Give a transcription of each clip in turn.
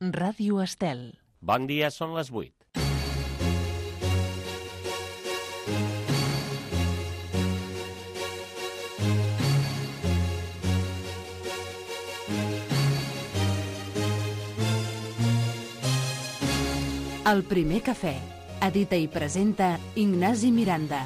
Ràdio Estel. Bon dia, són les 8. El primer cafè. Edita i presenta Ignasi Miranda.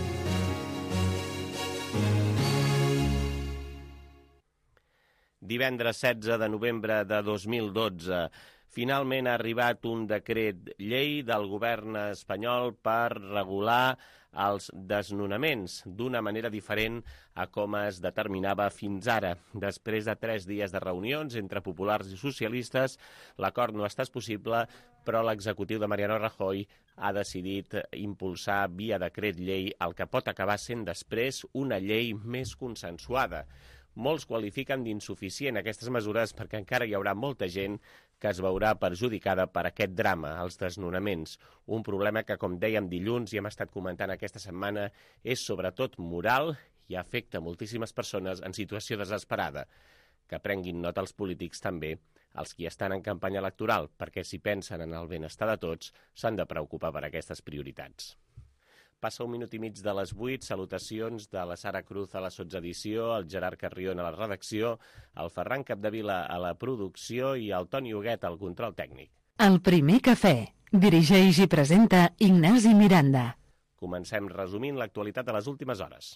Divendres 16 de novembre de 2012, finalment ha arribat un decret llei del govern espanyol per regular els desnonaments d'una manera diferent a com es determinava fins ara. Després de 3 dies de reunions entre populars i socialistes, l'acord no ha estat possible, però l'executiu de Mariano Rajoy ha decidit impulsar via decret llei el que pot acabar sent després una llei més consensuada. Molts qualifiquen d'insuficient aquestes mesures perquè encara hi haurà molta gent que es veurà perjudicada per aquest drama, els desnonaments. Un problema que, com dèiem dilluns i hem estat comentant aquesta setmana, és sobretot moral i afecta moltíssimes persones en situació desesperada. Que prenguin nota els polítics també, els qui estan en campanya electoral, perquè si pensen en el benestar de tots, s'han de preocupar per aquestes prioritats. Passa 1 minut i mig de les 8, salutacions de la Sara Cruz a la sotsedició, el Gerard Carrion a la redacció, el Ferran Capdevila a la producció i el Toni Huguet al control tècnic. El primer cafè. Dirigeix i presenta Ignasi Miranda. Comencem resumint l'actualitat de les últimes hores.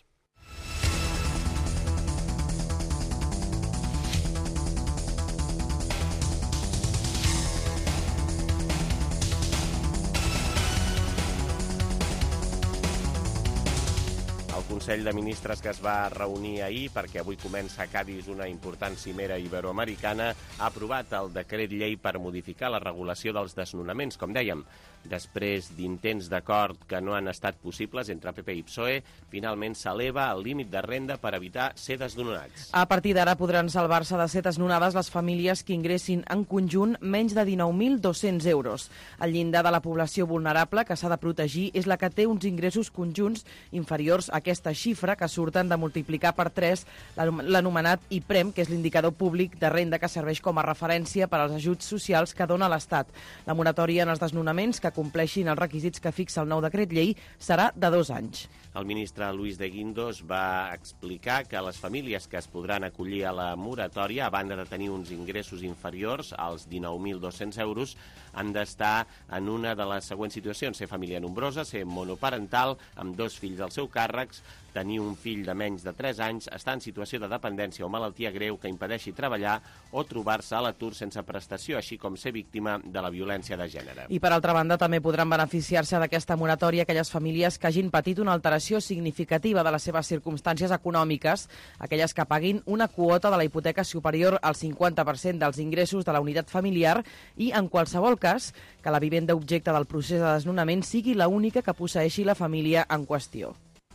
El Consell de Ministres, que es va reunir ahir perquè avui comença a Cadis una important cimera iberoamericana, ha aprovat el decret llei per modificar la regulació dels desnonaments, com dèiem. Després d'intents d'acord que no han estat possibles entre PP i PSOE, finalment s'eleva el límit de renda per evitar ser desnonats. A partir d'ara podran salvar-se de ser desnonades les famílies que ingressin en conjunt menys de 19.200 euros. El llindar de la població vulnerable que s'ha de protegir és la que té uns ingressos conjunts inferiors a aquesta xifra, que surten de multiplicar per 3 l'anomenat IPREM, que és l'indicador públic de renda que serveix com a referència per als ajuts socials que dona l'Estat. La moratòria en els desnonaments que compleixin els requisits que fixa el nou decret llei serà de 2 anys. El ministre Luis de Guindos va explicar que les famílies que es podran acollir a la moratòria, a banda de tenir uns ingressos inferiors als 19.200 euros, han d'estar en una de les següents situacions: ser família nombrosa, ser monoparental, amb 2 fills al seu càrrec, tenir un fill de menys de 3 anys, estar en situació de dependència o malaltia greu que impedeixi treballar o trobar-se a l'atur sense prestació, així com ser víctima de la violència de gènere. I per altra banda també podran beneficiar-se d'aquesta moratòria aquelles famílies que hagin patit una alteració significativa de les seves circumstàncies econòmiques, aquelles que paguin una quota de la hipoteca superior al 50% dels ingressos de la unitat familiar i, en qualsevol cas, que la vivenda objecte del procés de desnonament sigui l'única que posseeixi la família en qüestió.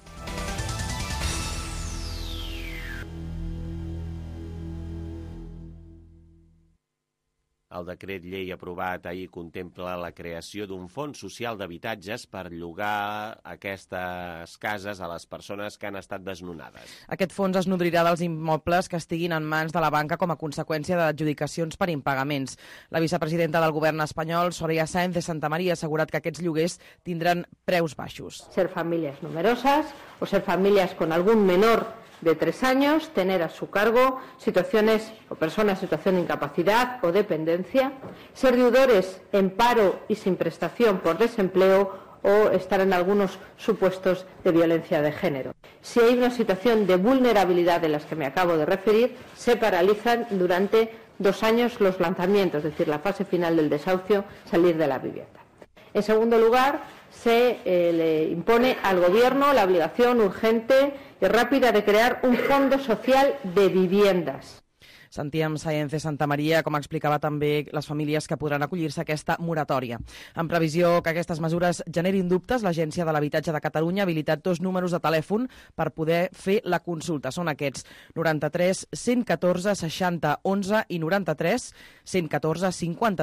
El decret llei aprovat ahir contempla la creació d'un fons social d'habitatges per llogar aquestes cases a les persones que han estat desnonades. Aquest fons es nodrirà dels immobles que estiguin en mans de la banca com a conseqüència d'adjudicacions per impagaments. La vicepresidenta del govern espanyol, Soraya Sáenz de Santamaría, ha assegurat que aquests lloguers tindran preus baixos. Ser familias numerosas o ser familias con algún menor de 3 años, tener a su cargo situaciones o personas en situación de incapacidad o dependencia, ser deudores en paro y sin prestación por desempleo o estar en algunos supuestos de violencia de género. Si hay una situación de vulnerabilidad de las que me acabo de referir, se paralizan durante 2 años los lanzamientos, es decir, la fase final del desahucio, salir de la vivienda. En segundo lugar, se le impone al Gobierno la obligación urgente y rápida de crear un fondo social de viviendas. Sentíem Sáenz de Santamaría, com explicava també les famílies que podran acollir-se a aquesta moratòria. En previsió que aquestes mesures generin dubtes, l'Agència de l'Habitatge de Catalunya ha habilitat 2 números de telèfon per poder fer la consulta. Són aquests: 93 114 60 11 i 93 114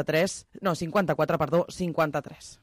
54 53.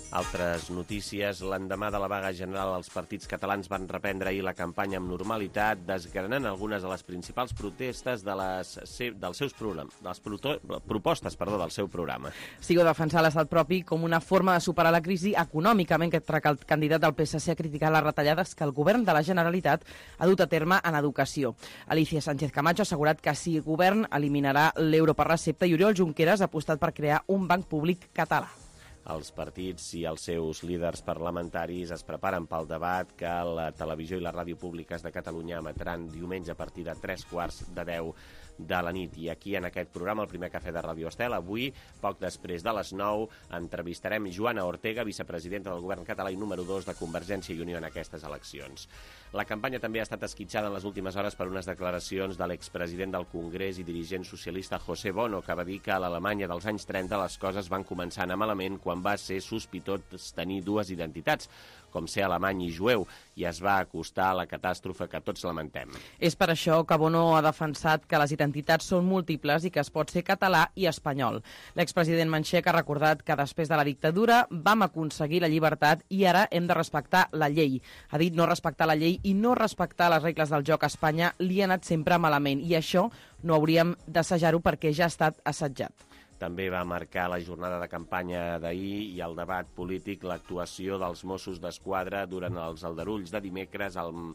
Altres notícies. L'endemà de la vaga general, els partits catalans van reprendre ahir la campanya amb normalitat, desgranant algunes de les principals protestes dels propostes del seu programa. Sigo defensar l'estat propi com una forma de superar la crisi econòmica, mentre que el candidat del PSC ha criticat les retallades que el govern de la Generalitat ha dut a terme en educació. Alicia Sánchez Camacho ha assegurat que si govern eliminarà l'euro per recepta i Oriol Junqueras ha apostat per crear un banc públic català. Els partits i els seus líders parlamentaris es preparen pel debat que la televisió i la ràdio públiques de Catalunya emetran diumenge a partir de 3:45 de la nit. I aquí, en aquest programa, el primer cafè de Ràdio Estel, avui, poc després de les 9, entrevistarem Joana Ortega, vicepresidenta del govern català i número 2 de Convergència i Unió en aquestes eleccions. La campanya també ha estat esquitxada en les últimes hores per unes declaracions de l'expresident del Congrés i dirigent socialista José Bono, que va dir que a l'Alemanya dels anys 30 les coses van començar a anar malament quan va ser sospitós tenir dues identitats, com ser alemany i jueu, i es va acostar a la catàstrofe que tots lamentem. És per això que Bono ha defensat que les identitats són múltiples i que es pot ser català i espanyol. L'expresident Manchec ha recordat que després de la dictadura vam aconseguir la llibertat i ara hem de respectar la llei. Ha dit no respectar la llei i no respectar les regles del joc a Espanya li ha anat sempre malament i això no hauríem d'assajar-ho perquè ja ha estat assetjat. També va marcar la jornada de campanya d'ahir i el debat polític l'actuació dels Mossos d'Esquadra durant els aldarulls de dimecres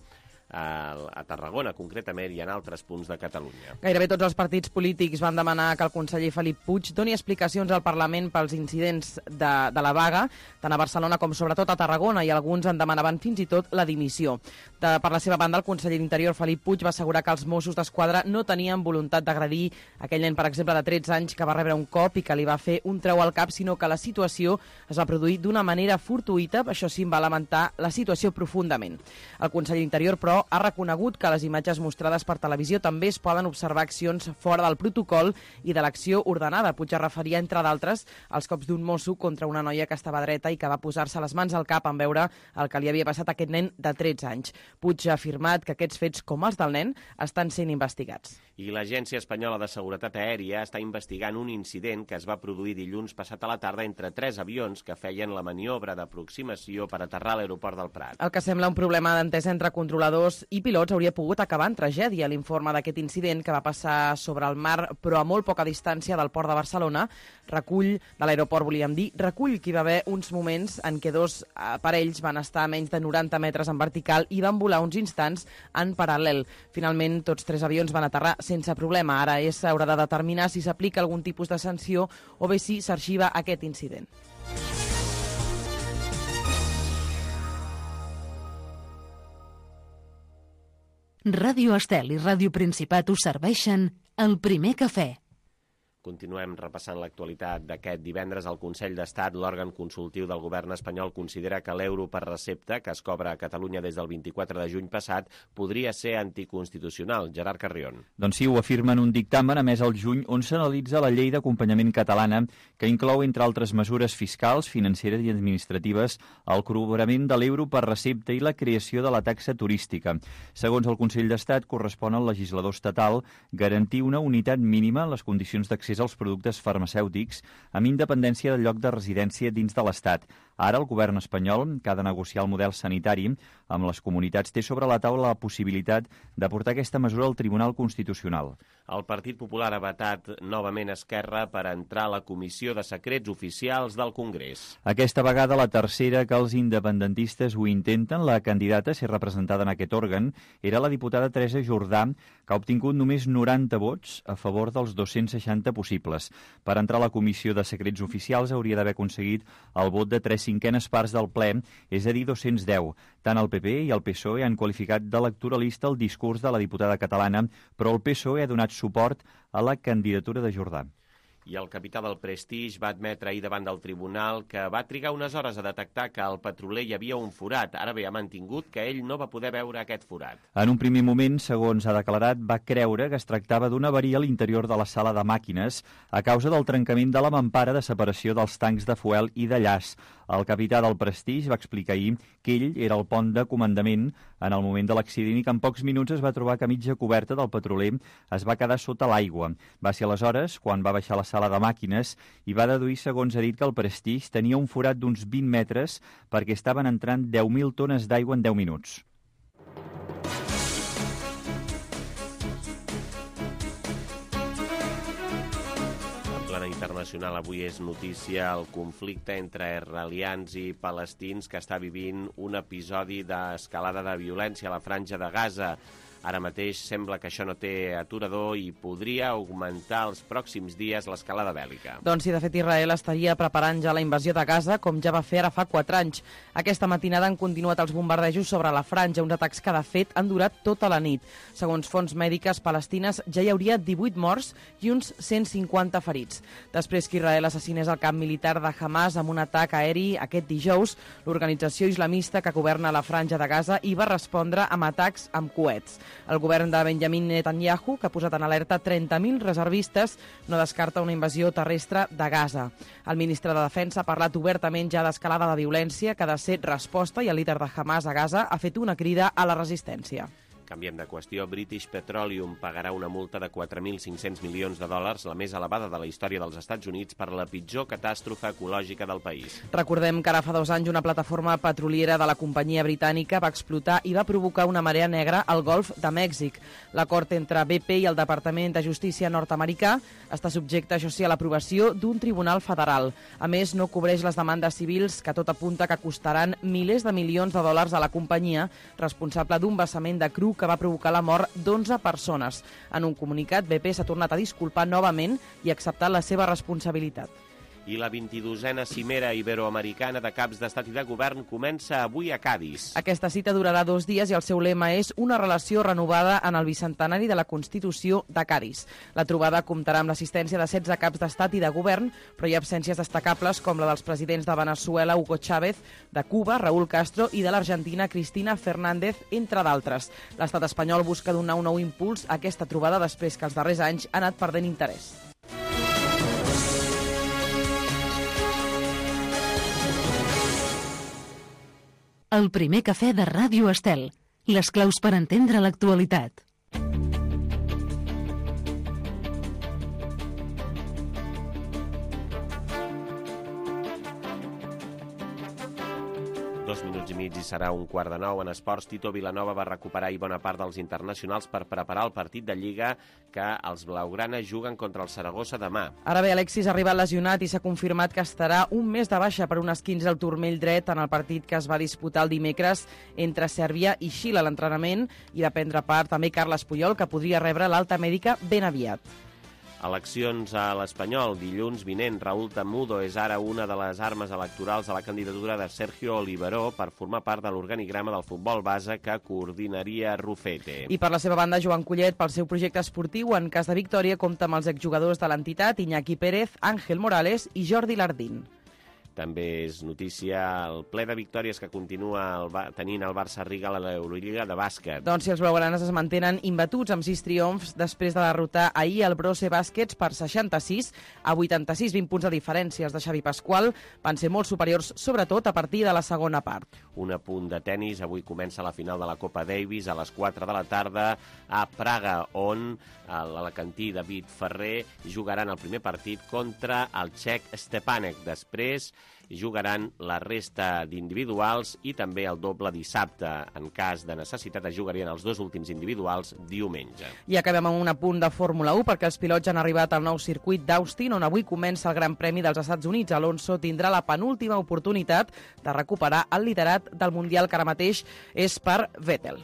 a Tarragona, concretament, i en altres punts de Catalunya. Gairebé tots els partits polítics van demanar que el conseller Felip Puig doni explicacions al Parlament pels incidents de la vaga, tant a Barcelona com sobretot a Tarragona, i alguns en demanaven fins i tot la dimissió. Per la seva banda, el conseller d'Interior, Felip Puig, va assegurar que els Mossos d'Esquadra no tenien voluntat d'agredir aquell nen, per exemple, de 13 anys que va rebre un cop i que li va fer un treu al cap, sinó que la situació es va produir d'una manera fortuïta, això sí, va lamentar la situació profundament. El conseller d'Interior, però, ha reconegut que a les imatges mostrades per televisió també es poden observar accions fora del protocol i de l'acció ordenada. Puig es referia, entre d'altres, als cops d'un mosso contra una noia que estava dreta i que va posar-se les mans al cap en veure el que li havia passat a aquest nen de 13 anys. Puig ha afirmat que aquests fets, com els del nen, estan sent investigats. I l'Agència Espanyola de Seguretat Aèria està investigant un incident que es va produir dilluns passat a la tarda entre 3 avions que feien la maniobra d'aproximació per aterrar a l'aeroport del Prat. El que sembla un problema d'entesa entre controladors i pilots hauria pogut acabar en tragèdia. L'informe d'aquest incident, que va passar sobre el mar però a molt poca distància del port de Barcelona, recull que hi va haver uns moments en què dos aparells van estar a menys de 90 metres en vertical i van volar uns instants en paral·lel. Finalment, tots 3 avions van aterrar sense problema. Ara s'haurà de determinar si s'aplica algun tipus de sanció o bé si s'arxiva aquest incident. Ràdio Estel i Ràdio Principat us serveixen el primer cafè. Continuem repassant l'actualitat d'aquest divendres. El Consell d'Estat, l'òrgan consultiu del govern espanyol, considera que l'euro per recepta, que es cobra a Catalunya des del 24 de juny passat, podria ser anticonstitucional. Gerard Carrión. Doncs sí, ho afirma en un dictamen emès al juny on s'analitza la llei d'acompanyament catalana que inclou, entre altres mesures fiscals, financeres i administratives, el cobrament de l'euro per recepta i la creació de la taxa turística. Segons el Consell d'Estat, correspon al legislador estatal garantir una unitat mínima en les condicions d'accés als productes farmacèutics amb independència del lloc de residència dins de l'Estat. Ara el govern espanyol, que ha de negociar el model sanitari amb les comunitats, té sobre la taula la possibilitat de portar aquesta mesura al Tribunal Constitucional. El Partit Popular ha vetat novament Esquerra per entrar a la Comissió de Secrets Oficials del Congrés. Aquesta vegada la tercera que els independentistes ho intenten. La candidata a ser representada en aquest òrgan era la diputada Teresa Jordà, que ha obtingut només 90 vots a favor dels 260 possibles. Per entrar a la Comissió de Secrets Oficials hauria d'haver aconseguit el vot de 3/5 parts del ple, és a dir, 210. Tant el PP i el PSOE han qualificat d'electoralista el discurs de la diputada catalana, però el PSOE ha donat suport a la candidatura de Jordà. I el capità del Prestige va admetre ahir davant del tribunal que va trigar unes hores a detectar que al petroler hi havia un forat. Ara bé, ha mantingut que ell no va poder veure aquest forat. En un primer moment, segons ha declarat, va creure que es tractava d'una avaria a l'interior de la sala de màquines a causa del trencament de la mampara de separació dels tancs de fuel i de llaç. El capità del Prestige va explicar ahir que ell era al pont de comandament en el moment de l'accident i que en pocs minuts es va trobar que mitja coberta del petroler es va quedar sota l'aigua. Va ser aleshores quan va baixar a la sala sala de màquines i va deduir, segons ha dit, que el Prestige tenia un forat d'uns 20 metres perquè estaven entrant 10.000 tones d'aigua en 10 minuts. Internacional avui és notícia el conflicte entre israelians i palestins que està vivint un episodi d'escalada de violència a la franja de Gaza. Ara mateix sembla que això no té aturador i podria augmentar els pròxims dies l'escalada bèl·lica. Doncs sí, de fet Israel estaria preparant ja la invasió de Gaza, com ja va fer ara fa 4 anys. Aquesta matinada han continuat els bombardejos sobre la franja, uns atacs que de fet han durat tota la nit. Segons fonts mèdiques palestines, ja hi hauria 18 morts i uns 150 ferits. Després que Israel assassinés el camp militar de Hamas amb un atac aeri aquest dijous, l'organització islamista que governa la franja de Gaza hi va respondre amb atacs amb coets. El govern de Benjamin Netanyahu, que ha posat en alerta 30.000 reservistes, no descarta una invasió terrestre de Gaza. El ministre de Defensa ha parlat obertament ja d'escalada de violència que ha de ser resposta i el líder de Hamas a Gaza ha fet una crida a la resistència. Canviem de qüestió. British Petroleum pagarà una multa de 4.500 milions de dòlars, la més elevada de la història dels Estats Units, per la pitjor catàstrofe ecològica del país. Recordem que ara fa 2 anys una plataforma petroliera de la companyia britànica va explotar i va provocar una marea negra al Golf de Mèxic. L'acord entre BP i el Departament de Justícia nord-americà està subjecte, això sí, a l'aprovació d'un tribunal federal. A més, no cobreix les demandes civils que tot apunta que costaran milers de milions de dòlars a la companyia, responsable d'un vessament de cru que va provocar la mort d'11 persones. En un comunicat, BP s'ha tornat a disculpar novament i ha acceptat la seva responsabilitat. I la 22a cimera iberoamericana de caps d'estat i de govern comença avui a Cadis. Aquesta cita durarà 2 dies i el seu lema és una relació renovada en el bicentenari de la Constitució de Cadis. La trobada comptarà amb l'assistència de 16 caps d'estat i de govern, però hi ha absències destacables com la dels presidents de Venezuela, Hugo Chávez, de Cuba, Raúl Castro, i de l'Argentina, Cristina Fernández, entre d'altres. L'estat espanyol busca donar un nou impuls a aquesta trobada després que els darrers anys ha anat perdent interès. El primer cafè de Ràdio Estel. Les claus per entendre l'actualitat. Minuts i mig i serà 8:45 en esports. Tito Vilanova va recuperar i bona part dels internacionals per preparar el partit de Lliga que els blaugrana juguen contra el Saragossa demà. Ara bé, Alexis ha arribat lesionat i s'ha confirmat que estarà un mes de baixa per un esquinç al turmell dret en el partit que es va disputar el dimecres entre Sèrbia i Xile. A l'entrenament hi va prendre part també Carles Puyol, que podria rebre l'alta mèdica ben aviat. Eleccions a l'Espanyol. Dilluns vinent, Raúl Tamudo és ara una de les armes electorals a la candidatura de Sergio Oliveró per formar part de l'organigrama del futbol base que coordinaria Rufete. I per la seva banda, Joan Collet, pel seu projecte esportiu, en cas de victòria, compta amb els exjugadors de l'entitat, Iñaki Pérez, Ángel Morales i Jordi Lardín. També és notícia el ple de victòries que continua tenint el Barça-Riga a l'Eurolliga de bàsquet. Doncs si els blaugranes es mantenen imbatuts amb 6 triomfs després de derrotar ahir el Brose Baskets per 66 a 86, 20 punts de diferència. Els de Xavi Pasqual van ser molt superiors, sobretot a partir de la segona part. Un apunt de tennis. Avui comença la final de la Copa Davis a les 4 de la tarda a Praga, on l'alacantí David Ferrer jugaran el primer partit contra el txec Stepanek. Després jugaran la resta d'individuals i també el doble dissabte. En cas de necessitat es jugarien els 2 últims individuals diumenge. I acabem amb un apunt de Fórmula 1 perquè els pilots han arribat al nou circuit d'Austin, on avui comença el Gran Premi dels Estats Units. Alonso tindrà la penúltima oportunitat de recuperar el liderat del Mundial, que ara mateix és per Vettel.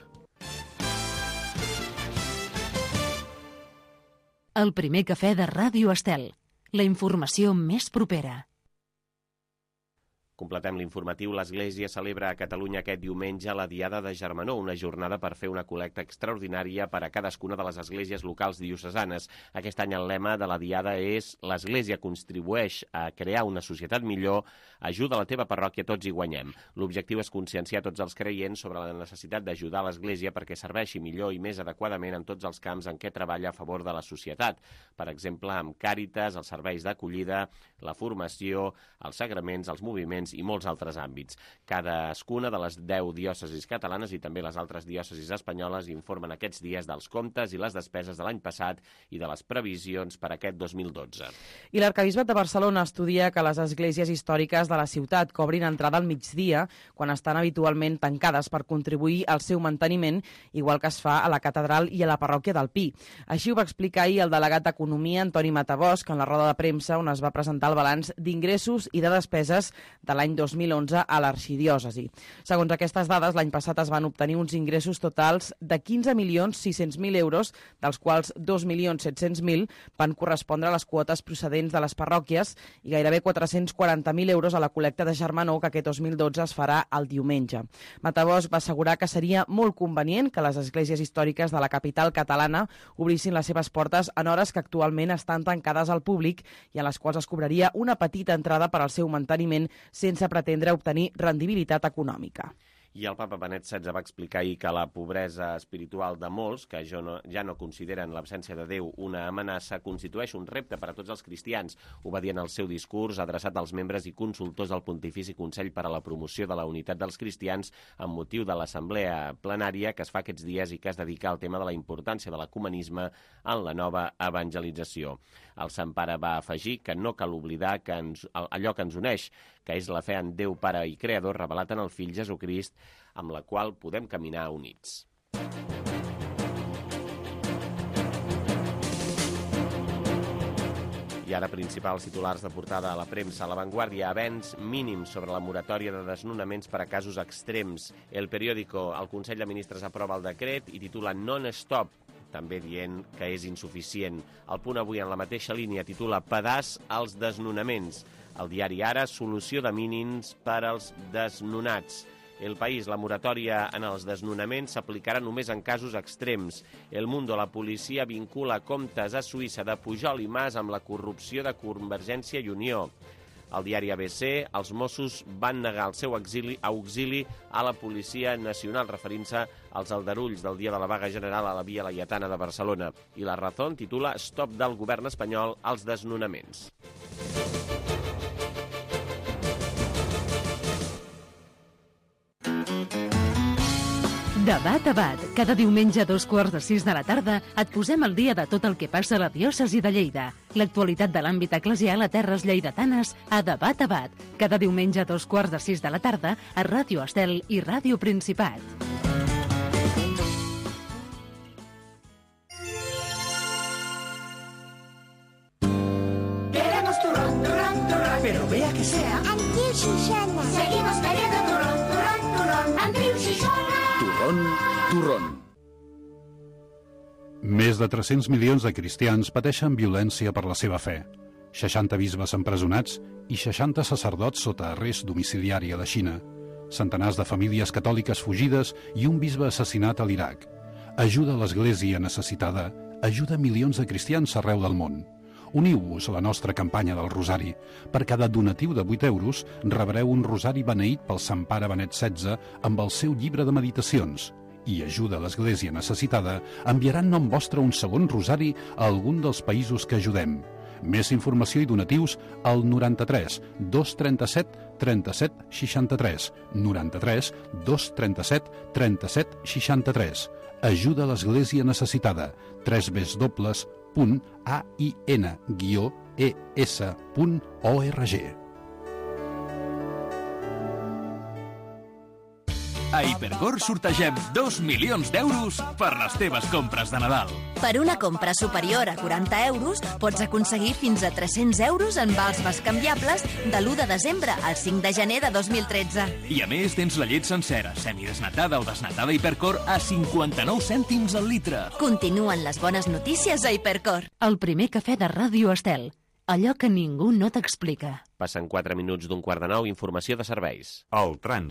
El primer cafè de Ràdio Estel. La informació més propera. Completem l'informatiu. L'Església celebra a Catalunya aquest diumenge la Diada de Germanor, una jornada per fer una col·lecta extraordinària per a cadascuna de les esglésies locals diocesanes. Aquest any el lema de la Diada és «L'Església contribueix a crear una societat millor, ajuda la teva parròquia, tots hi guanyem». L'objectiu és conscienciar tots els creients sobre la necessitat d'ajudar l'Església perquè serveixi millor i més adequadament en tots els camps en què treballa a favor de la societat. Per exemple, amb Càritas, els serveis d'acollida, la formació, els sagraments, els moviments desnonaments i molts altres àmbits. Cadascuna de les 10 diòcesis catalanes i també les altres diòcesis espanyoles informen aquests dies dels comptes i les despeses de l'any passat i de les previsions per aquest 2012. I l'Arquebisbat de Barcelona estudia que les esglésies històriques de la ciutat cobrin entrada al migdia, quan estan habitualment tancades, per contribuir al seu manteniment, igual que es fa a la catedral i a la parròquia del Pi. Així ho va explicar ahir el delegat d'Economia, Antoni Matabosc, en la roda de premsa on es va presentar el balanç d'ingressos i de despeses de l'any 2011 a l'arxidiòcesi. Segons aquestes dades, l'any passat es van obtenir uns ingressos totals de 15.600.000 euros, dels quals 2.700.000 van correspondre a les quotes procedents de les parròquies i gairebé 440.000 euros a la col·lecta de germanor que aquest 2012 es farà el diumenge. Matabosc va assegurar que seria molt convenient que les esglésies històriques de la capital catalana obrissin les seves portes en hores que actualment estan tancades al públic i en les quals es cobraria una petita entrada per al seu manteniment sense pretendre obtenir rendibilitat econòmica. I el papa Benet XVI va explicar ahir que la pobresa espiritual de molts, que ja no consideren l'absència de Déu una amenaça, constitueix un repte per a tots els cristians. Ho va dir en el seu discurs adreçat als membres i consultors del Pontifici Consell per a la Promoció de la Unitat dels Cristians amb motiu de l'assemblea plenària que es fa aquests dies i que es dedica al tema de la importància de l'ecumenisme en la nova evangelització. El Sant Pare va afegir que no cal oblidar que allò que ens uneix, que és la fe en Déu Pare i Creador revelat en el Fill Jesucrist, amb la qual podem caminar units. I ara principals titulars de portada a la premsa. A La Vanguardia, avenç mínim sobre la moratòria de desnonaments per a casos extrems. El Periódico, el Consell de Ministres aprova el decret i titula Non-Stop, també dient que és insuficient. El Punt Avui, en la mateixa línia, titula Pedaç als desnonaments. El diari Ara, solució de mínims per als desnonats. El País, la moratòria en els desnonaments s'aplicarà només en casos extrems. El Mundo, la policia vincula comptes a Suïssa de Pujol i Mas amb la corrupció de Convergència i Unió. El diari ABC, els Mossos van negar el seu auxili a la Policia Nacional, referint-se als aldarulls del dia de la vaga general a la Via Laietana de Barcelona. I La Razón titula Stop del govern espanyol als desnonaments. Debat a Bat. Cada diumenge a 5:45 de la tarda et posem al dia de tot el que passa a la diòcesi de Lleida. L'actualitat de l'àmbit eclesial a terres lleidatanes a Debat a Bat. Cada diumenge a 5:45 de la tarda a Ràdio Estel i Ràdio Principat. Queremos turrón, turrón, turrón, pero vea que sea Andreu Xixona. Seguimos queriendo turrón, turrón, turrón, Andreu Xixona. Turrón. Més de 300 milions de cristians pateixen violència per la seva fe. 60 bisbes empresonats i 60 sacerdots sota arrest domiciliari a la Xina. Centenars de famílies catòliques fugides i un bisbe assassinat a l'Iraq. Ajuda a l'Església necessitada. Ajuda milions de cristians arreu del món. Uniu-vos a la nostra campanya del Rosari. Per cada donatiu de 8 euros rebreu un rosari beneït pel Sant Pare Benet XVI amb el seu llibre de meditacions. I Ajuda a l'Església necessitada enviarà en nom vostre un segon rosari a algun dels països que ajudem. Més informació i donatius al 93 237 37 63. 93 237 37 63. Ajuda a l'Església necessitada. www.ain-es.org. A Hipercor sortegem 2 milions d'euros per les teves compres de Nadal. Per una compra superior a 40 euros pots aconseguir fins a 300 euros en vals bescanviables de l'1 de desembre al 5 de gener de 2013. I a més tens la llet sencera, semidesnatada o desnatada Hipercor a 59 cèntims al litre. Continuen les bones notícies a Hipercor. El primer cafè de Ràdio Estel. Allò que ningú no t'explica. Passen 4 minuts d'1:15, informació de serveis. El trànsit.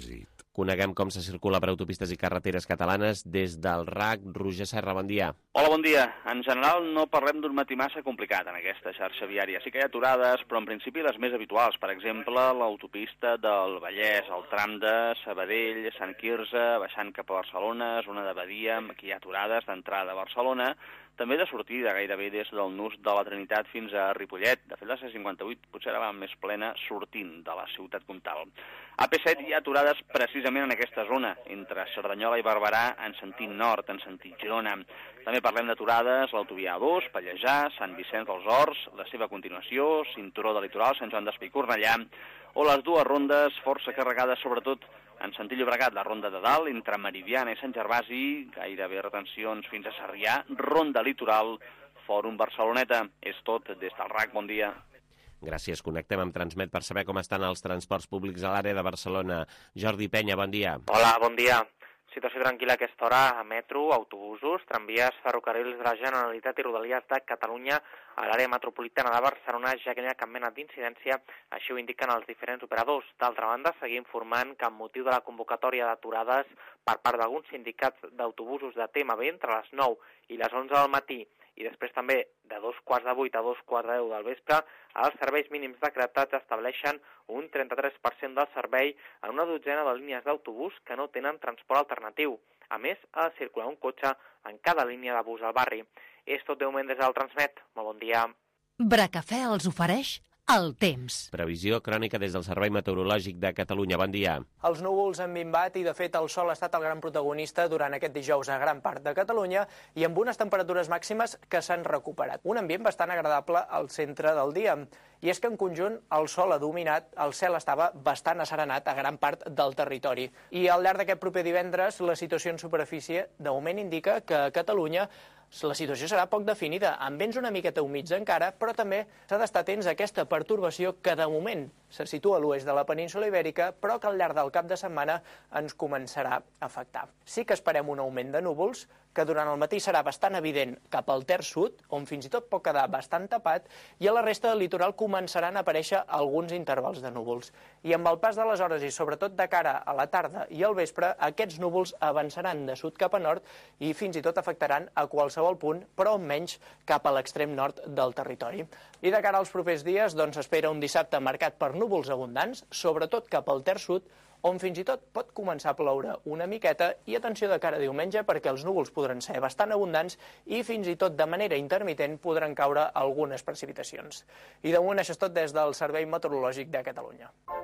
Coneguem com se circula per autopistes i carreteres catalanes des del RAC. Roger Serra, bon dia. Hola, bon dia. En general no parlem d'un matí massa complicat en aquesta xarxa viària. Sí que hi ha aturades, però en principi les més habituals. Per exemple, l'autopista del Vallès, el tram de Sabadell, Sant Quirze, baixant cap a Barcelona, zona de Badia, aquí hi ha aturades d'entrada a Barcelona, també de sortida, gairebé des del nus de la Trinitat fins a Ripollet. De fet, la C58 potser ara va més plena sortint de la ciutat comtal. AP7 hi ha aturades precisament en aquesta zona, entre Cerdanyola i Barberà, en sentit nord, en sentit Girona. També parlem d'aturades, l'autovia A2, Pallejà, Sant Vicenç dels Horts, la seva continuació, Cinturó de Litoral, Sant Joan d'Espí i Cornellà, o les dues rondes força carregades, sobretot en sentit Llobregat, la ronda de dalt, entre Meridiana i Sant Gervasi, gairebé retencions fins a Sarrià, ronda litoral, Fòrum Barceloneta. És tot des del RAC, bon dia. Gràcies, connectem amb Transmet per saber com estan els transports públics a l'àrea de Barcelona. Jordi Penya, bon dia. Hola, bon dia. Situació tranquil·la a aquesta hora a metro, autobusos, tramvies, ferrocarrils de la Generalitat i Rodalies de Catalunya a l'àrea metropolitana de Barcelona, ja que no hi ha cap mena d'incidència, així ho indiquen els diferents operadors. D'altra banda, seguim informant que amb motiu de la convocatòria d'aturades per part d'alguns sindicats d'autobusos de TMB entre les 9 i les 11 del matí i després també de 7:15 a 10:10 del vespre, els serveis mínims decretats estableixen un 33% del servei en una dotzena de línies d'autobús que no tenen transport alternatiu. A més, ha de circular un cotxe en cada línia de bus al barri. És tot de moment des del Transmet. Molt bon dia. Bracafè els ofereix el temps. Previsió crònica des del Servei Meteorològic de Catalunya. Bon dia. Els núvols han minvat i, de fet, el sol ha estat el gran protagonista durant aquest dijous a gran part de Catalunya i amb unes temperatures màximes que s'han recuperat. Un ambient bastant agradable al centre del dia. I és que, en conjunt, el sol ha dominat, el cel estava bastant asserenat a gran part del territori. I al llarg d'aquest proper divendres, la situació en superfície, de moment, indica que a Catalunya la situació serà poc definida, amb vents una miqueta humits encara, però també s'ha d'estar atents a aquesta pertorbació que de moment se situa a l'oest de la península Ibèrica, però que al llarg del cap de setmana ens començarà a afectar. Sí que esperem un augment de núvols, que durant el matí serà bastant evident cap al terç sud, on fins i tot pot quedar bastant tapat, i a la resta del litoral començaran a aparèixer alguns intervals de núvols. I amb el pas de les hores i sobretot de cara a la tarda i al vespre, aquests núvols avançaran de sud cap a nord i fins i tot afectaran a qualsevol punt, però menys cap a l'extrem nord del territori. I de cara als propers dies, doncs s'espera un dissabte marcat per núvols abundants, sobretot cap al terç sud, on fins i tot pot començar a ploure una miqueta, i atenció de cara a diumenge perquè els núvols podran ser bastant abundants i fins i tot de manera intermitent podran caure algunes precipitacions. I de moment això és tot des del Servei Meteorològic de Catalunya.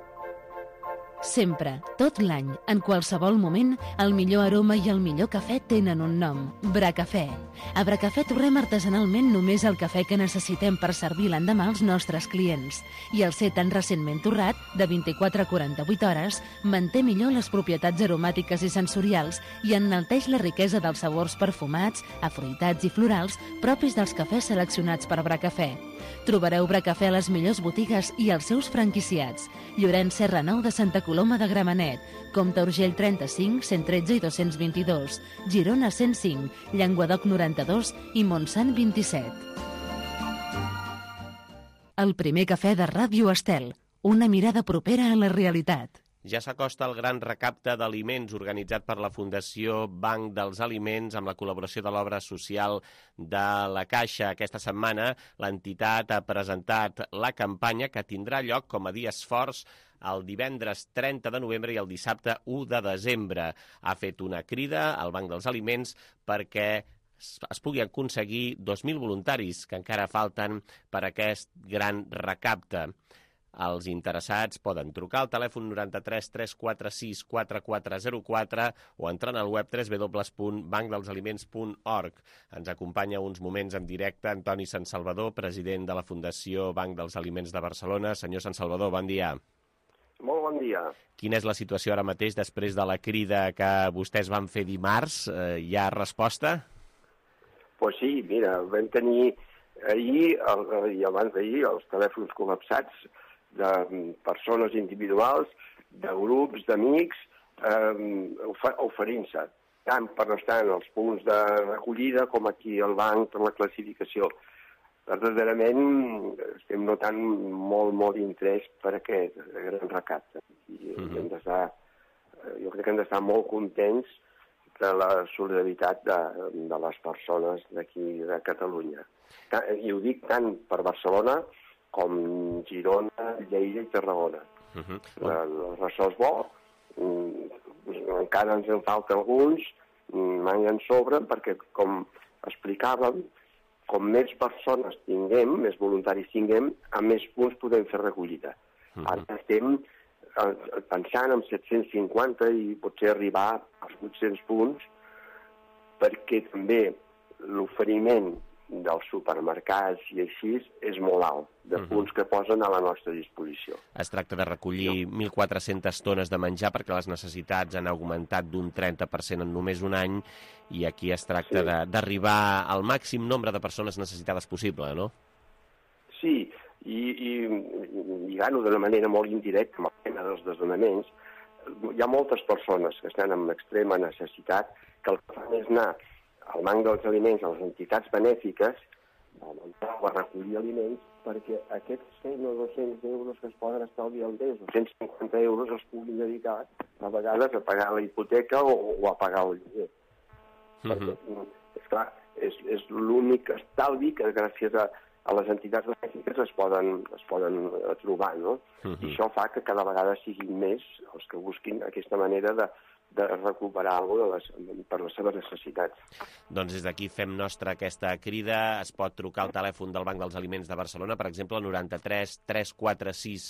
Sempre, tot l'any, en qualsevol moment, el millor aroma i el millor cafè tenen un nom, Bracafè. A Bracafè torrem artesanalment només el cafè que necessitem per servir l'endemà als nostres clients. I el ser tan recentment torrat, de 24 a 48 hores, manté millor les propietats aromàtiques i sensorials i enalteix la riquesa dels sabors perfumats, afruitats i florals propis dels cafès seleccionats per Bracafè. Trobareu Bracafè a les millors botigues i als seus franquiciats. Llorenç Serra 9 de Santa Coloma de Gramenet, Comte Urgell 35, 113 i 222, Girona 105, Llenguadoc 92 i Montsant 27. El primer cafè de Ràdio Estel, una mirada propera a la realitat. Ja s'acosta el gran recapte d'aliments organitzat per la Fundació Banc dels Aliments amb la col·laboració de l'obra social de la Caixa. Aquesta setmana l'entitat ha presentat la campanya que tindrà lloc com a dies forts el divendres 30 de novembre i el dissabte 1 de desembre. Ha fet una crida al Banc dels Aliments perquè es pugui aconseguir 2.000 voluntaris que encara falten per aquest gran recapte. Els interessats poden trucar al telèfon 93 346 4404 o entrant al web www.bancdelsaliments.org. Ens acompanya uns moments en directe Antoni Sant Salvador, president de la Fundació Banc dels Aliments de Barcelona. Senyor Sant Salvador, bon dia. Molt bon dia. Quina és la situació ara mateix després de la crida que vostès van fer dimarts? Hi ha resposta? Pues sí, mira, vam tenir ahir i abans d'ahir els telèfons col·lapsats de persones individuals, de grups, d'amics, oferint-se, tant per estar en els punts de recollida com aquí al banc per la classificació. Verdaderament estem notant molt interès per aquest gran recapte i hem d'estar jo crec que hem d'estar molt contents de la solidaritat de les persones d'aquí de Catalunya. I ho dic tant per Barcelona com Girona, Lleida i Tarragona. El ressò és bo, encara ens en falten alguns, mai en sobren, perquè, com explicàvem, com més persones tinguem, més voluntaris tinguem, a més punts podem fer recollida. Ara estem pensant en 750 i potser arribar als 800 punts, perquè també l'oferiment dels supermercats i així és molt alt, de punts que posen a la nostra disposició. Es tracta de recollir 1.400 tones de menjar perquè les necessitats han augmentat d'un 30% en només un any i aquí es tracta d'arribar al màxim nombre de persones necessitades possible, no? Sí, i lligant-ho d'una manera molt indirecta amb el tema dels desnonaments, hi ha moltes persones que estan en extrema necessitat que el que fan és anar al Banc dels Aliments, a les entitats benèfiques, a recollir aliments, perquè aquests 100 o 200 euros que es poden estalviar al mes, o 150 euros els puguin dedicar a vegades a pagar la hipoteca o a pagar el lloguer. Esclar, és l'únic estalvi que gràcies a les entitats benèfiques es poden trobar, no? I això fa que cada vegada siguin més els que busquin aquesta manera de recuperar alguna cosa per les seves necessitats. Doncs des d'aquí fem nostra aquesta crida. Es pot trucar al telèfon del Banc dels Aliments de Barcelona, per exemple, 93 346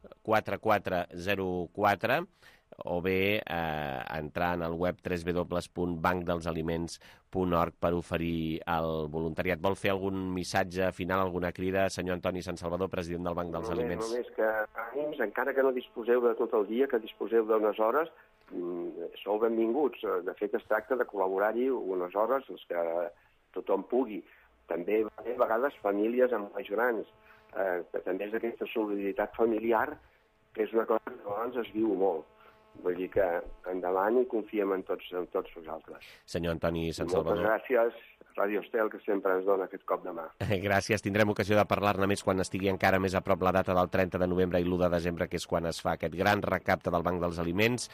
4404, o bé entrar en el web www.bancdelsaliments.org per oferir el voluntariat. Vol fer algun missatge final, alguna crida, senyor Antoni Sant Salvador, president del Banc dels Aliments? Només que ànims, encara que no disposeu de tot el dia, que disposeu d'unes hores, sou benvinguts. De fet, es tracta de col·laborar-hi unes hores, que tothom pugui. També a vegades famílies amb més grans, que també és aquesta solidaritat familiar, que és una cosa que llavors es viu molt. Vull dir que endavant i confiem en tots vosaltres. Senyor Antoni Sant Salvador. Moltes gràcies, Ràdio Estel, que sempre ens dona aquest cop de mà. Gràcies, tindrem ocasió de parlar-ne més quan estigui encara més a prop la data del 30 de novembre i l'1 de desembre, que és quan es fa aquest gran recapte del Banc dels Aliments.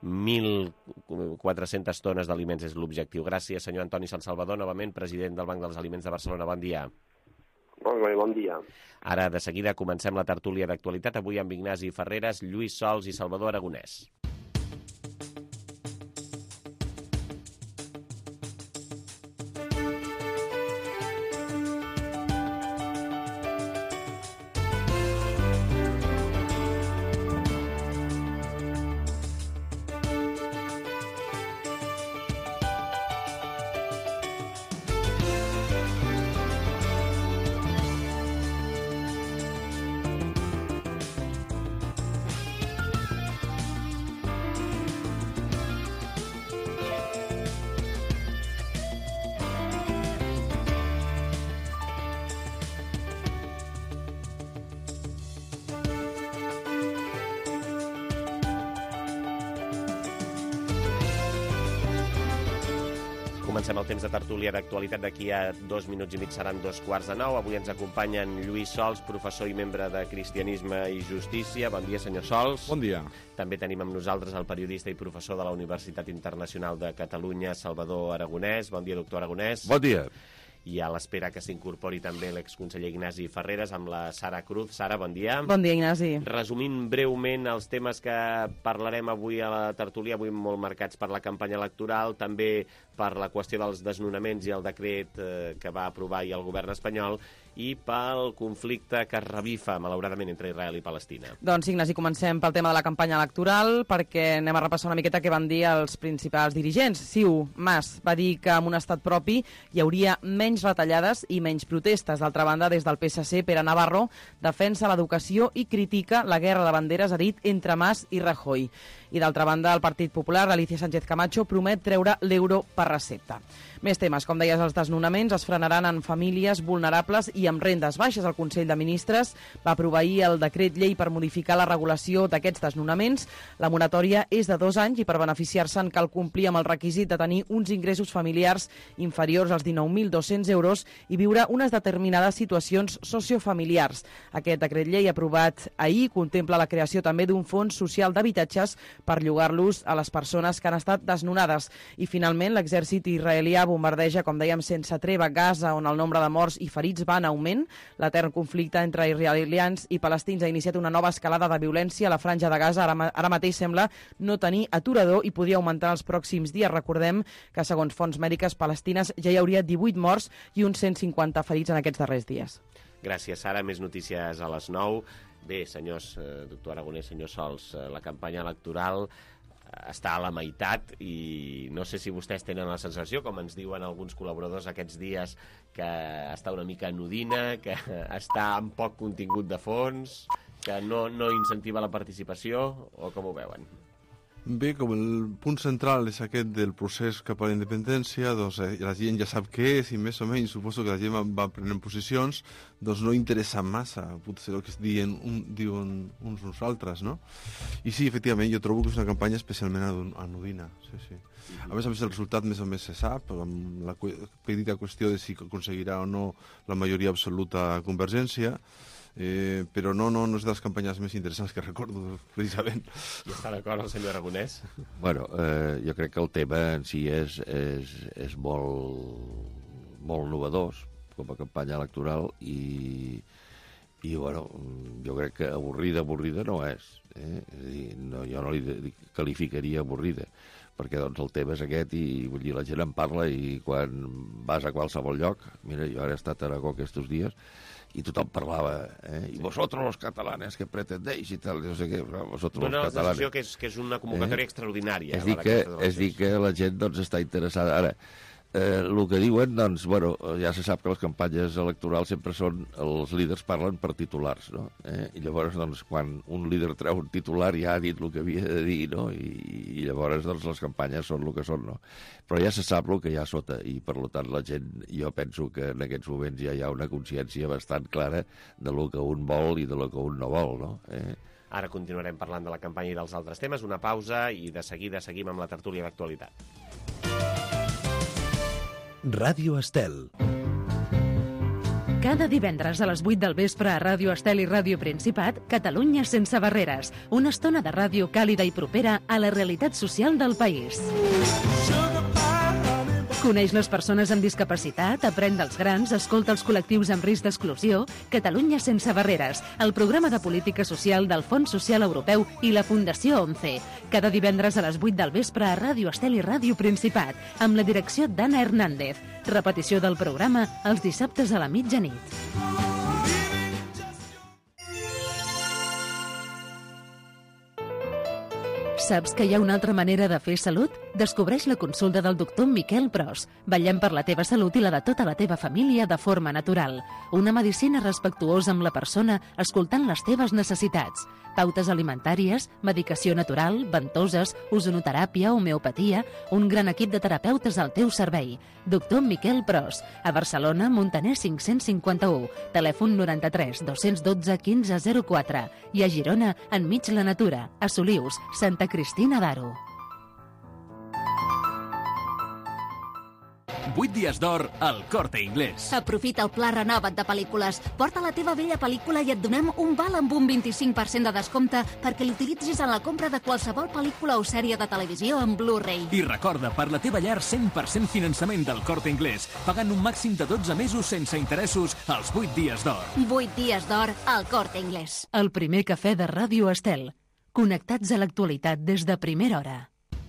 1.400 tones d'aliments és l'objectiu. Gràcies, senyor Antoni Sant Salvador, novament president del Banc dels Aliments de Barcelona. Bon dia. Bon dia. Ara, de seguida, comencem la tertúlia d'actualitat, avui amb Ignasi Ferreres, Lluís Sols i Salvador Aragonès. Comencem el temps de tertúlia d'actualitat. D'aquí a 2 minuts i mig seran 2:15. Avui ens acompanyen Lluís Sols, professor i membre de Cristianisme i Justícia. Bon dia, senyor Sols. Bon dia. També tenim amb nosaltres el periodista i professor de la Universitat Internacional de Catalunya, Salvador Aragonès. Bon dia, doctor Aragonès. Bon dia. I a l'espera que s'incorpori també l'exconseller Ignasi Ferreres amb la Sara Cruz. Sara, bon dia. Bon dia, Ignasi. Resumint breument els temes que parlarem avui a la tertúlia, avui molt marcats per la campanya electoral, també per la qüestió dels desnonaments i el decret que va aprovar ahir el govern espanyol, i pel conflicte que es revifa, malauradament, entre Israel i Palestina. Doncs, Ignasi, comencem pel tema de la campanya electoral, perquè anem a repassar una miqueta què van dir els principals dirigents. Ciu, Mas, va dir que en un estat propi hi hauria menys retallades i menys protestes. D'altra banda, des del PSC, Pere Navarro defensa l'educació i critica la guerra de banderes, ha dit, entre Mas i Rajoy. I d'altra banda, el Partit Popular, Alicia Sánchez Camacho, promet treure l'euro per recepta. Més temes, com deies, els desnonaments es frenaran en famílies vulnerables i amb rendes baixes. El Consell de Ministres va aprovar ahir el decret llei per modificar la regulació d'aquests desnonaments. La moratòria és de 2 anys i per beneficiar-se'n cal complir amb el requisit de tenir uns ingressos familiars inferiors als 19.200 200 euros i viure unes determinades situacions sociofamiliars. Aquest decret llei aprovat ahir contempla la creació també d'un fons social d'habitatges per llogar-los a les persones que han estat desnonades. I finalment l'exèrcit israelià bombardeja, com dèiem, sense treva Gaza, on el nombre de morts i ferits va en augment. L'etern conflicte entre israelians i palestins ha iniciat una nova escalada de violència a la franja de Gaza. Ara mateix sembla no tenir aturador i podria augmentar els pròxims dies. Recordem que, segons fonts mèdiques palestines, ja hi hauria 18 morts i uns 150 ferits en aquests darrers dies. Gràcies, Sara. Més notícies a les 9. Bé, senyors, doctor Aragonès, senyor Sols, la campanya electoral està a la meitat i no sé si vostès tenen la sensació, com ens diuen alguns col·laboradors aquests dies, que està una mica anodina, que està amb poc contingut de fons, que no incentiva la participació, o com ho veuen? Bé, com el punt central és aquest del procés cap a la independència, doncs la gent ja sap què és i més o menys suposo que la gent va prenent posicions, doncs no interessa massa, potser el que diuen uns altres, no? I sí, efectivament, jo trobo que és una campanya especialment anodina, sí. A més, el resultat més o més se sap, amb la petita qüestió de si aconseguirà o no la majoria absoluta a Convergència, però no és de les campanyes més interessants que recordo, precisament. I està d'acord el senyor Aragonès? Bueno, jo crec que el tema en si és molt novedós com a campanya electoral i bueno, jo crec que avorrida no és. És a dir, jo no li qualificaria avorrida, perquè doncs el tema és aquest i vull dir, la gent en parla i quan vas a qualsevol lloc, mira, jo ara he estat a Aragó aquests dies i tothom parlava, i vosotros los catalanes que pretendéis i tal, no sé què, vosotros los catalanes. Sensació que és una convocatòria extraordinària. És dir que la gent doncs està interessada. Ara, el que diuen, doncs, bueno, ja se sap que les campanyes electorals sempre són, els líders parlen per titulars, no? I llavors, doncs, quan un líder treu un titular ja ha dit el que havia de dir, no? I llavors, doncs, les campanyes són el que són, no? Però ja se sap el que hi ha sota i, per tant, la gent, jo penso que en aquests moments ja hi ha una consciència bastant clara de lo que un vol i de lo que un no vol, no? Ara continuarem parlant de la campanya i dels altres temes. Una pausa i de seguida seguim amb la tertúlia d'actualitat. Ràdio Estel. Cada divendres a les 8 del vespre a Ràdio Estel i Ràdio Principat, Catalunya sense barreres. Una estona de ràdio càlida i propera a la realitat social del país. Coneix les persones amb discapacitat, aprèn dels grans, escolta els col·lectius amb risc d'exclusió. Catalunya sense barreres, el programa de política social del Fons Social Europeu i la Fundació 11. Cada divendres a les 8 del vespre a Ràdio Estel i Ràdio Principat, amb la direcció d'Anna Hernández. Repetició del programa els dissabtes a la mitjanit. Saps que hi ha una altra manera de fer salut? Descobreix la consulta del doctor Miquel Pros. Vetllem per la teva salut i la de tota la teva família de forma natural. Una medicina respectuosa amb la persona, escoltant les teves necessitats. Pautes alimentàries, medicació natural, ventoses, ozonoteràpia, homeopatia, un gran equip de terapeutes al teu servei. Doctor Miquel Pros. A Barcelona, Montaner 551. Telèfon 93 212 1504. I a Girona, enmig la natura. A Solius, Santa Cristina d'Aro. 8 dies d'or al Corte Inglés. Aprofita el pla renovat de pel·lícules. Porta la teva vella pel·lícula i et donem un val amb un 25% de descompte perquè l'utilitzis en la compra de qualsevol pel·lícula o sèrie de televisió en Blu-ray. I recorda, per la teva llar, 100% finançament del Corte Inglés, pagant un màxim de 12 mesos sense interessos als 8 dies d'or. 8 dies d'or al Corte Inglés. El primer cafè de Ràdio Estel. Connectats a l'actualitat des de primera hora.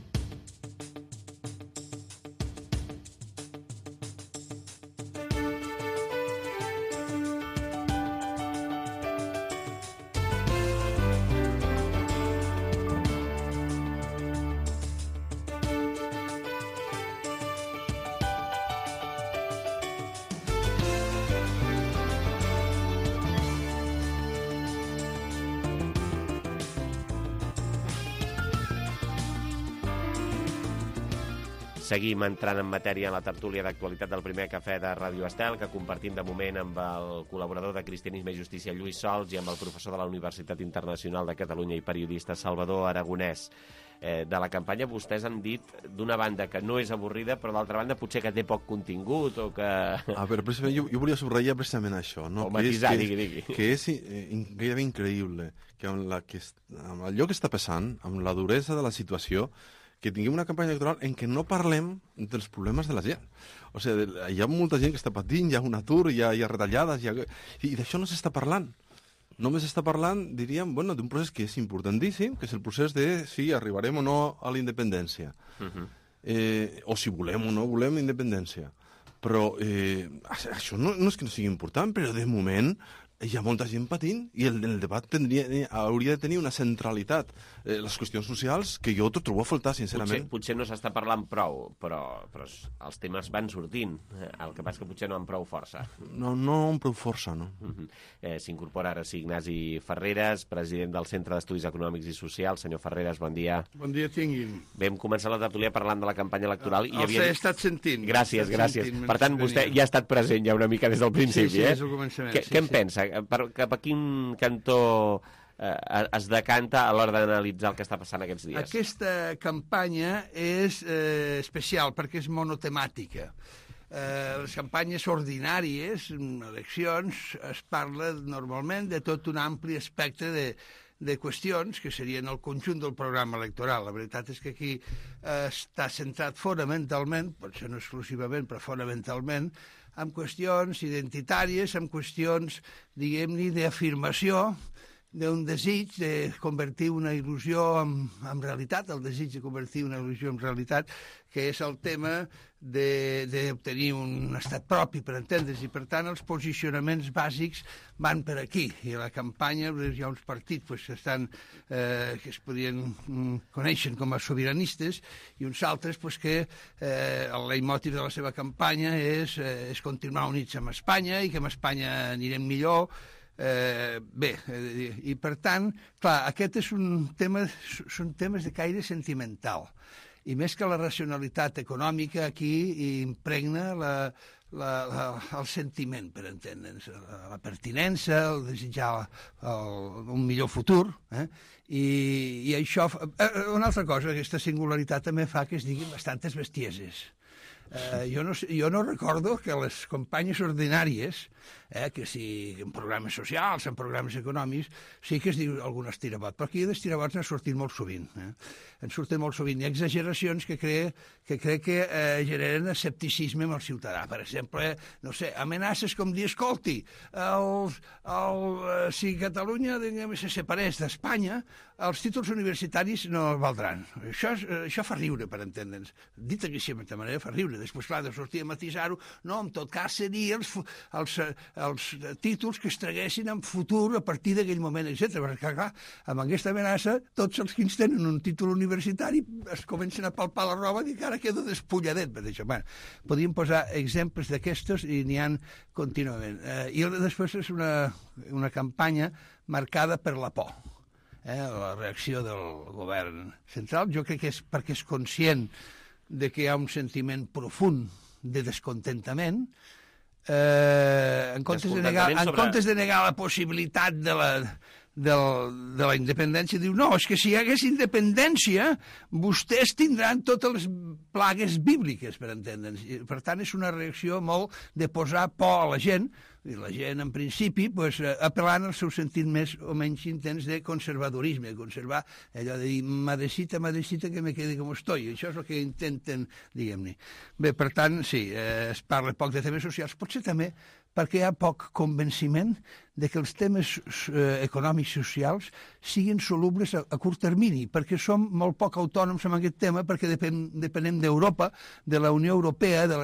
Seguim entrant en matèria en la tertúlia d'actualitat del primer cafè de Ràdio Estel, que compartim de moment amb el col·laborador de Cristianisme i Justícia, Lluís Sols, i amb el professor de la Universitat Internacional de Catalunya i periodista, Salvador Aragonès. de la campanya, vostès han dit d'una banda que no és avorrida, però d'altra banda potser que té poc contingut o que... però precisament jo volia subratllar precisament això, no? O matisar, digui. Que és gairebé increïble que amb allò que està passant, amb la duresa de la situació, que tinguem una campanya electoral en què no parlem dels problemes de la gent. O sigui, hi ha molta gent que està patint, hi ha un atur, hi ha retallades, i d'això no s'està parlant. Només està parlant, diríem, d'un procés que és importantíssim, que és el procés de si arribarem o no a la independència. O si volem o no volem independència. Però això no és que no sigui important, però de moment hi ha molta gent patint i el debat hauria de tenir una centralitat. Les qüestions socials, que jo t'ho trobo a faltar, sincerament. Potser no s'està parlant prou, però els temes van sortint. El que passa que potser no amb prou força. No amb prou força, no. S'incorpora ara Ignasi Ferreres, president del Centre d'Estudis Econòmics i Socials. Senyor Ferreres, bon dia. Bon dia tinguin. Vam començar la tertúlia parlant de la campanya electoral. He estat sentint. Gràcies. Per tant, vostè ja ha estat present ja una mica des del principi. Sí, és el començament. Què en pensa? Cap a quin cantó es decanta a l'hora d'analitzar el que està passant aquests dies? Aquesta campanya és especial perquè és monotemàtica. Les campanyes ordinàries, eleccions, es parla normalment de tot un ampli espectre de qüestions que serien el conjunt del programa electoral. La veritat és que aquí està centrat fonamentalment, potser no exclusivament, però fonamentalment, en qüestions identitàries, en qüestions, diguem-ne, d'afirmació, d'un desig de convertir una il·lusió en realitat, el desig de convertir una il·lusió en realitat, que és el tema d'obtenir un estat propi, per entendre's, i per tant els posicionaments bàsics van per aquí. I a la campanya hi ha uns partits que es podien conèixer com a sobiranistes i uns altres que el leitmotiv de la seva campanya és continuar units amb Espanya i que amb Espanya anirem millor. I per tant, clar, aquest és són temes de caire sentimental. I més que la racionalitat econòmica, aquí impregna el sentiment, per entendre'ns, la pertinença, el desitjar un millor futur. I això... Una altra cosa, aquesta singularitat també fa que es diguin bastantes bestieses. Jo no recordo que les companyes ordinàries, que si en programes socials, en programes econòmics, sí que es diu algun estirabot, però aquí d'estirabots n'ha sortit molt sovint. En surten molt sovint. Hi ha exageracions que crec que generen escepticisme amb el ciutadà. Per exemple, no sé, amenaces com dir, escolti, si Catalunya se separés d'Espanya, els títols universitaris no valdran. Això fa riure, per entendre'ns. Dit d'aquesta manera, fa riure. Després, clar, de sortir a matisar-ho, no, en tot cas serien els títols que es traguessin en futur a partir d'aquell moment, etc. Perquè, clar, amb aquesta amenaça, tots els que tenen un títol universitari es comencen a palpar la roba i que ara quedo despulladet per això. Bueno, podríem posar exemples d'aquestos i n'hi ha contínuament. I després és una campanya marcada per la por. La reacció del govern central, jo crec que és perquè és conscient de que hi ha un sentiment profund de descontentament, en comptes de negar la possibilitat de la independència, diu, no, és que si hi hagués independència, vostès tindran totes les plagues bíbliques, per entendre'ns. Per tant, és una reacció molt de posar por a la gent, i la gent, en principi, apel·lant al seu sentit més o menys intens de conservadorisme, conservar allò de dir, madrecita, que me quede com estoy. Això és el que intenten, diguem-ne. Bé, per tant, sí, es parla poc de temes socials, potser també perquè hi ha poc convenciment de que els temes econòmics i socials siguin solubles a curt termini, perquè som molt poc autònoms en aquest tema, perquè depenem d'Europa, de la Unió Europea, de la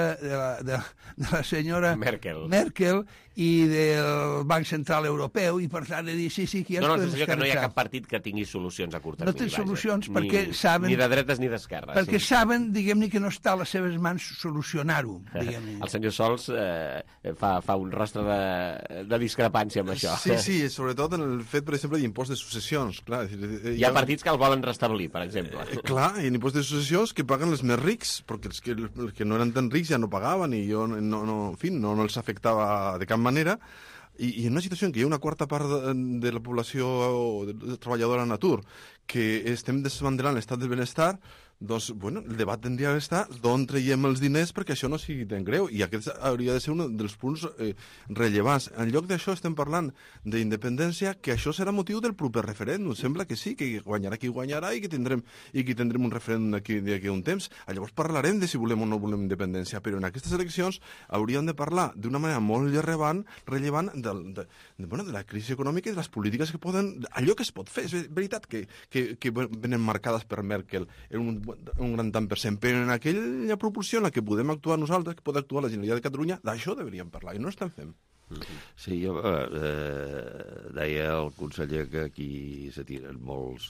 senyora Merkel i del Banc Central Europeu, i per tant he dit, sí, que ja ens podem descarregar. Que no hi ha cap partit que tingui solucions a curt termini. No té solucions perquè saben... Ni de dretes ni d'esquerres. Perquè saben, diguem-ne, que no està a les seves mans solucionar-ho, diguem-ne. El senyor Sols fa un rostre de discrepància amb això. Sí, sobretot en el fet, per exemple, d'impost de successions. Clar, hi ha partits que el volen restablir, per exemple. Clar, i l'impost de successions que paguen els més rics, perquè els que no eren tan rics ja no pagaven i en fi, no els afectava de cap manera, I en una situació en què hi ha una quarta part de la població treballadora en atur, que estem desmantelant l'estat del benestar, doncs, bueno, el debat tindria que estar d'on traiem els diners perquè això no sigui tan greu, i aquest hauria de ser un dels punts rellevants. En lloc d'això estem parlant d'independència, que això serà motiu del proper referèndum. Sembla que sí, que guanyarà qui guanyarà i que tindrem un referèndum d'aquí a un temps. Llavors parlarem de si volem o no volem independència, però en aquestes eleccions hauríem de parlar d'una manera molt rellevant de la crisi econòmica i de les polítiques que poden... allò que es pot fer. És veritat que venen marcades per Merkel en un gran tant per cent, però en aquella proporció en la que podem actuar nosaltres, que pot actuar la Generalitat de Catalunya, d'això deberíem parlar, i no estem fent. Sí, jo deia el conseller que aquí se tiren moltes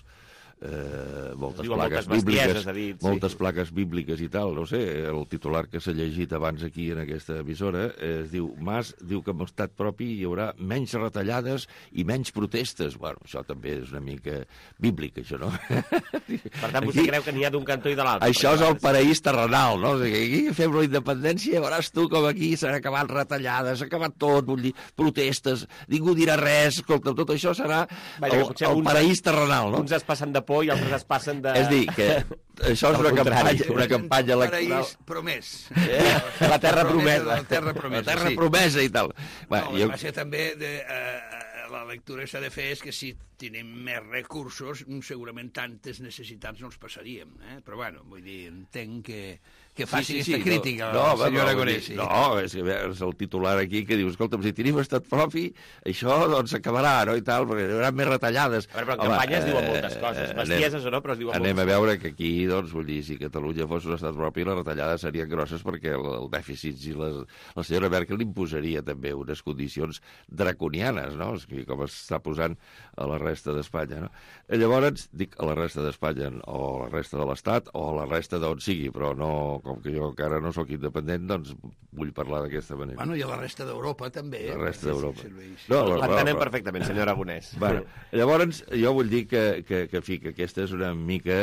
plaques bíbliques i tal, no sé, el titular que s'ha llegit abans aquí en aquesta emissora es diu, Mas diu que en estat propi hi haurà menys retallades i menys protestes. Bueno, això també és una mica bíblic, això, no? Per tant, vostè creu que n'hi ha d'un cantó i de l'altre. Això és el paraís terrenal, no? O sigui, aquí fem la independència i veuràs tu com aquí s'han acabat retallades, s'ha acabat tot, vull dir, protestes, ningú dirà res, escolta, tot això serà el paraís terrenal, no? Uns es passen de por i altres es passen de... És dir, que això és una campanya electoral... Paraís promès. La terra promesa. La terra promesa i tal. El que va ser també la lectura que s'ha de fer és que si tenim més recursos, segurament tantes necessitats no els passaríem. Però bueno, vull dir, entenc que faci aquesta crítica la senyora Aragonès. No, és el titular aquí que diu, escolta'm, si tenim estat propi, això doncs s'acabarà, no?, i tal, perquè hi haurà més retallades. A veure, però en campanya es diuen moltes coses, bestieses o no, però es diuen moltes coses. Anem a veure que aquí, doncs, vull dir, si Catalunya fos un estat propi, les retallades serien grosses perquè el dèficit i la senyora Merkel imposaria també unes condicions draconianes, no?, com està posant a la resta d'Espanya, no? Llavors, dic a la resta d'Espanya, o a la resta de l'Estat, o a la resta d'on sigui, però no, com que jo encara no sóc independent, doncs vull parlar d'aquesta manera. Bueno, i a la resta d'Europa també. La resta d'Europa. L'entenem perfectament, senyor Aragonès. Bueno, llavors, jo vull dir que aquesta és una mica...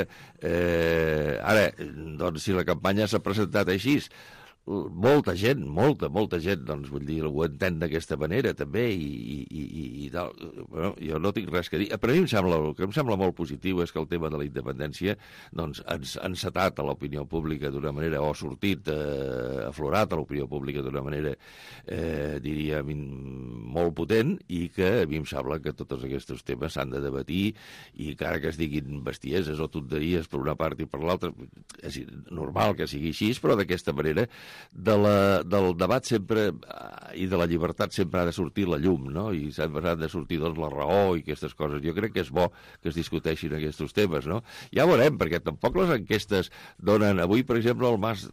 Ara, doncs, si la campanya s'ha presentat així, molta gent, doncs, vull dir, ho entén d'aquesta manera, també, i tal. Bueno, jo no tinc res que dir. Per a mi el que em sembla molt positiu és que el tema de la independència, doncs, ha encetat a l'opinió pública d'una manera, o ha sortit, aflorat a l'opinió pública d'una manera, diríem, molt potent, i que a mi em sembla que tots aquests temes s'han de debatir, i encara que es diguin bestieses o tonteries per una part i per l'altra, és normal que sigui així, però d'aquesta manera del debat sempre i de la llibertat sempre ha de sortir la llum, no? I sempre ha de sortir, doncs, la raó i aquestes coses. Jo crec que és bo que es discuteixin aquests temes, no? Ja veurem, perquè tampoc les enquestes donen... Avui, per exemple,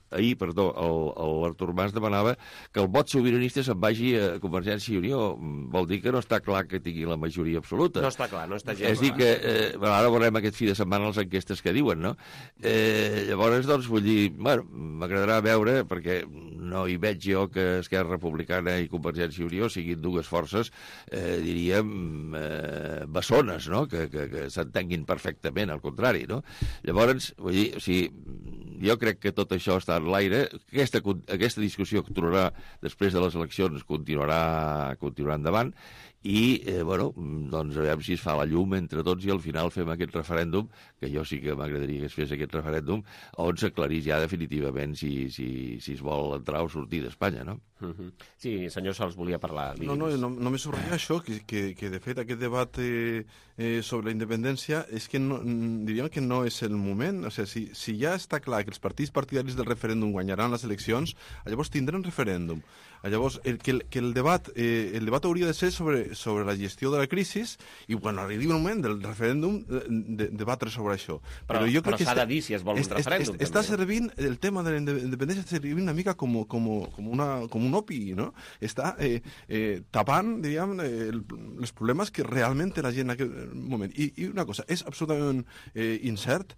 l'Artur Mas demanava que el vot sobiranista se'n vagi a Convergència i Unió. Vol dir que no està clar que tingui la majoria absoluta. No està clar, no està gens. És dir que, ara veurem aquest fi de setmana les enquestes que diuen, no? Llavors, doncs, vull dir, bueno, m'agradarà veure, perquè no hi veig jo que Esquerra Republicana i Convergència i Unió siguin dues forces, diríem, bessones, no?, que s'entenguin perfectament, al contrari, no? Llavors, vull dir, o sigui, jo crec que tot això està en l'aire. Aquesta discussió que tornarà després de les eleccions continuarà endavant, i, bueno, doncs a veure si es fa la llum entre tots i al final fem aquest referèndum, que jo sí que m'agradaria que es fes aquest referèndum, on s'aclarís ja definitivament si es vol entrar o sortir d'Espanya, no? Sí, senyor Sols volia parlar. No, només subratllar això, que de fet aquest debat sobre la independència és que diríem que no és el moment. O sigui, si ja està clar que els partits partidaris del referèndum guanyaran les eleccions, llavors tindran referèndum. Llavors, que el debat hauria de ser sobre la gestió de la crisi i quan arribi el moment del referèndum debatre sobre això. Però s'ha de dir si es vol un referèndum. Està servint, el tema de la independència està servint una mica com un opi, no? Està tapant, diríem, els problemes que realment té la gent en aquest moment. I una cosa, és absolutament incert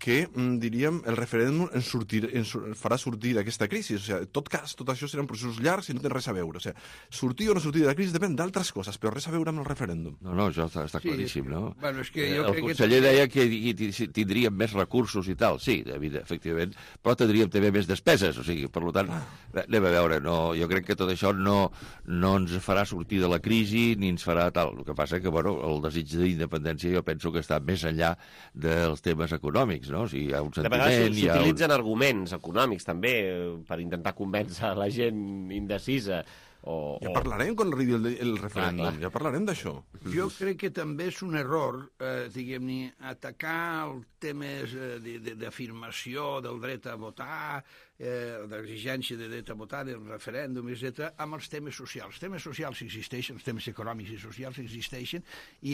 que, diríem, el referèndum ens farà sortir d'aquesta crisi. O sigui, en tot cas, tot això seran processos llargs i no té res a veure. O sigui, sortir o no sortir de la crisi depèn d'altres coses, però res a veure amb el referèndum. No, això està claríssim, no? Bueno, és que jo el conseller deia que tindríem més recursos i tal. Sí, efectivament, però tindríem també més despeses. O sigui, per tant, anem a veure. Jo crec que tot això no ens farà sortir de la crisi ni ens farà tal. El que passa que, bueno, el desig d'independència jo penso que està més enllà dels temes econòmics, no? O sigui, hi ha un sentiment... De vegades s'utilitzen arguments econòmics, també, per intentar convèncer la gent indecisa. Ja parlarem quan arribi el referèndum, ja parlarem d'això. Jo crec que també és un error, diguem-ne, atacar els temes d'afirmació del dret a votar, d'exigència de dret a votar, del referèndum, etc., amb els temes socials. Els temes socials existeixen, els temes econòmics i socials existeixen, i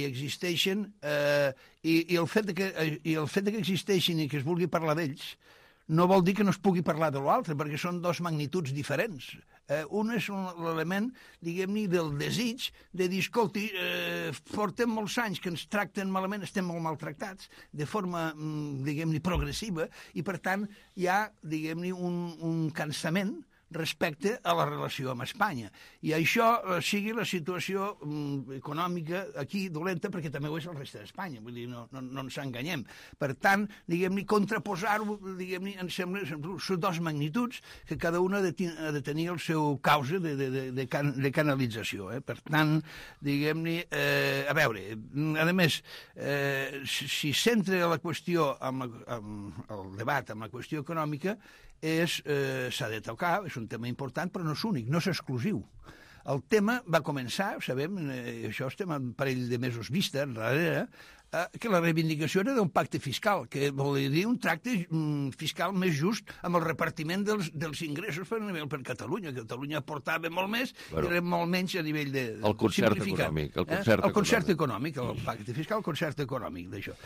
el fet que existeixin i que es vulgui parlar d'ells no vol dir que no es pugui parlar de l'altre, perquè són dos magnituds diferents. Un és l'element, diguem-ne, del desig de dir, escolti, portem molts anys que ens tracten malament, estem molt maltractats, de forma, diguem-ne, progressiva, i per tant hi ha, diguem-ne, un cansament respecte a la relació amb Espanya. I això sigui la situació econòmica aquí dolenta, perquè també ho és el reste d'Espanya, vull dir, no ens enganyem. Per tant, diguem-ne, contraposar-ho, diguem-ne, em sembla, són dos magnituds que cada una ha de tenir el seu causa de canalització. Per tant, diguem-ne, a veure, a més, si centra la qüestió amb el debat amb la qüestió econòmica, s'ha de tocar, és un tema important, però no és únic, no és exclusiu. El tema va començar, ho sabem, això estem un parell de mesos vista, darrere, que la reivindicació era d'un pacte fiscal, que volia dir un tracte fiscal més just amb el repartiment dels ingressos per Catalunya. Catalunya aportava molt més i era molt menys a nivell de el concert econòmic. El concert econòmic, el pacte fiscal, el concert econòmic, d'això.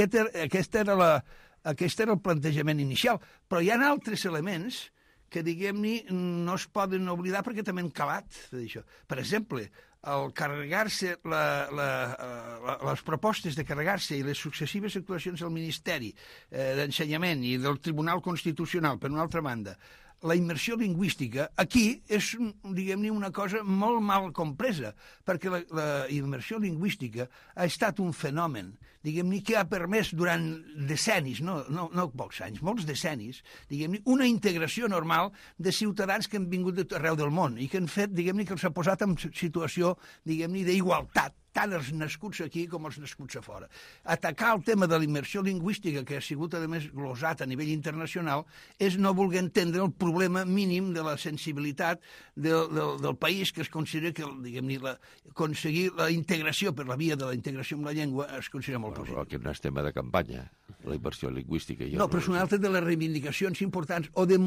Aquest era el plantejament inicial, però hi ha altres elements que, diguem-ne, no es poden oblidar perquè també han calat d'això. Per exemple, el carregar-se, les propostes de carregar-se i les successives actuacions del Ministeri d'Ensenyament i del Tribunal Constitucional, per una altra banda, la immersió lingüística, aquí és, diguem-ne, una cosa molt mal compresa, perquè la immersió lingüística ha estat un fenomen, diguem-ne, que ha permès durant decennis, no pocs anys, molts decennis, diguem-ne, una integració normal de ciutadans que han vingut d'arreu del món i que han fet, diguem-ne, que els ha posat en situació, diguem-ne, d'igualtat, tant els nascuts aquí com els nascuts a fora. Atacar el tema de la immersió lingüística, que ha sigut, a més, glosat a nivell internacional, és no voler entendre el problema mínim de la sensibilitat del país, que es considera que, diguem-ne, aconseguir la integració per la via de la integració amb la llengua es considera molt positiu. Però aquest no és tema de campanya, la immersió lingüística. No, però és una altra de les reivindicacions importants o de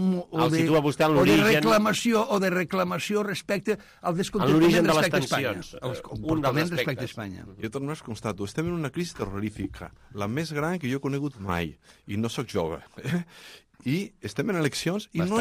reclamació respecte al descontentament respecte a Espanya. El comportament respecte a Espanya. Jo torno a constato, estem en una crisi terrorífica, la més gran que jo he conegut mai, i no sóc jove. I estem en eleccions i no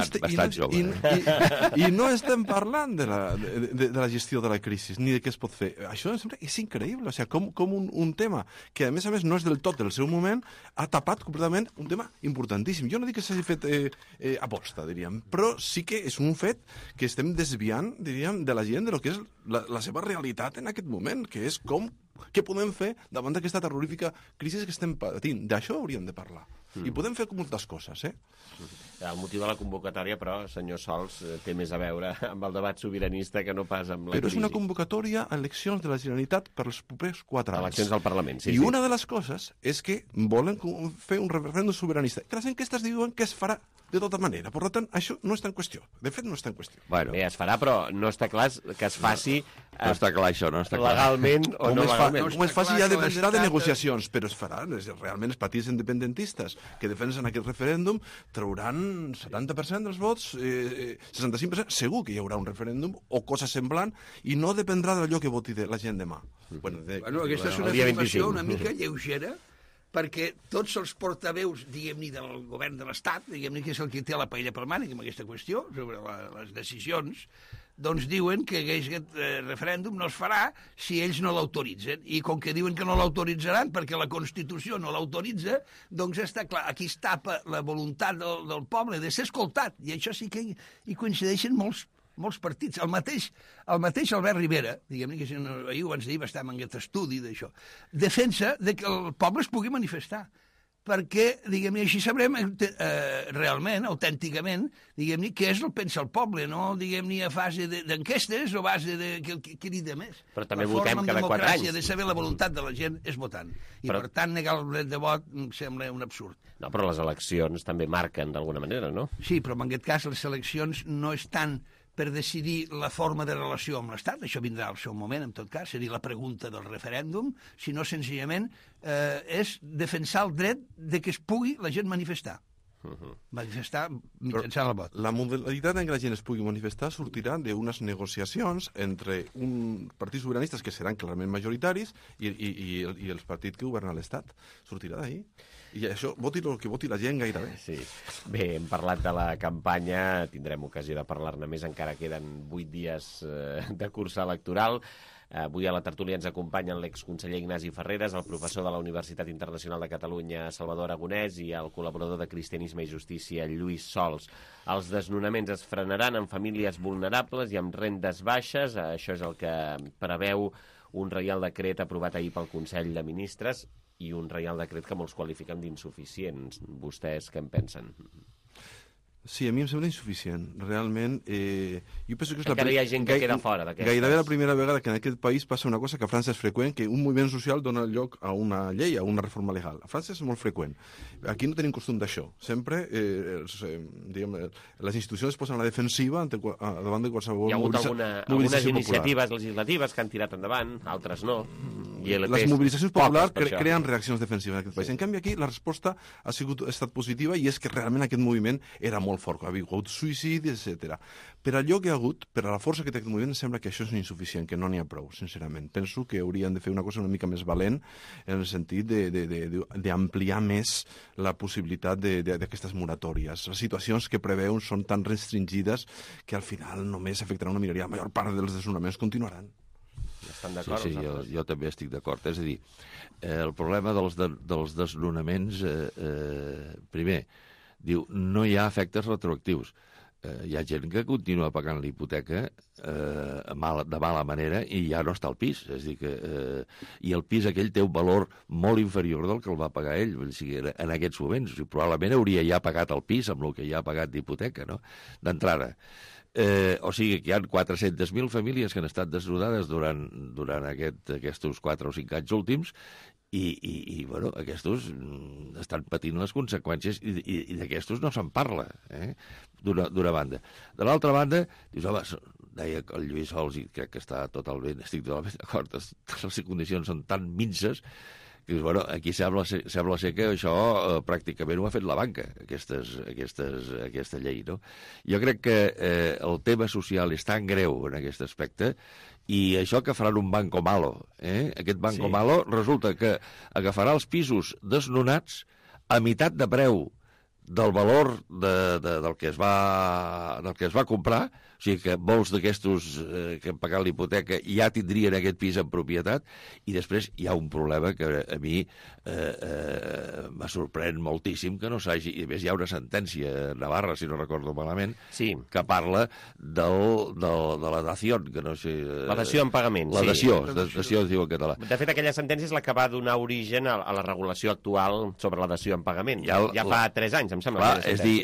estem parlant de la gestió de la crisi ni de què es pot fer. Això és increïble, o sigui, com un tema que a més no és del tot del seu moment ha tapat completament un tema importantíssim. Jo no dic que s'hagi fet aposta, diríem, però sí que és un fet que estem desviant, diríem, de la gent de lo que és la seva realitat en aquest moment, que és què podem fer davant d'aquesta terrorífica crisi que estem patint. D'això hauríem de parlar. I podem fer moltes coses, El motiu de la convocatòria, però, senyor Sols, té més a veure amb el debat sobiranista que no pas amb la crisi. Però és una convocatòria a eleccions de la Generalitat per als propers 4 anys. Eleccions al Parlament, sí. I una de les coses és que volen fer un referèndum sobiranista, que les enquestes diuen que es farà de tota manera. Per tant, això no està en qüestió. De fet, no està en qüestió. Bé, es farà, però no està clar que es faci... No està clar això, no està clar. Legalment o no legalment. Com es faci ja dependerà de negociacions, però es farà. Realment els partits independentistes que defensen aquest referèndum trauran 70% dels vots, 65%, segur que hi haurà un referèndum o cosa semblant, i no dependrà d'allò que voti la gent demà. Aquesta és una afirmació una mica lleugera, perquè tots els portaveus, diguem-ne, del govern de l'Estat, diguem-ne, que és el que té la paella pel mànic amb aquesta qüestió, sobre les decisions, doncs diuen que aquest referèndum no es farà si ells no l'autoritzen. I com que diuen que no l'autoritzaran perquè la Constitució no l'autoritza, doncs està clar, aquí es tapa la voluntat del poble de ser escoltat. I això sí que hi coincideixen molts partits. El mateix Albert Rivera, diguem-ne, que ahir o abans d'ahir va estar en aquest estudi d'això, defensa de que el poble es pugui manifestar, perquè, diguem-ne, així sabrem realment, autènticament, diguem-ne, què és el pensa el poble, no, diguem-ne, a fase d'enquestes o a base de què crida més. Però també votem cada 4 anys. La forma en democràcia de saber la voluntat de la gent és votant. I, per tant, negar el dret de vot em sembla un absurd. No, però les eleccions també marquen d'alguna manera, no? Sí, però en aquest cas les eleccions no estan per decidir la forma de relació amb l'Estat, això vindrà al seu moment, en tot cas, seria la pregunta del referèndum, sinó senzillament és defensar el dret de que es pugui la gent manifestar. Manifestar mitjançant el vot. La modalitat en què la gent es pugui manifestar sortirà d'unes negociacions entre un partits sobiranistes que seran clarament majoritaris i els partits que governen l'Estat. Sortirà d'ahir. I això, voti el que voti la gent gairebé. Sí. Bé, hem parlat de la campanya, tindrem ocasió de parlar-ne més, encara queden 8 dies de cursa electoral. Avui a la tertúlia ens acompanyen l'exconseller Ignasi Ferreres, el professor de la Universitat Internacional de Catalunya, Salvador Aragonès, i el col·laborador de Cristianisme i Justícia, Lluís Sols. Els desnonaments es frenaran en famílies vulnerables i amb rendes baixes. Això és el que preveu un reial decret aprovat ahir pel Consell de Ministres i un reial decret que molts qualifiquen d'insuficients. Vostès què en pensen? Sí, a mi em sembla insuficient. Realment, jo penso que és encara hi ha gent que queda fora d'aquestes. Gairebé la primera vegada que en aquest país passa una cosa que a França és freqüent, que un moviment social dona lloc a una llei, a una reforma legal. A França és molt freqüent. Aquí no tenim costum d'això. Sempre les institucions es posen a la defensiva davant de qualsevol mobilització popular. Hi ha hagut algunes iniciatives legislatives que han tirat endavant, altres no. Les mobilitzacions populars creen reaccions defensives en aquest país. En canvi, aquí la resposta ha estat positiva i és que realment aquest moviment era molt fort, ha hagut suïcidi, etc. Per allò que hi ha hagut, per a la força que té aquest moviment, em sembla que això és insuficient, que no n'hi ha prou, sincerament. Penso que haurien de fer una cosa una mica més valent en el sentit d'ampliar més la possibilitat d'aquestes moratòries. Les situacions que preveuen són tan restringides que al final només afectaran una minoria. La major part dels desnonaments continuaran. Estan d'acord? Sí, jo també estic d'acord. És a dir, el problema dels desnonaments, primer, diu, no hi ha efectes retroactius. Hi ha gent que continua pagant la hipoteca de mala manera i ja no està al pis. És a dir que, i el pis aquell té un valor molt inferior del que el va pagar ell. O sigui, en aquests moments. O sigui, probablement hauria ja pagat el pis amb el que ja ha pagat d'hipoteca, no? D'entrada. O sigui que hi ha 400.000 famílies que han estat desnonades durant aquests 4 o 5 anys últims i bueno, aquests estan patint les conseqüències i d'aquestos no se'n parla, d'una banda. De l'altra banda, dius, home, deia el Lluís Sols, i crec que estic totalment d'acord, les condicions són tan minces que dius, bueno, aquí sembla ser que això pràcticament ho ha fet la banca, aquesta llei, no? Jo crec que el tema social és tan greu en aquest aspecte i això que faran un Banco Malo, aquest Banco Malo resulta que agafarà els pisos desnonats a meitat de preu del valor del que es va comprar, o sigui que molts d'aquestos que han pagat l'hipoteca ja tindrien aquest pis en propietat, i després hi ha un problema que a mi me sorprèn moltíssim que no s'hagi... I a més hi ha una sentència a Navarra, si no recordo malament, que parla de la dació, que no sé... La dació en pagament, La dació es diu en català. De fet, aquella sentència és la que va donar origen a la regulació actual sobre la dació en pagament. Ja fa 3 anys, em sembla. Clar, és dir,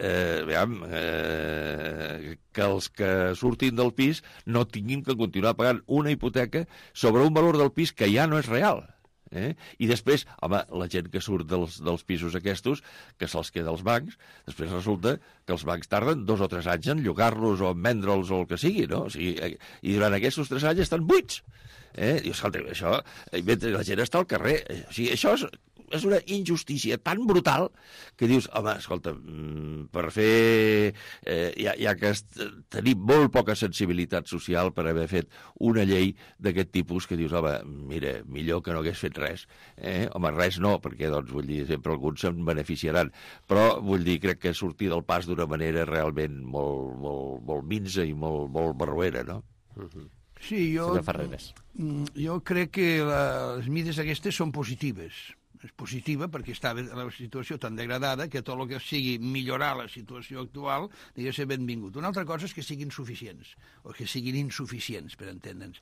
que els que surtin del pis no tinguin que continuar pagant una hipoteca sobre un valor del pis que ja no és real. I després, home, la gent que surt dels pisos aquests, que se'ls queda als bancs, després resulta que els bancs tarden 2 o 3 anys en llogar-los o en vendre'ls o el que sigui, no? O sigui, i durant aquests 3 anys estan buits. I, escolta, això, mentre la gent està al carrer, o sigui, això és és una injustícia tan brutal que dius, home, escolta, per fer... ja que tenim molt poca sensibilitat social per haver fet una llei d'aquest tipus que dius, home, mira, millor que no hagués fet res. Home, res no, perquè, doncs, vull dir, sempre alguns se'n beneficiaran. Però, vull dir, crec que sortir del pas d'una manera realment molt minsa i molt barroera, no? Sí, jo crec que les mides aquestes són positives. És positiva perquè estava la situació tan degradada que tot el que sigui millorar la situació actual hauria de ser benvingut. Una altra cosa és que siguin suficients, o que siguin insuficients, per entendre'ns.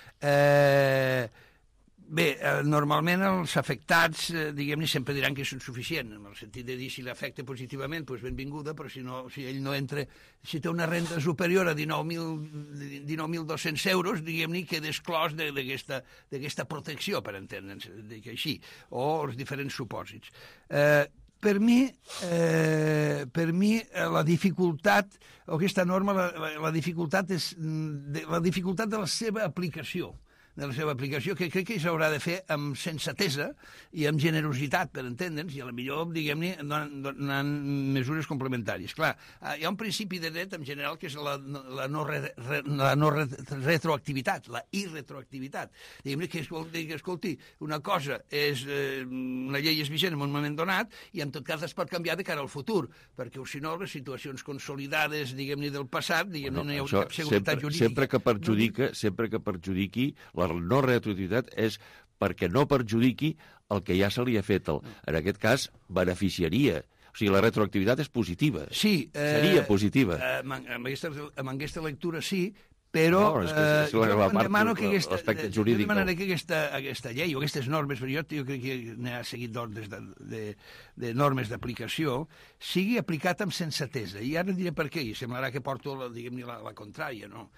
Bé, normalment els afectats, diguem-ne, sempre diran que són suficients, en el sentit de dir si l'afecta positivament, doncs benvinguda, però si ell no entra, si té una renda superior a 19.200 euros, diguem-ne, queda exclòs d'aquesta protecció, per entendre'ns, així, o els diferents supòsits. Per mi, la dificultat, o aquesta norma, la dificultat és la dificultat de la seva aplicació, que crec que s'haurà de fer amb sensatesa i amb generositat, per entendre'ns, i potser, diguem-ne, donant mesures complementàries. Clar, hi ha un principi de dret en general que és la no retroactivitat, la irretroactivitat. Diguem-ne que, escolti, una cosa és, una llei és vigent en un moment donat i en tot cas es pot canviar de cara al futur, perquè si no, les situacions consolidades, diguem-ne, del passat, diguem-ne, no hi ha cap seguretat jurídica. Sempre que perjudiqui la no retroactivitat és perquè no perjudiqui el que ja se li ha fet. En aquest cas, beneficiaria. O sigui, la retroactivitat és positiva. Sí. Seria positiva. Amb aquesta lectura sí, però jo demano que aquesta llei o aquestes normes, però jo crec que n'ha seguit de normes d'aplicació, sigui aplicat amb sensatesa. I ara diré per què, i semblarà que porto, diguem-ne, la contrària, no?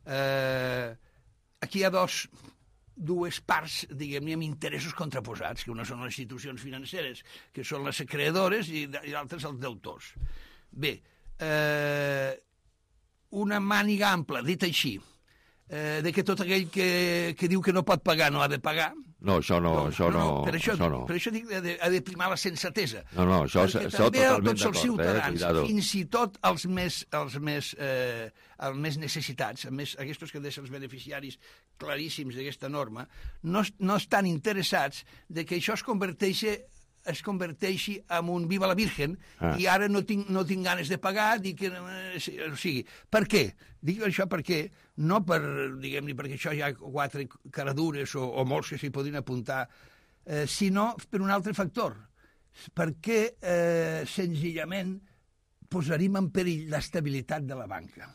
Aquí hi ha dues parts, diguem-ne, amb interessos contraposats, que una són les institucions financeres, que són les acreedores, i l'altra els deutors. Bé, una màniga ampla, dit així, de que tot aquell que diu que no pot pagar no ha de pagar. No, això no. Per això dic que ha de primar la sensatesa. No, això totalment d'acord. Tots els ciutadans, fins i tot els més necessitats, aquests que han de ser els beneficiaris claríssims d'aquesta norma, no estan interessats de que això es converteixi en un viva la Virgen i ara no tinc ganes de pagar, o sigui, per què? Dic això perquè, no per, diguem-ne, perquè això hi ha 4 caradures o molts que s'hi podrien apuntar, sinó per un altre factor, perquè senzillament posaríem en perill l'estabilitat de la banca.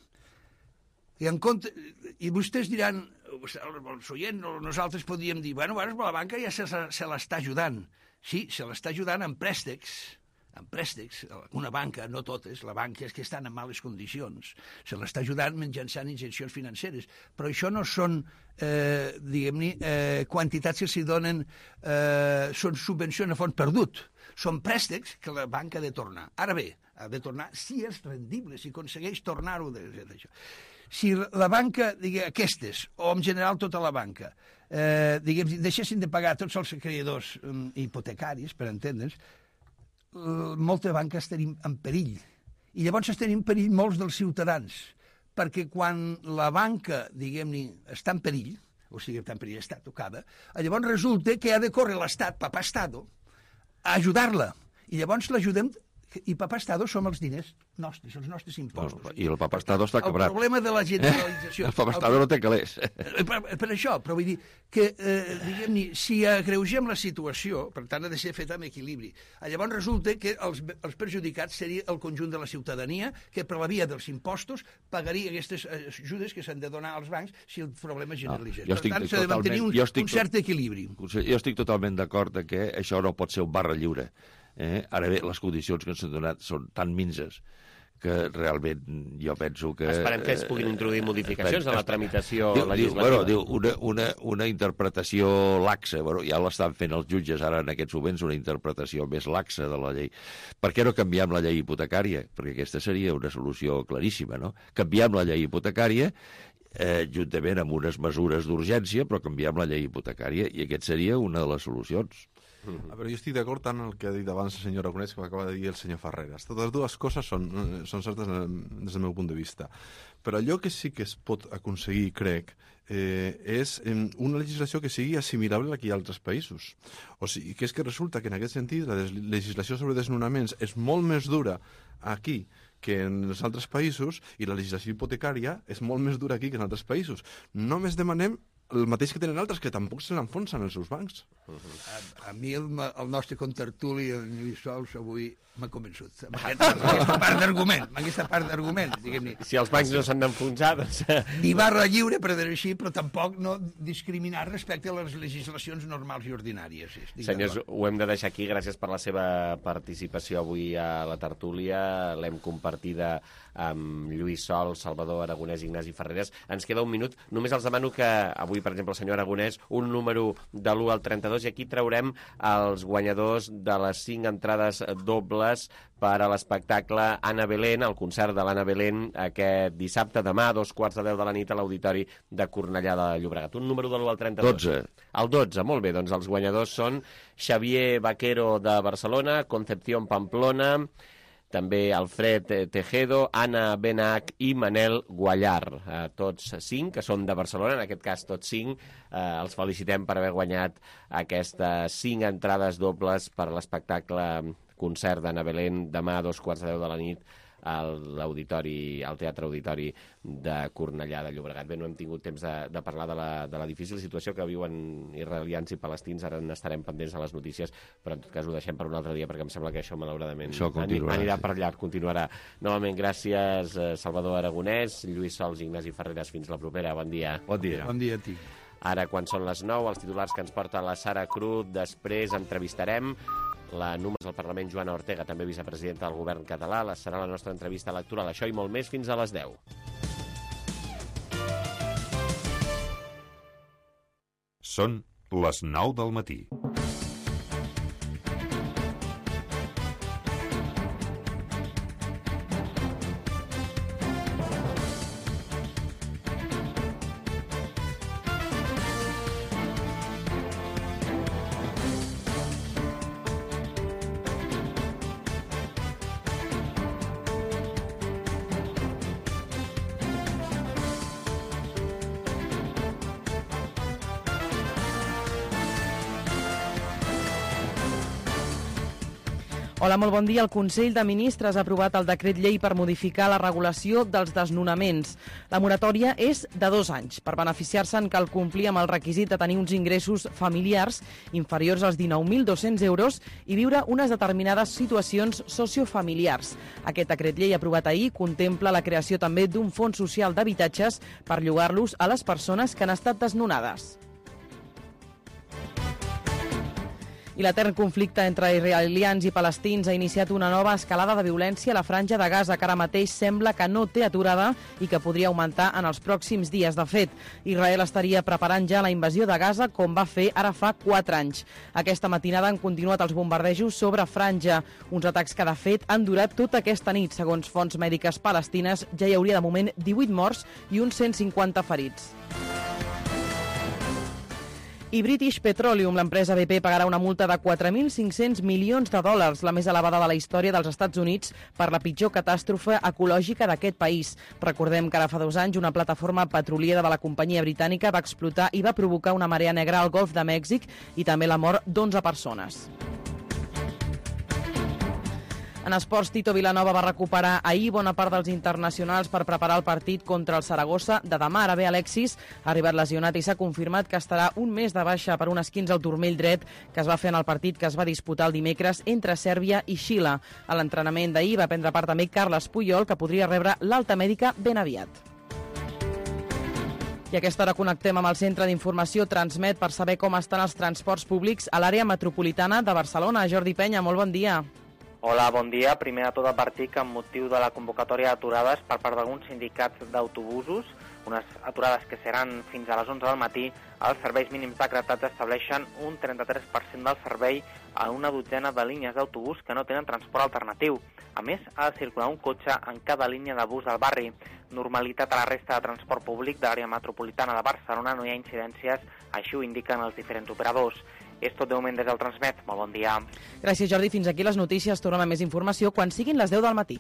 I vostès diran, els oients, nosaltres podríem dir, bueno, la banca ja se l'està ajudant. Sí, se l'està ajudant amb préstecs, una banca, no totes, la banca és que estan en males condicions, se l'està ajudant mitjançant injeccions financeres, però això no són, diguem-ne, quantitats que s'hi donen, són subvencions a fons perdut, són préstecs que la banca ha de tornar. Ara bé, ha de tornar si és rendible, si aconsegueix tornar-ho d'això. Si la banca, aquestes, o en general tota la banca, deixessin de pagar tots els acreedors hipotecaris, per entendre'ns, molta banca estaria en perill. I llavors estaria en perill molts dels ciutadans, perquè quan la banca, diguem-ne, està en perill, o sigui, està en perill, està tocada, llavors resulta que ha de córrer l'Estat, papà Estado, a ajudar-la. I llavors l'ajudem, i papà Estado som els diners nostres, els nostres impostos. I el papà Estado està cabrat. El problema de la generalització... El papà Estado no té calés. Per això, però vull dir que, diguem-ne, si agreugem la situació, per tant ha de ser feta amb equilibri, llavors resulta que els perjudicats seria el conjunt de la ciutadania, que per la via dels impostos pagaria aquestes ajudes que s'han de donar als bancs si el problema és generalitzat. Per tant, s'ha de mantenir un cert equilibri. Jo estic totalment d'acord que això no pot ser un barra lliure. Ara bé, les condicions que ens han donat són tan minses que realment jo penso que... Esperem que es puguin introduir modificacions en la tramitació legislativa. Una interpretació laxa, ja l'estan fent els jutges ara en aquests moments, una interpretació més laxa de la llei. Per què no canviem la llei hipotecària? Perquè aquesta seria una solució claríssima, no? Canviem la llei hipotecària juntament amb unes mesures d'urgència, però canviem la llei hipotecària i aquest seria una de les solucions. Però jo estic d'acord tant el que ha dit abans el senyor Aragonès com acaba de dir el senyor Ferreras. Totes dues coses són certes des del meu punt de vista. Però allò que sí que es pot aconseguir, crec, és una legislació que sigui assimilable a la que hi ha a altres països. O sigui, que és que resulta que en aquest sentit la legislació sobre desnonaments és molt més dura aquí que en els altres països i la legislació hipotecària és molt més dura aquí que en altres països. Només demanem el mateix que tenen altres, que tampoc se l'enfonsen els seus bancs. A mi el nostre contertuli, en Lluís Sols, avui m'ha convençut. Amb aquesta part d'argument, diguem-ne. Si els bancs no s'han d'enfonsar, doncs... Ni barra lliure, per dir-ho així, però tampoc no discriminar respecte a les legislacions normals i ordinàries. Senyors, ho hem de deixar aquí. Gràcies per la seva participació avui a la tertúlia. L'hem compartida amb Lluís Sol, Salvador Aragonès i Ignasi Ferreras. Ens queda un minut. Només els demano que avui, per exemple, el senyor Aragonès, un número de l'1 al 32, i aquí traurem els guanyadors de les 5 entrades dobles per a l'espectacle Ana Belén, el concert de l'Anna Belén, aquest dissabte, demà, a 2:15 de la nit, a l'Auditori de Cornellà de Llobregat. Un número de l'1 al 32. 12. El 12, molt bé. Doncs els guanyadors són Xavier Vaquero de Barcelona, Concepción Pamplona, també Alfred Tejedo, Anna Benach i Manel Guallar. Tots 5, que són de Barcelona, en aquest cas tots 5, els felicitem per haver guanyat aquestes 5 entrades dobles per a l'espectacle concert d'Anna Belén demà a 2:15 de la nit al Teatre Auditori de Cornellà de Llobregat. Bé, no hem tingut temps de parlar de la difícil situació que viuen israelians i palestins. Ara n'estarem pendents a les notícies, però en tot cas ho deixem per un altre dia, perquè em sembla que això malauradament anirà per llarg, continuarà. Novament, gràcies Salvador Aragonès, Lluís Sols i Ignasi Ferreras. Fins la propera. Bon dia. Bon dia. Bon dia a ti. Ara, quan són les 9, els titulars que ens porta la Sara Cruz. Després entrevistarem la número del Parlament, Joana Ortega, també vicepresidenta del govern català. Serà la nostra entrevista electoral. Això i molt més fins a les 10. Són les 9 del matí. Hola, molt bon dia. El Consell de Ministres ha aprovat el decret llei per modificar la regulació dels desnonaments. La moratòria és de 2 anys. Per beneficiar-se'n cal complir amb el requisit de tenir uns ingressos familiars inferiors als 19.200 euros i viure unes determinades situacions sociofamiliars. Aquest decret llei aprovat ahir contempla la creació també d'un fons social d'habitatges per llogar-los a les persones que han estat desnonades. I l'etern conflicte entre israelians i palestins ha iniciat una nova escalada de violència a la franja de Gaza, que ara mateix sembla que no té aturada i que podria augmentar en els pròxims dies. De fet, Israel estaria preparant ja la invasió de Gaza, com va fer ara fa 4 anys. Aquesta matinada han continuat els bombardejos sobre franja, uns atacs que de fet han durat tota aquesta nit. Segons fonts mèdiques palestines, ja hi hauria de moment 18 morts i uns 150 ferits. I British Petroleum, l'empresa BP, pagarà una multa de 4.500 milions de dòlars, la més elevada de la història dels Estats Units, per la pitjor catàstrofe ecològica d'aquest país. Recordem que ara fa 2 anys una plataforma petroliera de la companyia britànica va explotar i va provocar una marea negra al Golf de Mèxic i també la mort d'11 persones. En esports, Tito Vilanova va recuperar ahir bona part dels internacionals per preparar el partit contra el Saragossa de demà. Ara bé, Alexis ha arribat lesionat i s'ha confirmat que estarà un mes de baixa per un esquinç al turmell dret que es va fer en el partit que es va disputar el dimecres entre Sèrbia i Xile. A l'entrenament d'ahir va prendre part també Carles Puyol, que podria rebre l'alta mèdica ben aviat. I a aquesta hora connectem amb el Centre d'Informació Transmet per saber com estan els transports públics a l'àrea metropolitana de Barcelona. Jordi Penya, molt bon dia. Hola, bon dia. Primer de tot advertir que amb motiu de la convocatòria d'aturades per part d'alguns sindicats d'autobusos, unes aturades que seran fins a les 11 del matí, els serveis mínims decretats estableixen un 33% del servei a una dotzena de línies d'autobús que no tenen transport alternatiu. A més, ha de circular un cotxe en cada línia de bus del barri. Normalitat a la resta de transport públic de l'àrea metropolitana de Barcelona, no hi ha incidències, així ho indiquen els diferents operadors. És tot de moment des del Transmet. Molt bon dia. Gràcies, Jordi. Fins aquí les notícies. Tornem amb més informació quan siguin les 10 del matí.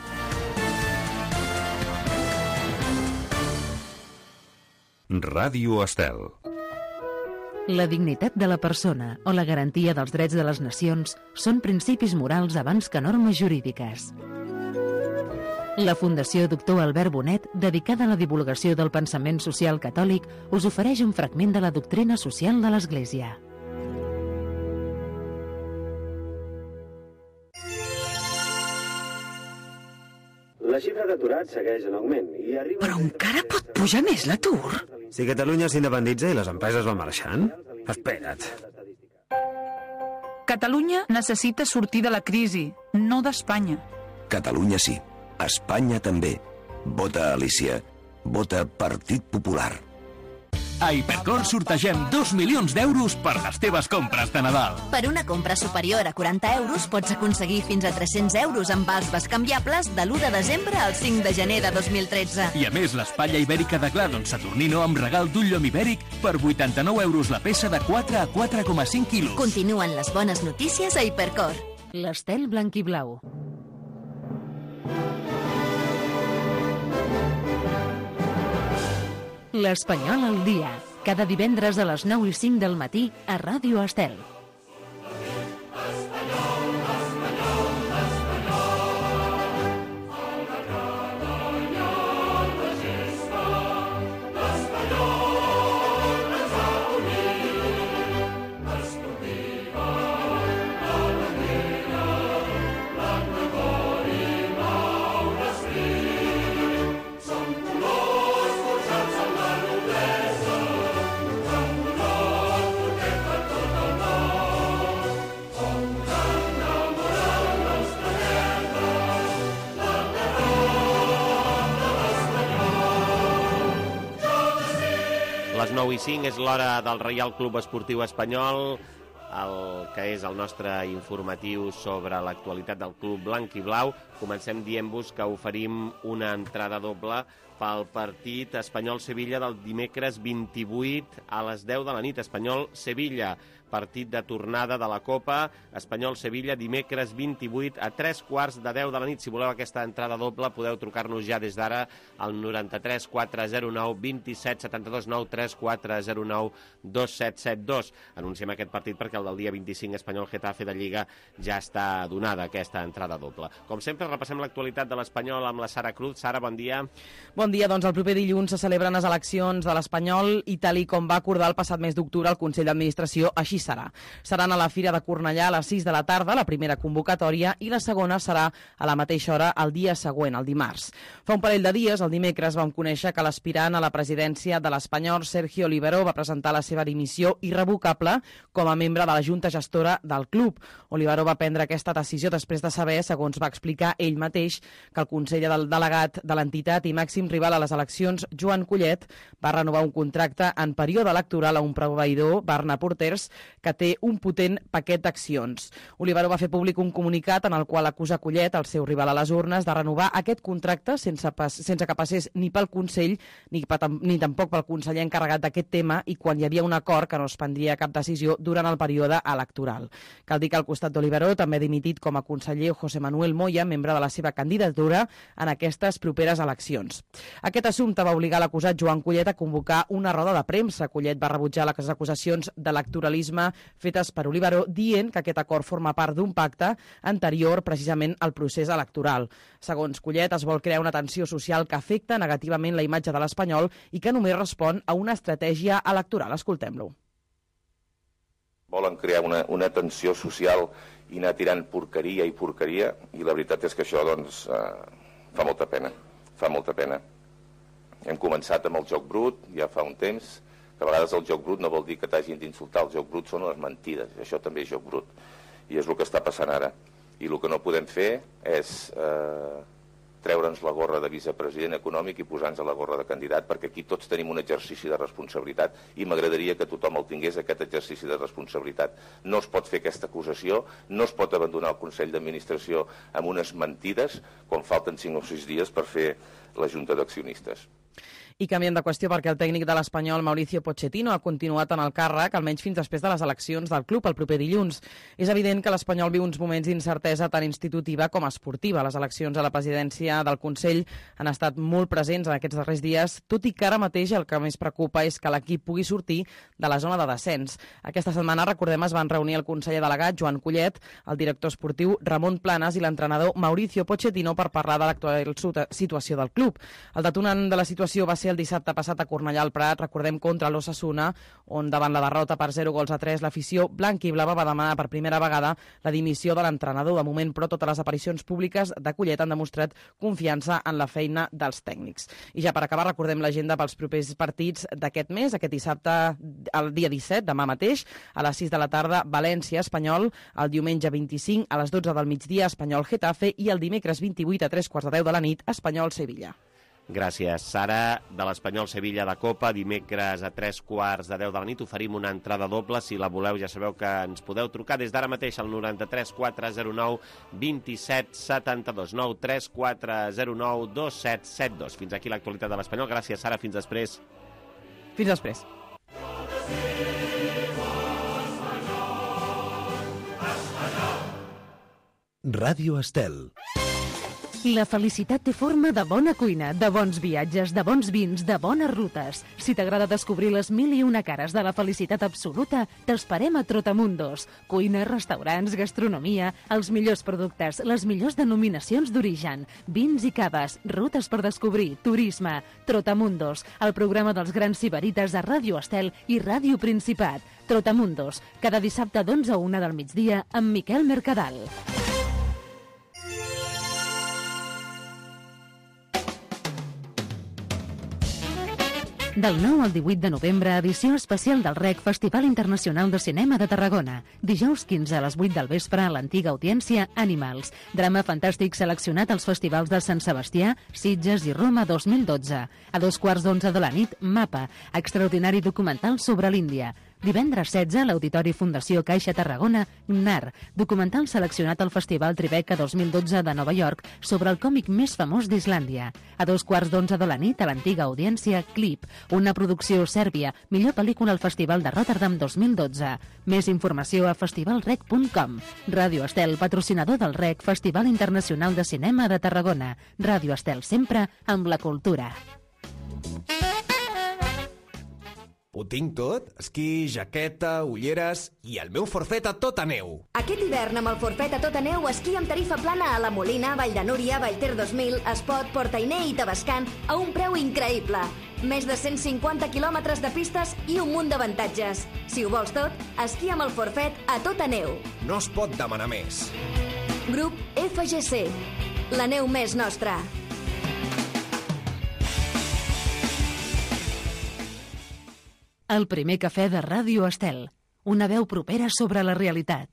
Ràdio Estel. La dignitat de la persona o la garantia dels drets de les nacions són principis morals abans que normes jurídiques. La Fundació Doctor Albert Bonet, dedicada a la divulgació del pensament social catòlic, us ofereix un fragment de la doctrina social de l'Església. La xifra d'aturats segueix en augment i arriba... Però encara pot pujar més l'atur? Si Catalunya s'independitza i les empreses van marxant, espera't. Catalunya necessita sortir de la crisi, no d'Espanya. Catalunya sí, Espanya també. Vota Alicia. Vota Partit Popular. A Hipercor sortegem 2 milions d'euros per les teves compres de Nadal. Per una compra superior a 40 euros pots aconseguir fins a 300 euros en vals bescanviables de l'1 de desembre al 5 de gener de 2013. I a més, l'espatlla ibèrica de Gladon Saturnino amb regal d'un llom ibèric per 89 euros la peça de 4 a 4,5 quilos. Continuen les bones notícies a Hipercor. L'Estel blanc i blau. L'Espanyol al dia. Cada divendres a les 9 i 5 del matí a Ràdio Estel. Les 9 i 5 és l'hora del Reial Club Esportiu Espanyol, el que és el nostre informatiu sobre l'actualitat del club blanc i blau. Comencem dient-vos que oferim una entrada doble pel partit Espanyol-Sevilla del dimecres 28 a les 10 de la nit. Espanyol-Sevilla, partit de tornada de la Copa. Espanyol-Sevilla, dimecres 28 a 3:15 de 10 de la nit. Si voleu aquesta entrada doble, podeu trucar-nos ja des d'ara al 93 409 27 72 93 409 2772. Anunciem aquest partit perquè el del dia 25 Espanyol-Getafe de Lliga ja està donada aquesta entrada doble. Com sempre, repassem l'actualitat de l'Espanyol amb la Sara Cruz. Sara, bon dia. Bon dia, doncs el proper dilluns se celebren les eleccions de l'Espanyol i tal i com va acordar el passat mes d'octubre el Consell d'Administració, així serà. Seran a la Fira de Cornellà a les 6 de la tarda, la primera convocatòria, i la segona serà a la mateixa hora el dia següent, el dimarts. Fa un parell de dies, el dimecres, vam conèixer que l'aspirant a la presidència de l'Espanyol, Sergio Oliveró, va presentar la seva dimissió irrevocable com a membre de la Junta Gestora del club. Oliveró va prendre aquesta decisió després de saber, segons va explicar ell mateix, que el conseller del delegat de l'entitat i màxim rival a les eleccions, Joan Collet, va renovar un contracte en període electoral a un proveïdor, Barna Porters, que té un potent paquet d'accions. Oliveró va fer públic un comunicat en el qual acusa Collet, el seu rival a les urnes, de renovar aquest contracte sense que passés ni pel Consell ni tampoc pel conseller encarregat d'aquest tema i quan hi havia un acord que no es prendria cap decisió durant el període electoral. Cal dir que al costat d'Oliveró també ha dimitit com a conseller José Manuel Moya, membre de la seva candidatura en aquestes properes eleccions. Aquest assumpte va obligar l'acusat Joan Collet a convocar una roda de premsa. Collet va rebutjar les acusacions d'electoralisme fetes per Oliveró, dient que aquest acord forma part d'un pacte anterior precisament al procés electoral. Segons Collet, es vol crear una tensió social que afecta negativament la imatge de l'Espanyol i que només respon a una estratègia electoral. Escoltem-lo. Volen crear una tensió social i anar tirant porqueria i la veritat és que això doncs, fa molta pena. Fa molta pena. Hem començat amb el joc brut, ja fa un temps, que a vegades el joc brut no vol dir que t'hagin d'insultar, el joc brut són les mentides, això també és joc brut. I és el que està passant ara. I el que no podem fer és treure'ns la gorra de vicepresident econòmic i posar-nos a la gorra de candidat, perquè aquí tots tenim un exercici de responsabilitat i m'agradaria que tothom el tingués, aquest exercici de responsabilitat. No es pot fer aquesta acusació, no es pot abandonar el Consell d'Administració amb unes mentides quan falten 5 o 6 dies per fer la Junta d'Accionistes. I canviem de qüestió perquè el tècnic de l'Espanyol, Mauricio Pochettino, ha continuat en el càrrec, almenys fins després de les eleccions del club el proper dilluns. És evident que l'Espanyol viu uns moments d'incertesa tant institutiva com esportiva. Les eleccions a la presidència del Consell han estat molt presents en aquests darrers dies, tot i que ara mateix el que més preocupa és que l'equip pugui sortir de la zona de descens. Aquesta setmana, recordem, es van reunir el conseller delegat, Joan Collet, el director esportiu, Ramon Planes, i l'entrenador Mauricio Pochettino per parlar de l'actual situació del club. El detonant de la situació va ser el dissabte passat a Cornellà al Prat, recordem, contra l'Osasuna, on davant la derrota per 0-3 l'afició blanc-i-blava va demanar per primera vegada la dimissió de l'entrenador. De moment, però, totes les aparicions públiques de Collet han demostrat confiança en la feina dels tècnics. I ja per acabar, recordem l'agenda pels propers partits d'aquest mes. Aquest dissabte, el dia 17, demà mateix, a les 6 de la tarda, València, Espanyol, el diumenge 25 a les 12 del migdia, Espanyol, Getafe, i el dimecres 28 a 3:15 de la nit, Espanyol, Sevilla. Gràcies, Sara. De l'Espanyol Sevilla de Copa, dimecres a 3:15 de la nit, oferim una entrada doble. Si la voleu, ja sabeu que ens podeu trucar des d'ara mateix al 93 409 27 72, 93 409 2772. Fins aquí l'actualitat de l'Espanyol. Gràcies, Sara. Fins després. Fins després. Ràdio Estel. La felicitat té forma de bona cuina, de bons viatges, de bons vins, de bones rutes. Si t'agrada descobrir les 1001 cares de la felicitat absoluta, t'esperem a Trotamundos. Cuina, restaurants, gastronomia, els millors productes, les millors denominacions d'origen, vins i caves, rutes per descobrir, turisme. Trotamundos, el programa dels grans sibarites a Ràdio Estel i Ràdio Principat. Trotamundos, cada dissabte d'11 a 1 del migdia amb Miquel Mercadal. Del 9 al 18 de novembre, edició especial del REC, Festival Internacional de Cinema de Tarragona. Dijous 15 a les 8 del vespre a l'antiga audiència Animals. Drama fantàstic seleccionat als festivals de Sant Sebastià, Sitges i Roma 2012. A 2:15 de la nit, Mapa, extraordinari documental sobre l'Índia. Divendres 16, a l'Auditori Fundació Caixa Tarragona, NAR, documental seleccionat al Festival Tribeca 2012 de Nova York sobre el còmic més famós d'Islàndia. A 2:15 de la nit, a l'antiga audiència Clip, una producció sèrbia, millor pel·lícula al Festival de Rotterdam 2012. Més informació a festivalrec.com. Ràdio Estel, patrocinador del REC, Festival Internacional de Cinema de Tarragona. Ràdio Estel, sempre amb la cultura. Ho tinc tot? Esquí, jaqueta, ulleres i el meu forfet a tota neu. Aquest hivern amb el forfet a tota neu, esquí amb tarifa plana a la Molina, Vall de Núria, Vallter 2000, Espot, Portainer i Tavascan a un preu increïble. Més de 150 quilòmetres de pistes i un munt d'avantatges. Si ho vols tot, esquí amb el forfet a tota neu. No es pot demanar més. Grup FGC. La neu més nostra. El primer cafè de Ràdio Estel. Una veu propera sobre la realitat.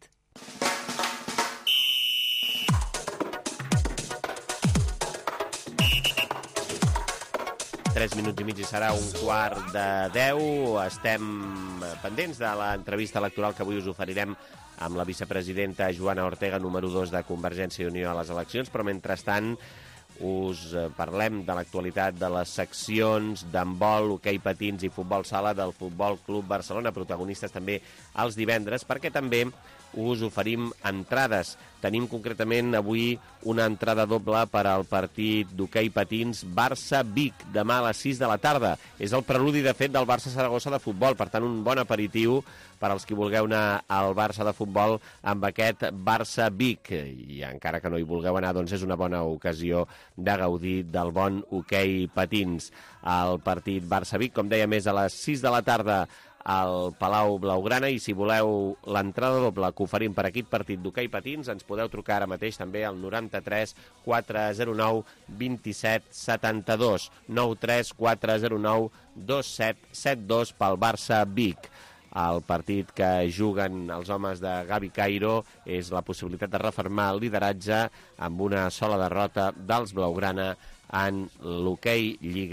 Tres minuts i mig i serà 9:15. Estem pendents de l'entrevista electoral que avui us oferirem amb la vicepresidenta Joana Ortega, número 2 de Convergència i Unió a les eleccions, però mentrestant us parlem de l'actualitat de les seccions d'handbol, hoquei patins i futbol sala del Futbol Club Barcelona, protagonistes també els divendres, perquè també us oferim entrades. Tenim concretament avui una entrada doble per al partit d'hoquei patins Barça-Vic, demà a les 6 de la tarda. És el preludi, de fet, del Barça-Saragossa de futbol, per tant, un bon aperitiu per als qui vulgueu anar al Barça de futbol amb aquest Barça-Vic. I encara que no hi vulgueu anar, doncs és una bona ocasió de gaudir del bon hoquei patins. El partit Barça-Vic, com deia, més a les 6 de la tarda al Palau Blaugrana, i si voleu l'entrada doble que oferim per aquest partit d'hoquei patins, ens podeu trucar ara mateix també al 93 409 27 72, 93 409 2772 pel Barça-Vic. El partit que juguen els homes de Gavi Cairo és la possibilitat de refermar el lideratge amb una sola derrota dels Blaugrana en l'hoquei Lliga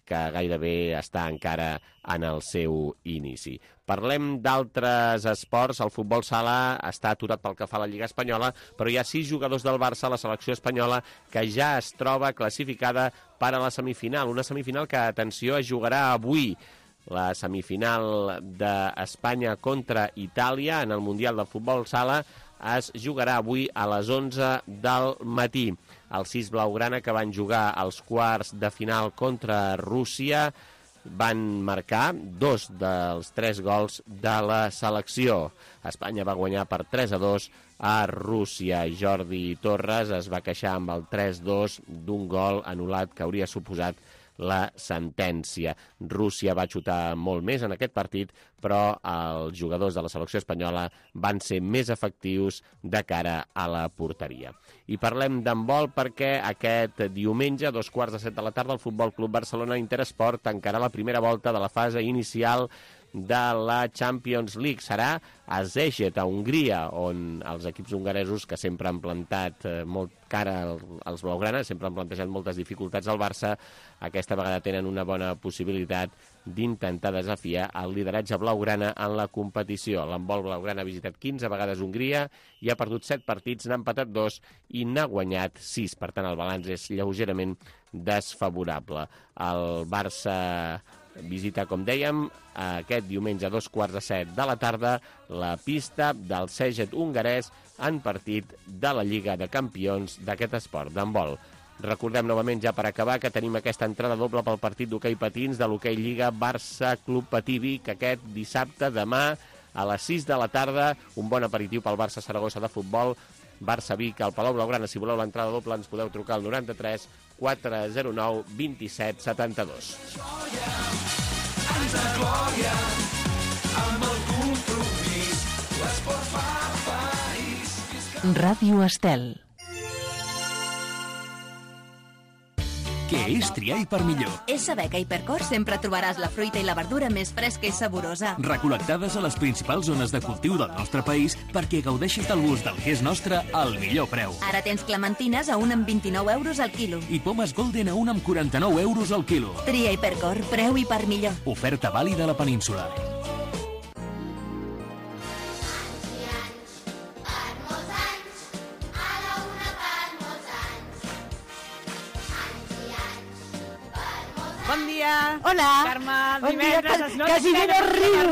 que gairebé està encara en el seu inici. Parlem d'altres esports. El futbol sala està aturat pel que fa a la Lliga Espanyola, però hi ha 6 jugadors del Barça a la selecció espanyola que ja es troba classificada per a la semifinal. Una semifinal que, atenció, es jugarà avui. La semifinal d'Espanya contra Itàlia en el Mundial de Futbol Sala es jugarà avui a les 11 del matí. Els 6 blaugrana que van jugar als quarts de final contra Rússia van marcar 2 dels 3 gols de la selecció. Espanya va guanyar per 3-2 a Rússia. Jordi Torres es va queixar amb el 3-2 d'un gol anul·lat que hauria suposat la sentència. Rússia va xutar molt més en aquest partit, però els jugadors de la selecció espanyola van ser més efectius de cara a la porteria. I parlem d'handbol perquè aquest diumenge, a 7:15 de la tarda, el Futbol Club Barcelona Interesport tancarà la primera volta de la fase inicial de la Champions League. Serà a Szeged, a Hongria, on els equips hongaresos, que sempre han plantat molt cara als blaugrana, sempre han plantejat moltes dificultats al Barça, aquesta vegada tenen una bona possibilitat d'intentar desafiar el lideratge blaugrana en la competició. L'handbol blaugrana ha visitat 15 vegades Hongria i ha perdut 7 partits, n'ha empatat 2 i n'ha guanyat 6. Per tant, el balanç és lleugerament desfavorable. El Barça visita, com dèiem, aquest diumenge a 7:15 de la tarda la pista del Szeged hongarès en partit de la Lliga de Campions d'aquest esport d'handbol. Recordem novament, ja per acabar, que tenim aquesta entrada doble pel partit d'hoquei patins de l'hoquei Lliga Barça Club Patí Vic aquest dissabte, demà a les 6 de la tarda. Un bon aperitiu pel Barça Saragossa de futbol. Barça Vic, al Palau Blaugrana. Si voleu l'entrada doble ens podeu trucar al 93 409 27 72. Ens agloria amb el compromís, l'esport fa país. Ràdio Estel. Què és triar i per millor? És saber que a Hipercor sempre trobaràs la fruita i la verdura més fresca i saborosa. Recol·lectades a les principals zones de cultiu del nostre país perquè gaudeixis del gust del que és nostre al millor preu. Ara tens clementines a 1 amb 29 euros al quilo. I pomes Golden a 1 amb 49 euros al quilo. Tria Hipercor, preu i per millor. Oferta vàlida a la península. Bon dia. Hola. Carme, Bon dia, divendres, quasi bé no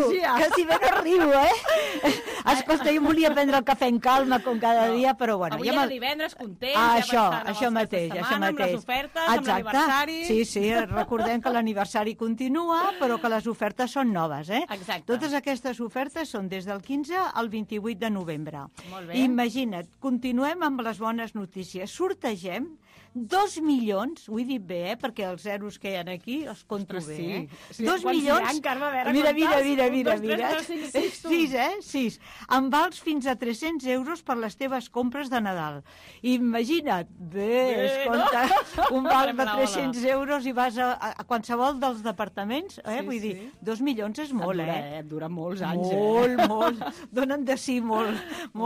riu, Escolta, jo volia prendre el cafè en calma, com cada dia, però bueno. Avui era divendres, content, Això mateix. Amb les ofertes, amb l'aniversari. Sí, recordem que l'aniversari continua, però que les ofertes són noves, Exacte. Totes aquestes ofertes són des del 15 al 28 de novembre. Molt bé. Imagina't, continuem amb les bones notícies. Sortegem 2 milions, ho he dit bé, perquè els zeros que hi ha aquí els compto bé, 2 milions... Carme, a veure, mira. 1, 2, 3, 4, 5, 6, 6, amb vals fins a 300 euros per les teves compres de Nadal. Imagina't, escolta, un val de 300 euros i vas a qualsevol dels departaments, vull dir, 2 milions és molt, Et dura molts anys, Molt, donen de sí molt.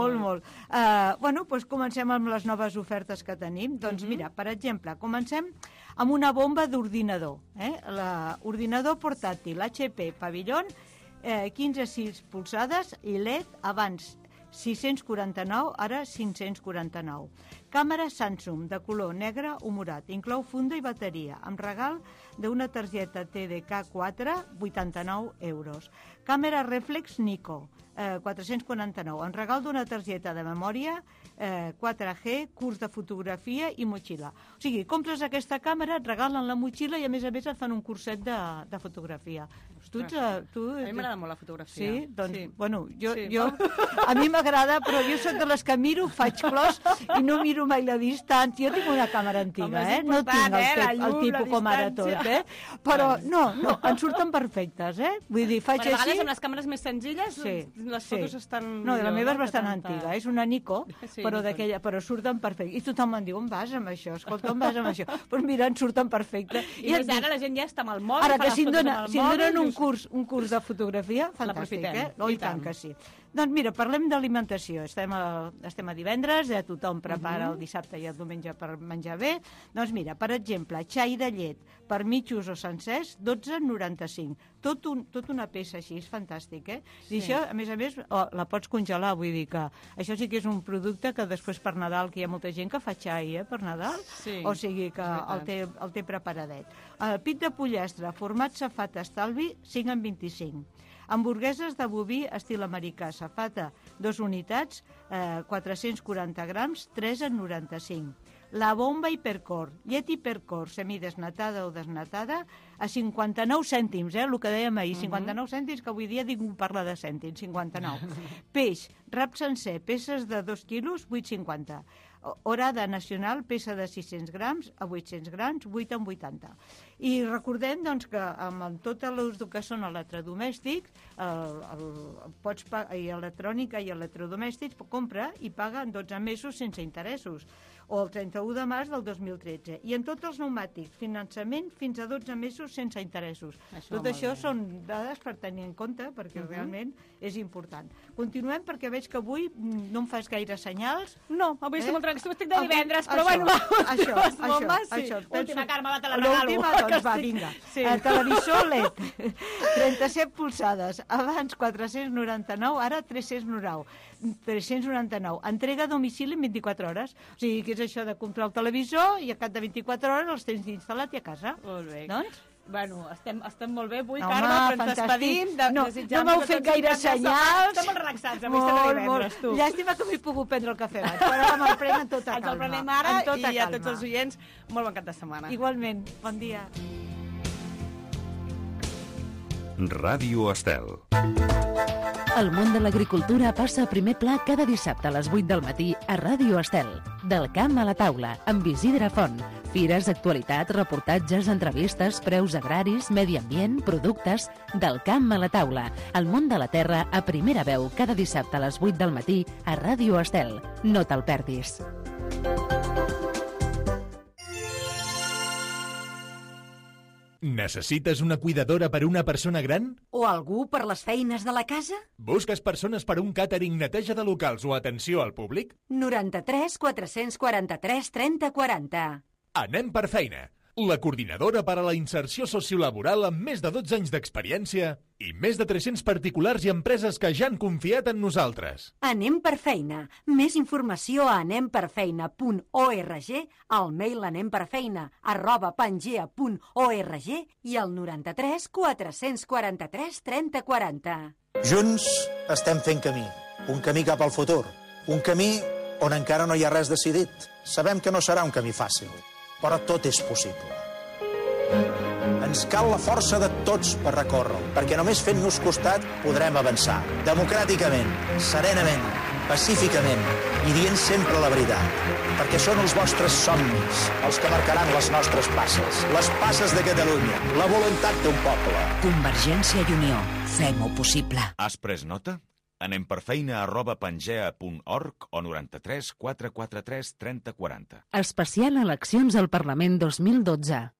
Bueno, doncs comencem amb les noves ofertes que tenim. Doncs mira, per exemple, comencem amb una bomba d'ordinador. L'ordinador portàtil HP Pavillon, 15,6 polzades i LED, abans 649, ara 549. Càmera Samsung de color negre o morat. Inclou funda i bateria, amb regal d'una targeta TDK4, 89 euros. Càmera Reflex Nico, 449, en regal d'una targeta de memòria 4G, curs de fotografia i motxilla. O sigui, compres aquesta càmera, et regalen la motxilla i a més et fan un curset de fotografia. A mi m'agrada molt la fotografia. Sí? Doncs, bueno, jo a mi m'agrada, però jo soc de les que miro, faig clos i no miro mai la distància. Jo tinc una càmera antiga, no tinc el tipus com ara tot, però no, em surten perfectes, Vull dir, faig així... A vegades amb les càmeres més senzilles les fotos estan... No, la meva és bastant antiga, és una Nico, però surten perfectes. I tothom em diu, on vas amb això? Escolta, on vas amb això? Doncs mira, en surten perfectes. I més ara la gent ja està amb el mòbil, ara que si em donen un curs de fotografia, fantàstic, I tant que sí. Doncs mira, parlem d'alimentació. Estem a divendres, ja tothom prepara el dissabte i el diumenge per menjar bé. Doncs mira, per exemple, xai de llet per mitjos o sencers, 12,95. Tot una peça així, és fantàstic, eh? I això, a més, la pots congelar, vull dir que això sí que és un producte que després per Nadal, que hi ha molta gent que fa xai, per Nadal, o sigui que el té preparadet. Pit de pollastre, format safata estalvi, 5,25. Hamburgueses de boví estil americà, safata, 2 unitats, 440 grams, 3,95. La bomba Hipercor, llet Hipercor, semidesnatada o desnatada, a 59 cèntims, el que dèiem ahir, 59 cèntims, que avui dia ningú parla de cèntims, 59. Peix, rap sencer, peces de 2 quilos, 8,50. Orada nacional, peça de 600 grams a 800 grams, 8,80. I recordem doncs, que amb tot l'ús que són electrodomèstics, i electrònica i electrodomèstics, compra i paga en 12 mesos sense interessos, o el 31 de març del 2013. I en tots els pneumàtics, finançament fins a 12 mesos sense interessos. Tot això són dades per tenir en compte, perquè realment és important. Continuem, perquè veig que avui no em fas gaire senyals. No, avui estic molt tranquil, estic de divendres, però bueno, això. Última, Carme, te la regalo. L'última, doncs va, vinga. Televisor LED, 37 polsades, abans 499, ara 399. Entrega a domicili en 24 hores. O sigui, que és això de comprar el televisor i a cap de 24 hores els tens instal·lat i a casa. Molt bé. Doncs? Bueno, estem molt bé avui, Carme, però ens despedim. No m'heu fet gaire senyals. Estem molt relaxats, avui estem de divendres, tu. Llàstima que m'he pogut prendre el cafè abans, però ara me'l prenc amb tota calma. Ens el prenem ara i a tots els oients, molt bon cap de setmana. Igualment, bon dia. Ràdio Estel. El món de l'agricultura passa a primer pla cada dissabte a les 8 del matí a Ràdio Estel. Del camp a la taula, amb Isidre Font. Fires, actualitat, reportatges, entrevistes, preus agraris, medi ambient, productes... Del camp a la taula. El món de la terra a primera veu cada dissabte a les 8 del matí a Ràdio Estel. No te'l perdis. Necessites una cuidadora per a una persona gran? O algú per les feines de la casa? Busques persones per a un càtering, neteja de locals o atenció al públic? 93 443 30 40. Anem per feina. La coordinadora per a la inserció sociolaboral amb més de 12 anys d'experiència i més de 300 particulars i empreses que ja han confiat en nosaltres. Anem per feina. Més informació a anemperfeina.org, al mail anemperfeina@pangea.org i al 93 443 30 40. Junts estem fent camí. Un camí cap al futur. Un camí on encara no hi ha res decidit. Sabem que no serà un camí fàcil, però tot és possible. Ens cal la força de tots per recórrer-lo, perquè només fent-nos costat podrem avançar. Democràticament, serenament, pacíficament i dient sempre la veritat. Perquè són els vostres somnis els que marcaran les nostres passes. Les passes de Catalunya, la voluntat d'un poble. Convergència i Unió. Fem-ho possible. Has pres nota? Anem per feina@pangea.org o 93 443 30 40. Especial eleccions al Parlament 2012.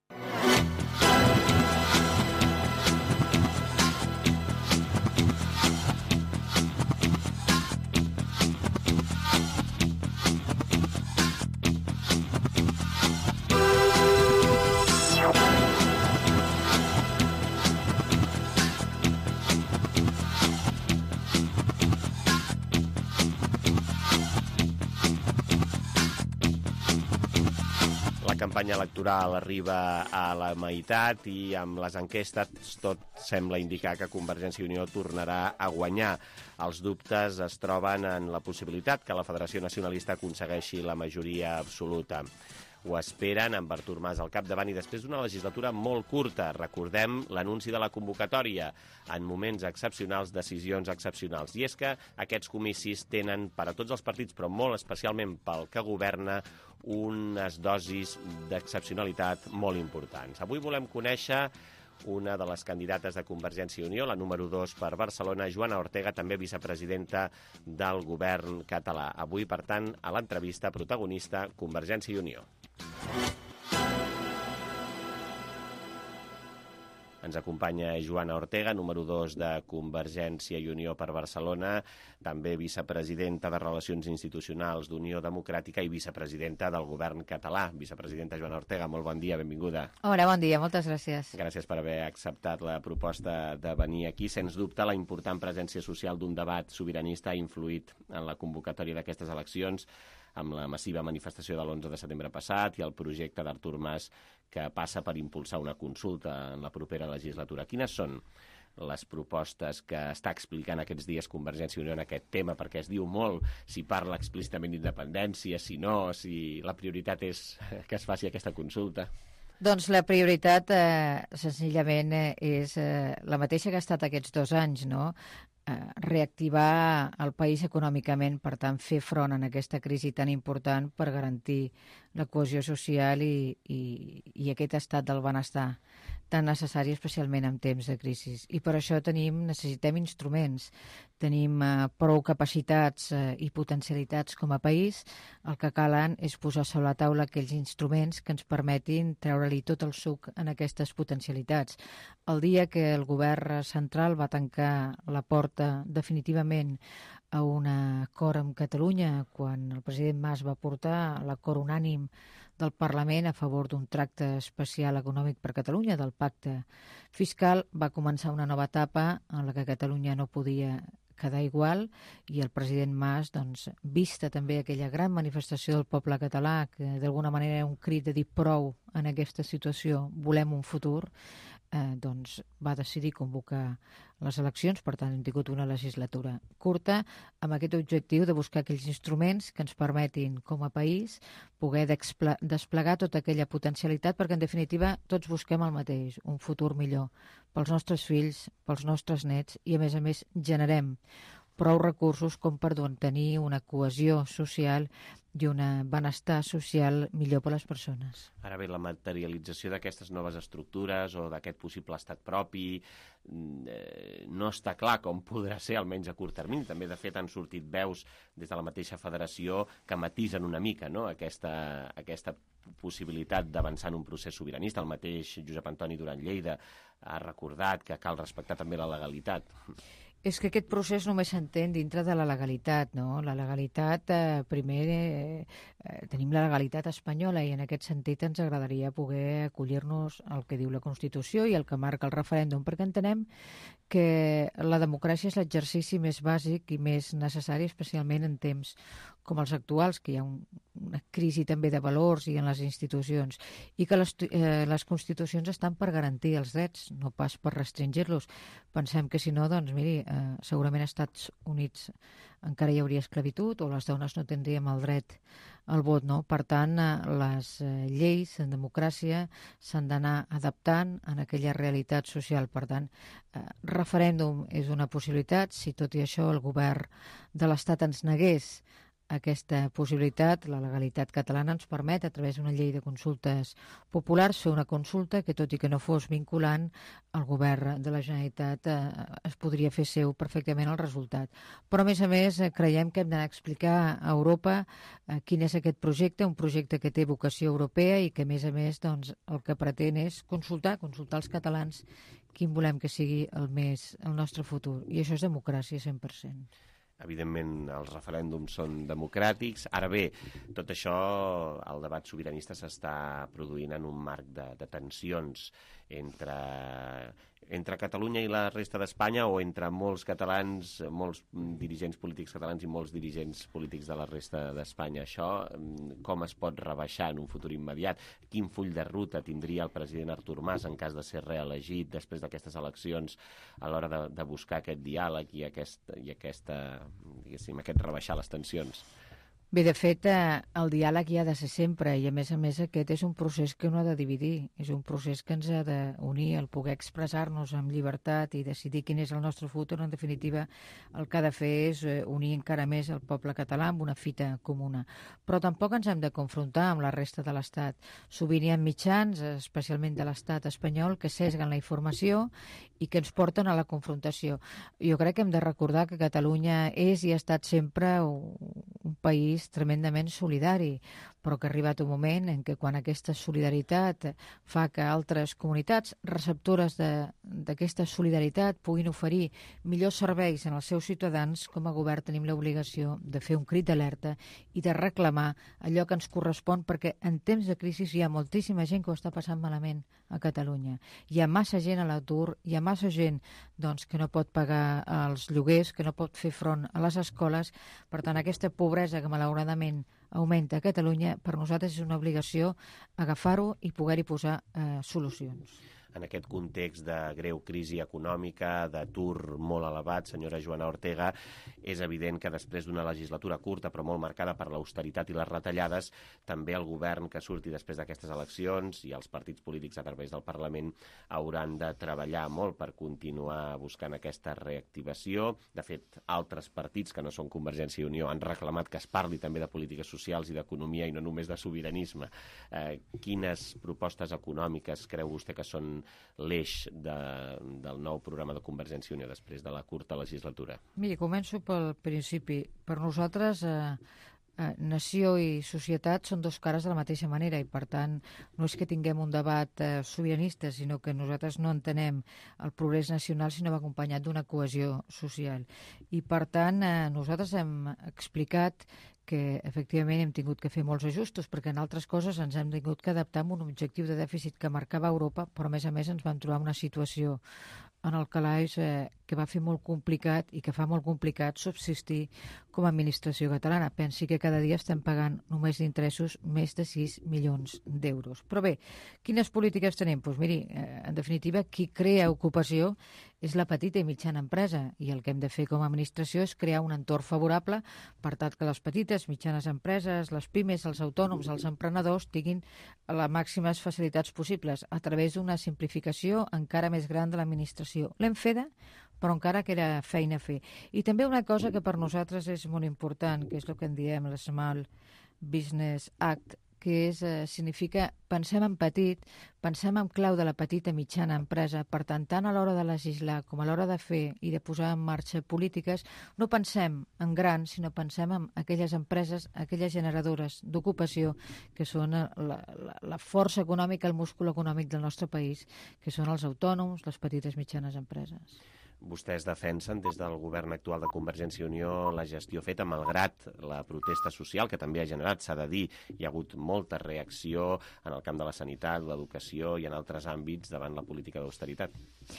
La campanya electoral arriba a la meitat i amb les enquestes tot sembla indicar que Convergència i Unió tornarà a guanyar. Els dubtes es troben en la possibilitat que la Federació Nacionalista aconsegueixi la majoria absoluta. Ho esperen amb Artur Mas al capdavant i després d'una legislatura molt curta. Recordem l'anunci de la convocatòria. En moments excepcionals, decisions excepcionals. I és que aquests comicis tenen per a tots els partits, però molt especialment pel que governa, unes dosis d'excepcionalitat molt importants. Avui volem conèixer una de les candidates de Convergència i Unió, la número 2 per Barcelona, Joana Ortega, també vicepresidenta del govern català. Avui, per tant, a l'entrevista protagonista Convergència i Unió. Ens acompanya Joana Ortega, número 2 de Convergència i Unió per Barcelona, també vicepresidenta de Relacions Institucionals d'Unió Democràtica i vicepresidenta del govern català. Vicepresidenta Joana Ortega, molt bon dia, benvinguda. Hola, bon dia, moltes gràcies. Gràcies per haver acceptat la proposta de venir aquí. Sens dubte, la important presència social d'un debat sobiranista ha influït en la convocatòria d'aquestes eleccions, amb la massiva manifestació de l'11 de setembre passat i el projecte d'Artur Mas que passa per impulsar una consulta en la propera legislatura. Quines són les propostes que està explicant aquests dies Convergència i Unió en aquest tema? Perquè es diu molt si parla explícitament d'independència, si no, si la prioritat és que es faci aquesta consulta. Doncs la prioritat, senzillament, és la mateixa que ha estat aquests 2 anys, no? Reactivar el país econòmicament, per tant, fer front a aquesta crisi tan important per garantir la cohesió social i aquest estat del benestar tan necessari, especialment en temps de crisi. I per això necessitem instruments, tenim prou capacitats i potencialitats com a país. El que calen és posar sobre la taula aquells instruments que ens permetin treure-li tot el suc en aquestes potencialitats. El dia que el govern central va tancar la porta definitivament a un acord amb Catalunya, quan el president Mas va portar l'acord unànim del Parlament a favor d'un tracte especial econòmic per Catalunya, del pacte fiscal, va començar una nova etapa en la que Catalunya no podia quedar igual i el president Mas, doncs, vista també aquella gran manifestació del poble català, que d'alguna manera era un crit de dir prou en aquesta situació, volem un futur, doncs va decidir convocar les eleccions. Per tant, hem tingut una legislatura curta amb aquest objectiu de buscar aquells instruments que ens permetin com a país poder desplegar tota aquella potencialitat, perquè en definitiva tots busquem el mateix, un futur millor pels nostres fills, pels nostres nets i a més generem prou recursos com per tenir una cohesió social i un benestar social millor per a les persones. Ara bé, la materialització d'aquestes noves estructures o d'aquest possible estat propi no està clar com podrà ser, almenys a curt termini. També, de fet, han sortit veus des de la mateixa federació que matisen una mica, no?, aquesta possibilitat d'avançar en un procés sobiranista. El mateix Josep Antoni Duran Lleida ha recordat que cal respectar també la legalitat. És que aquest procés només s'entén dintre de la legalitat, no? La legalitat, primer, tenim la legalitat espanyola i en aquest sentit ens agradaria poder acollir-nos al que diu la Constitució i el que marca el referèndum, perquè entenem que la democràcia és l'exercici més bàsic i més necessari, especialment en temps com els actuals, que hi ha una crisi també de valors i en les institucions, i que les constitucions estan per garantir els drets, no pas per restringir-los. Pensem que si no, doncs miri, segurament als Estats Units encara hi hauria esclavitud o les dones no tindríem el dret al vot, no? Per tant, les lleis en democràcia s'han d'anar adaptant en aquella realitat social. Per tant, referèndum és una possibilitat. Si tot i això el govern de l'Estat ens negués aquesta possibilitat, la legalitat catalana ens permet, a través d'una llei de consultes populars, fer una consulta que, tot i que no fos vinculant, el govern de la Generalitat es podria fer seu perfectament el resultat. Però, a més, creiem que hem d'anar a explicar a Europa quin és aquest projecte, un projecte que té vocació europea i que, a més, doncs, el que pretén és consultar els catalans quin volem que sigui el nostre futur. I això és democràcia 100%. Evidentment, els referèndums són democràtics. Ara bé, tot això, el debat sobiranista s'està produint en un marc de tensions entre Catalunya i la resta d'Espanya o entre molts catalans, molts dirigents polítics catalans i molts dirigents polítics de la resta d'Espanya. Això com es pot rebaixar en un futur immediat? Quin full de ruta tindria el president Artur Mas en cas de ser reelegit després d'aquestes eleccions a l'hora de buscar aquest diàleg i aquest rebaixar les tensions? Bé, de fet, el diàleg hi ha de ser sempre i, a més, aquest és un procés que no ha de dividir, és un procés que ens ha d'unir, el poder expressar-nos amb llibertat i decidir quin és el nostre futur. En definitiva, el que ha de fer és unir encara més el poble català amb una fita comuna. Però tampoc ens hem de confrontar amb la resta de l'Estat. Sovint hi ha mitjans, especialment de l'Estat espanyol, que sesguen la informació i que ens porten a la confrontació. Jo crec que hem de recordar que Catalunya és i ha estat sempre un país tremendament solidari. però que ha arribat un moment en què quan aquesta solidaritat fa que altres comunitats receptores d'aquesta solidaritat puguin oferir millors serveis en els seus ciutadans, com a govern tenim l'obligació de fer un crit d'alerta i de reclamar allò que ens correspon, perquè en temps de crisi hi ha moltíssima gent que ho està passant malament a Catalunya. Hi ha massa gent a l'atur, hi ha massa gent que no pot pagar els lloguers, que no pot fer front a les escoles. Per tant, aquesta pobresa que malauradament augmenta a Catalunya, per nosaltres és una obligació agafar-ho i poder-hi posar solucions. En aquest context de greu crisi econòmica, d'atur molt elevat, senyora Joana Ortega, és evident que després d'una legislatura curta però molt marcada per l'austeritat i les retallades, també el govern que surti després d'aquestes eleccions i els partits polítics a través del Parlament hauran de treballar molt per continuar buscant aquesta reactivació. De fet, altres partits que no són Convergència i Unió han reclamat que es parli també de polítiques socials i d'economia i no només de sobiranisme. Quines propostes econòmiques creu vostè que són l'eix del nou programa de Convergència i Unió després de la curta legislatura? Miri, començo pel principi. Per nosaltres, nació i societat són dos cares de la mateixa manera i, per tant, no és que tinguem un debat sobiranista, sinó que nosaltres no entenem el progrés nacional si no va acompanyat d'una cohesió social. I, per tant, nosaltres hem explicat que efectivament hem tingut que fer molts ajustos perquè en altres coses ens hem tingut que adaptar a un objectiu de dèficit que marcava Europa, però a més ens vam trobar una situació en el calaix que va fer molt complicat i que fa molt complicat subsistir com a administració catalana. Pensi que cada dia estem pagant només d'interessos més de 6 milions d'euros. Però bé, quines polítiques tenim? Doncs miri, en definitiva, qui crea ocupació és la petita i mitjana empresa i el que hem de fer com a administració és crear un entorn favorable per tal que les petites, mitjanes empreses, les pimes, els autònoms, els emprenedors tinguin les màximes facilitats possibles a través d'una simplificació encara més gran de l'administració. L'hem feta, però encara queda feina a fer. I també una cosa que per nosaltres és molt important, que és el que en diem el Small Business Act, que significa pensem en petit, pensem en clau de la petita i mitjana empresa, per tant a l'hora de legislar com a l'hora de fer i de posar en marxa polítiques, no pensem en grans, sinó pensem en aquelles empreses, aquelles generadores d'ocupació que són la força econòmica, el múscul econòmic del nostre país, que són els autònoms, les petites i mitjanes empreses. Vostès defensen des del govern actual de Convergència i Unió la gestió feta malgrat la protesta social que també ha generat, s'ha de dir, hi ha hagut molta reacció en el camp de la sanitat, l'educació i en altres àmbits davant la política d'austeritat.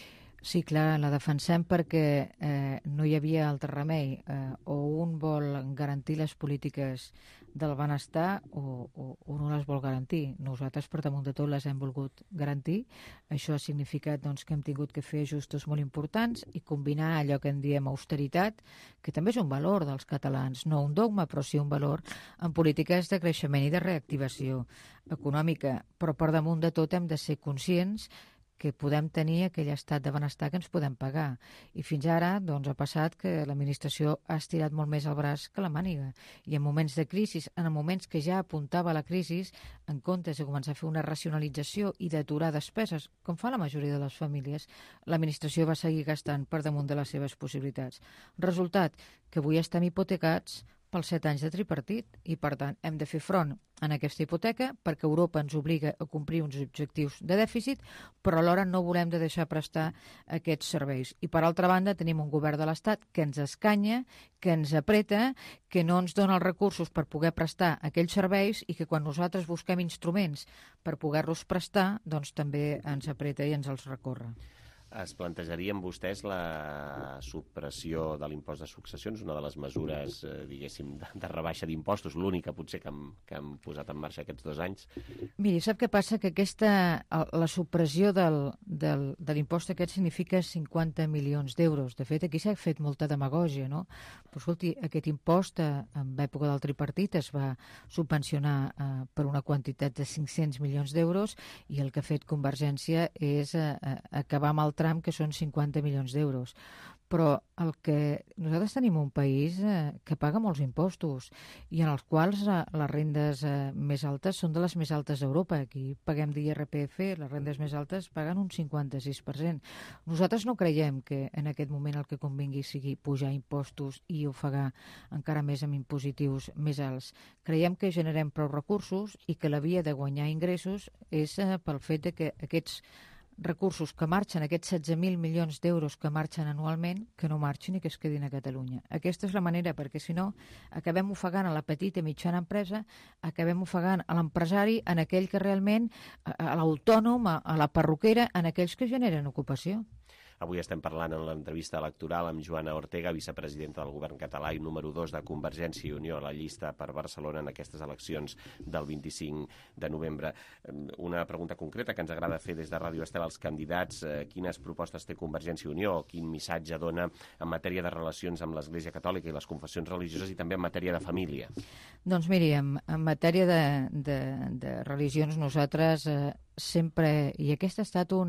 Sí, clar, la defensem perquè no hi havia altre remei. O un vol garantir les polítiques del benestar o no les vol garantir. Nosaltres, per damunt de tot, les hem volgut garantir. Això ha significat que hem tingut que fer ajustos molt importants i combinar allò que en diem austeritat, que també és un valor dels catalans, no un dogma, però sí un valor, en polítiques de creixement i de reactivació econòmica. Però per damunt de tot hem de ser conscients que podem tenir aquell estat de benestar que ens podem pagar. I fins ara ha passat que l'administració ha estirat molt més el braç que la màniga. I en moments de crisi, en moments que ja apuntava la crisi, en comptes de començar a fer una racionalització i d'aturar despeses, com fa la majoria de les famílies, l'administració va seguir gastant per damunt de les seves possibilitats. Resultat, que avui estem hipotecats pels 7 anys de tripartit i, per tant, hem de fer front en aquesta hipoteca perquè Europa ens obliga a complir uns objectius de dèficit, però alhora no volem de deixar prestar aquests serveis. I, per altra banda, tenim un govern de l'Estat que ens escanya, que ens apreta, que no ens dona els recursos per poder prestar aquells serveis i que quan nosaltres busquem instruments per poder-los prestar, també ens apreta i ens els recorre. Es plantejarien vostès la supressió de l'impost de successions, una de les mesures, diguéssim, de rebaixa d'impostos, l'única potser que han posat en marxa aquests 2 anys? Miri, sap què passa? Que la supressió de l'impost aquest significa 50 milions d'euros. De fet, aquí s'ha fet molta demagògia, no? Però, escolti, aquest impost, en època del tripartit, es va subvencionar per una quantitat de 500 milions d'euros i el que ha fet Convergència és acabar amb el tram, que són 50 milions d'euros. però el que nosaltres tenim un país que paga molts impostos i en els quals les rendes més altes són de les més altes d'Europa. Aquí paguem d'IRPF, les rendes més altes paguen un 56%. Nosaltres no creiem que en aquest moment el que convingui sigui pujar impostos i ofegar encara més amb impositius més alts. Creiem que generem prou recursos i que la via de guanyar ingressos és pel fet de que aquests recursos que marxen, aquests 16.000 milions d'euros que marxen anualment, que no marxin i que es quedin a Catalunya. Aquesta és la manera, perquè si no acabem ofegant a la petita i mitjana empresa, acabem ofegant a l'empresari, en aquell que realment, a l'autònom, a la perruquera, en aquells que generen ocupació. Avui estem parlant en l'entrevista electoral amb Joana Ortega, vicepresidenta del govern català i número 2 de Convergència i Unió a la llista per Barcelona en aquestes eleccions del 25 de novembre. Una pregunta concreta que ens agrada fer des de Ràdio Estel als candidats. Quines propostes té Convergència i Unió? Quin missatge dona en matèria de relacions amb l'Església Catòlica i les confessions religioses i també en matèria de família? Doncs miri, en matèria de religions nosaltres sempre, i aquest ha estat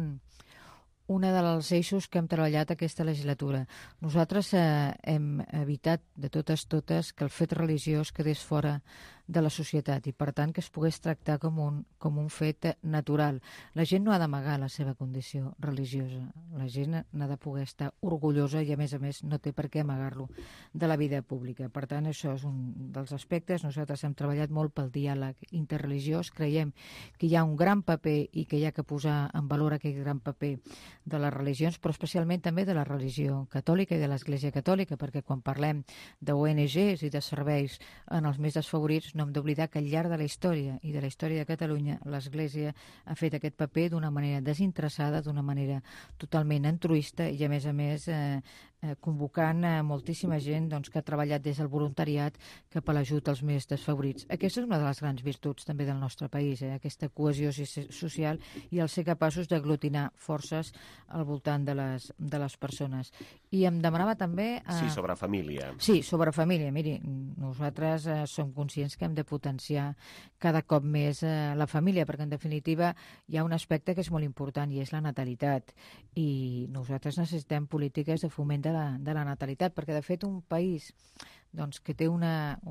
una dels eixos que hem treballat aquesta legislatura. Nosaltres hem evitat de totes que el fet religiós quedés fora de la societat i, per tant, que es pogués tractar com un fet natural. La gent no ha d'amagar la seva condició religiosa. La gent n'ha de poder estar orgullosa i, a més, no té per què amagar-lo de la vida pública. Per tant, això és un dels aspectes. Nosaltres hem treballat molt pel diàleg interreligiós. Creiem que hi ha un gran paper i que hi ha que posar en valor aquest gran paper de les religions, però especialment també de la religió catòlica i de l'Església Catòlica, perquè quan parlem d'ONGs i de serveis en els més desfavorits, no hem d'oblidar que al llarg de la història i de la història de Catalunya l'Església ha fet aquest paper d'una manera desinteressada, d'una manera totalment altruista i, a més, convocant moltíssima gent que ha treballat des del voluntariat cap a l'ajut als més desfavorits. Aquesta és una de les grans virtuts també del nostre país, aquesta cohesió social i el ser capaços d'aglutinar forces al voltant de les persones. I em demanava també... Sí, sobre família. Sí, sobre família. Miri, nosaltres som conscients que hem de potenciar cada cop més la família, perquè en definitiva hi ha un aspecte que és molt important i és la natalitat. I nosaltres necessitem polítiques de foment de la natalitat, perquè de fet un país que té una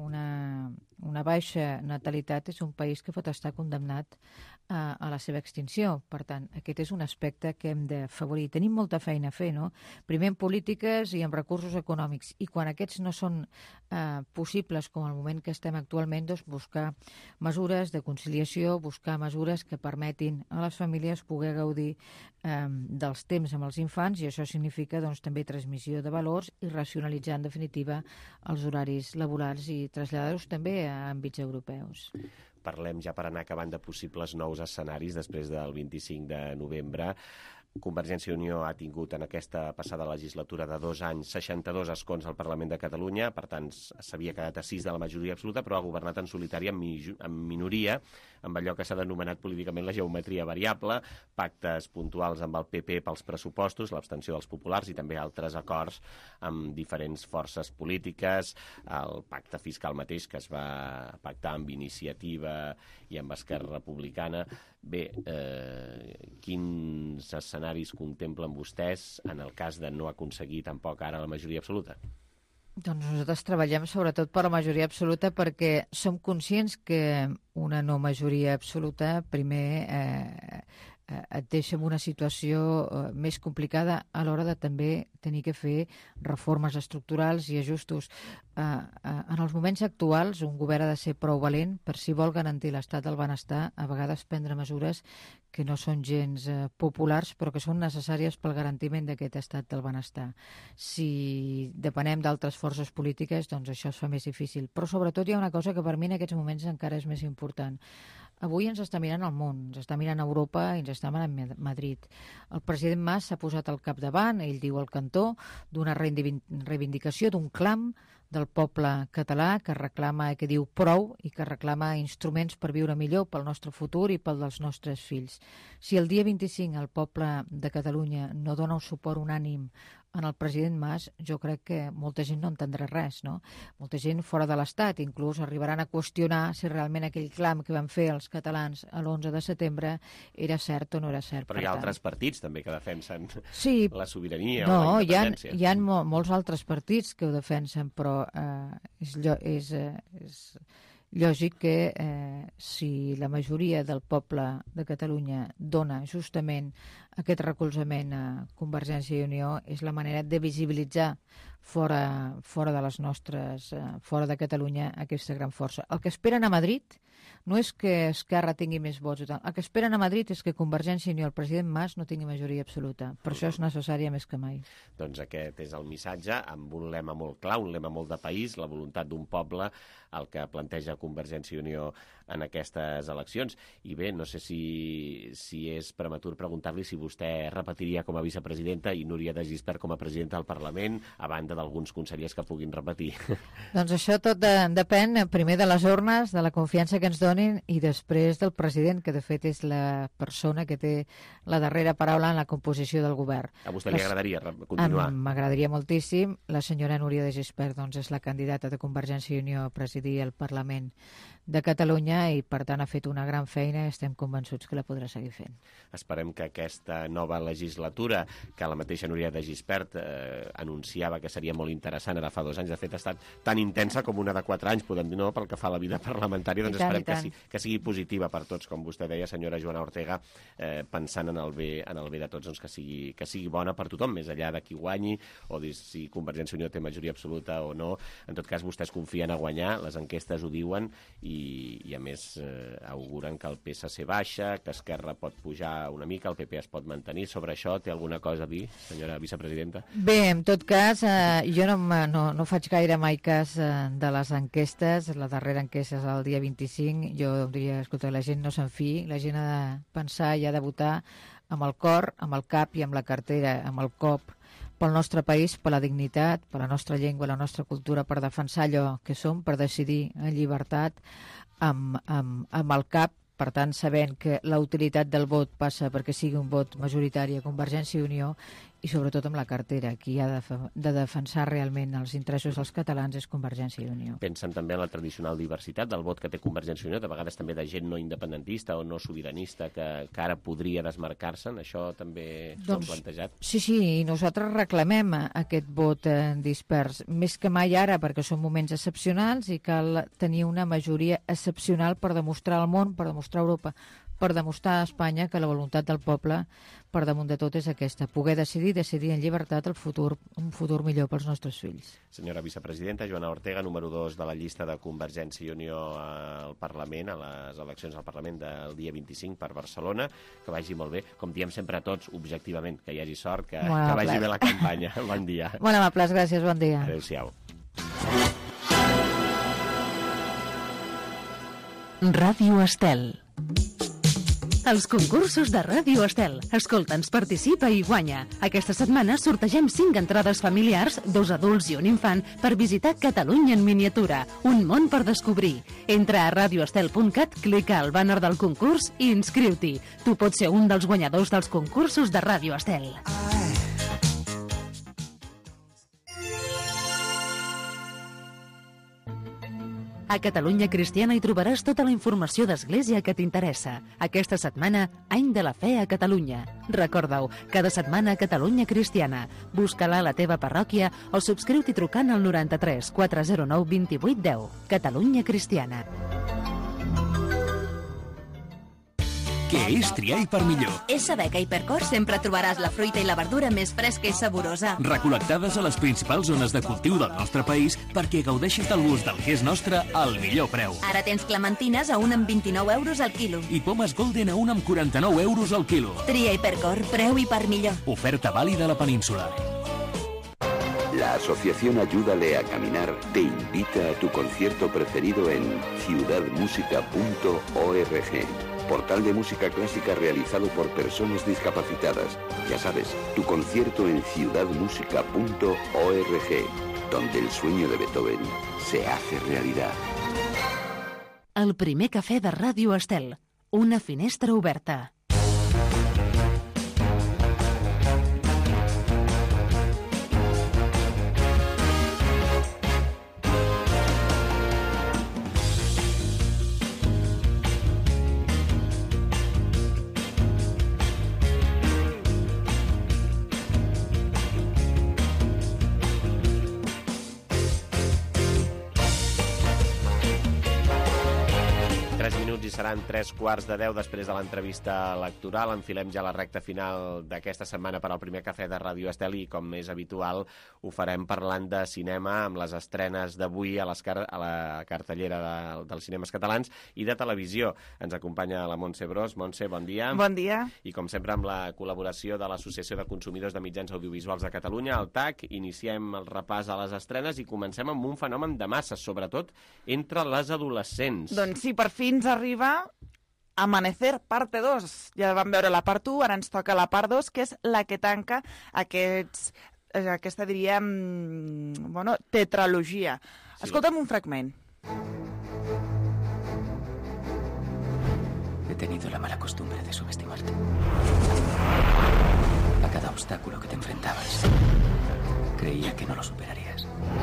baixa natalitat és un país que pot estar condemnat a la seva extinció. Per tant, aquest és un aspecte que hem d'afavorir. Tenim molta feina a fer, no? Primer en polítiques i en recursos econòmics. I quan aquests no són possibles, com el moment que estem actualment, doncs buscar mesures de conciliació, buscar mesures que permetin a les famílies poder gaudir dels temps amb els infants, i això significa també transmissió de valors i racionalitzar, en definitiva, els horaris laborals i traslladar-los també a àmbits europeus. Parlem ja per anar acabant de possibles nous escenaris després del 25 de novembre. Convergència i Unió ha tingut en aquesta passada legislatura de 2 anys 62 escons al Parlament de Catalunya, per tant s'havia quedat a 6 de la majoria absoluta, però ha governat en solitari en minoria, amb allò que s'ha denomenat políticament la geometria variable, pactes puntuals amb el PP pels pressupostos, l'abstenció dels populars i també altres acords amb diferents forces polítiques, el pacte fiscal mateix que es va pactar amb Iniciativa i amb Esquerra Republicana. Bé, quins escenaris contemplen vostès en el cas de no aconseguir tampoc ara la majoria absoluta? Doncs nosaltres treballem sobretot per la majoria absoluta perquè som conscients que una no majoria absoluta primer et deixa en una situació més complicada a l'hora de també tenir que fer reformes estructurals i ajustos. En els moments actuals, un govern ha de ser prou valent per, si vol garantir l'estat del benestar, a vegades prendre mesures que no són gens populars, però que són necessàries pel garantiment d'aquest estat del benestar. Si depenem d'altres forces polítiques, doncs això es fa més difícil. Però sobretot hi ha una cosa que per mi en aquests moments encara és més important. Avui ens està mirant el món, ens està mirant Europa i ens està mirant Madrid. El president Mas s'ha posat al capdavant, ell diu el cantó, d'una reivindicació, d'un clam del poble català que reclama, que diu prou i que reclama instruments per viure millor pel nostre futur i pel dels nostres fills. Si el dia 25 el poble de Catalunya no dona un suport unànim en el president Mas, jo crec que molta gent no entendrà res, no? Molta gent fora de l'Estat, inclús arribaran a qüestionar si realment aquell clam que van fer els catalans l'11 de setembre era cert o no era cert. Però hi ha altres partits també que defensen la sobirania o la independència. Hi ha molts altres partits que ho defensen, però és lògic que si la majoria del poble de Catalunya dona justament aquest recolzament a Convergència i Unió, és la manera de visibilitzar fora de les nostres, fora de Catalunya, aquesta gran força. El que esperen a Madrid no és que Esquerra tingui més vots, el que esperen a Madrid és que Convergència i Unió, el president Mas, no tingui majoria absoluta. Per això és necessària més que mai. Doncs aquest és el missatge, amb un lema molt clar, un lema molt de país, la voluntat d'un poble, el que planteja Convergència i Unió en aquestes eleccions. I bé, no sé si és prematur preguntar-li si vostè repetiria com a vicepresidenta i Núria de Gispert com a presidenta del Parlament, a banda d'alguns consellers que puguin repetir. Doncs això tot depèn primer de les urnes, de la confiança que ens donin, i després del president, que de fet és la persona que té la darrera paraula en la composició del govern. A vostè li agradaria continuar? M'agradaria moltíssim. La senyora Núria de Gispert doncs, és la candidata de Convergència i Unió a presidir el Parlament de Catalunya i, per tant, ha fet una gran feina i estem convençuts que la podrà seguir fent. Esperem que aquesta nova legislatura, que la mateixa Núria de Gispert anunciava que seria molt interessant ara fa 2 anys, de fet ha estat tan intensa com una de 4 anys, podem dir, no, pel que fa a la vida parlamentària, doncs esperem que sigui positiva per tots, com vostè deia, senyora Joana Ortega, pensant en el bé de tots, doncs que sigui bona per tothom, més enllà de qui guanyi, o si Convergència i Unió té majoria absoluta o no. En tot cas, vostès confien a guanyar, les enquestes ho diuen, i a més auguren que el PSC baixa, que Esquerra pot pujar una mica, el PP es pot mantenir. Sobre això té alguna cosa a dir, senyora vicepresidenta? Bé, en tot cas, jo no faig gaire mai cas de les enquestes. La darrera enquesta és el dia 25. Jo diria, escolta, la gent no se'n fiï, la gent ha de pensar i ha de votar amb el cor, amb el cap i amb la cartera, amb el cop, pel nostre país, per la dignitat, per la nostra llengua, la nostra cultura, per defensar allò que som, per decidir en llibertat, amb el cap, per tant, sabent que la utilitat del vot passa perquè sigui un vot majoritari a Convergència i Unió, i sobretot amb la cartera. Qui ha de defensar realment els interessos dels catalans és Convergència i Unió. Pensen també en la tradicional diversitat del vot que té Convergència i Unió, de vegades també de gent no independentista o no sobiranista que ara podria desmarcar-se'n. Això també s'ho han plantejat? Sí, i nosaltres reclamem aquest vot dispers, més que mai ara, perquè són moments excepcionals i cal tenir una majoria excepcional per demostrar al món, per demostrar a Europa, per demostrar a Espanya que la voluntat del poble, per damunt de tot, és aquesta, poder decidir en llibertat un futur millor pels nostres fills. Senyora vicepresidenta, Joana Ortega, número 2 de la llista de Convergència i Unió al Parlament, a les eleccions al Parlament del dia 25 per Barcelona, que vagi molt bé, com diem sempre a tots, objectivament, que hi hagi sort, que vagi bé la campanya. Bon dia. Molt amables, gràcies, bon dia. Adéu-siau. Ràdio Estel. Els concursos de Ràdio Estel. Escolta'ns, participa i guanya. Aquesta setmana sortegem 5 entrades familiars, 2 adults i un infant, per visitar Catalunya en miniatura. Un món per descobrir. Entra a radioestel.cat, clica al bàner del concurs i inscriu-t'hi. Tu pots ser un dels guanyadors dels concursos de Ràdio Estel. A Catalunya Cristiana hi trobaràs tota la informació d'Església que t'interessa. Aquesta setmana, Any de la Fe a Catalunya. Recorda-ho, cada setmana a Catalunya Cristiana. Busca-la a la teva parròquia o subscriu-t'hi trucant al 93 409 28 10. Catalunya Cristiana. Què és triar i per millor? És saber que a Hipercor sempre trobaràs la fruita i la verdura més fresca i saborosa. Recol·lectades a les principals zones de cultiu del nostre país perquè gaudeixis del gust del que és nostre al millor preu. Ara tens clementines a 1 amb 29 euros al quilo. I pomes golden a 1 amb 49 euros al quilo. Tria Hipercor, preu i per millor. Oferta vàlida a la península. La Asociación Ayúdale a Caminar te invita a tu concierto preferido en ciudadmusica.org. Portal de música clásica realizado por personas discapacitadas. Ya sabes, tu concierto en ciudadmusica.org, donde el sueño de Beethoven se hace realidad. El primer cafè de Ràdio Estel. Una finestra oberta. seran 3:15 després de l'entrevista electoral. Enfilem ja la recta final d'aquesta setmana per al primer cafè de Ràdio Estel i, com és habitual, ho farem parlant de cinema amb les estrenes d'avui a la cartellera dels cinemes catalans i de televisió. Ens acompanya la Montse Bros. Montse, bon dia. Bon dia. I, com sempre, amb la col·laboració de l'Associació de Consumidors de Mitjans Audiovisuals de Catalunya, el TAC, iniciem el repàs a les estrenes i comencem amb un fenomen de masses, sobretot entre les adolescents. Doncs sí, per fi ens arriba Amanecer, parte 2. Ja vam veure la part 1, ara ens toca la part 2, que és la que tanca aquesta, diríem, tetralogia. Sí. Escolta'm un fragment. He tenido la mala costumbre de subestimarte. A cada obstáculo que te enfrentabas, creía que no lo superarías.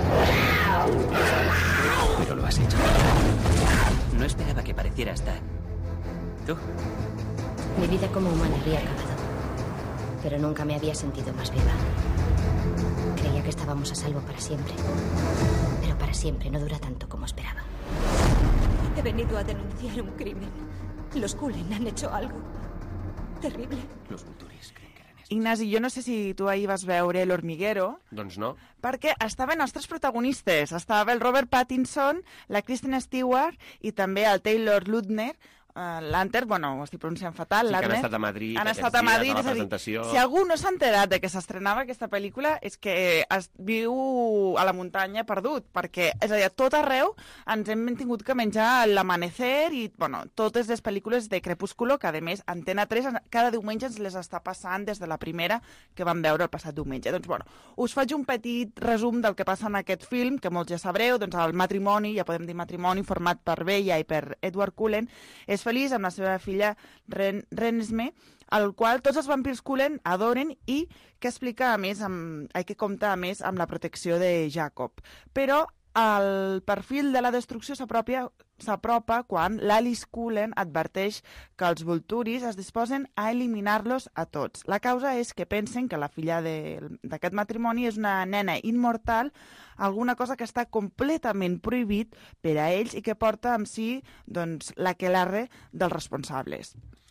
Pero lo has hecho. No esperaba que parecieras tan... ¿Tú? Mi vida como humana había acabado, pero nunca me había sentido más viva. Creía que estábamos a salvo para siempre, pero para siempre no dura tanto como esperaba. He venido a denunciar un crimen. Los Cullen han hecho algo terrible. Los Vulturis creen que eren... Ignasi, jo no sé si tu ahir vas veure L'Hormiguero. Doncs no. Perquè estaven els tres protagonistes. Estava el Robert Pattinson, la Kristen Stewart i també el Taylor Lautner. L'Hunter, ho estic pronunciant fatal. Sí, que han estat a Madrid aquests dies, a la presentació. Si algú no s'ha enterat de que s'estrenava aquesta pel·lícula és que es viu a la muntanya perdut, perquè, és a dir, a tot arreu ens hem tingut que menjar l'Amanecer i, totes les pel·lícules de Crepúsculo, que, a més, Antena 3 cada diumenge ens les està passant des de la primera que vam veure el passat diumenge. Doncs, us faig un petit resum del que passa en aquest film, que molts ja sabreu, doncs el matrimoni, ja podem dir matrimoni, format per Bella i per Edward Cullen, és feliç amb la seva filla Renesmee, el qual tots els vampirs Cullen adoren i que explica, a més, que compta, a més, amb la protecció de Jacob. Però el perfil de la destrucció s'apropa quan l'Alice Cullen adverteix que els Vulturis es disposen a eliminar-los a tots. La causa és que pensen que la filla d'aquest matrimoni és una nena immortal, alguna cosa que està completament prohibit per a ells i que porta amb si l'aquelarre dels responsables.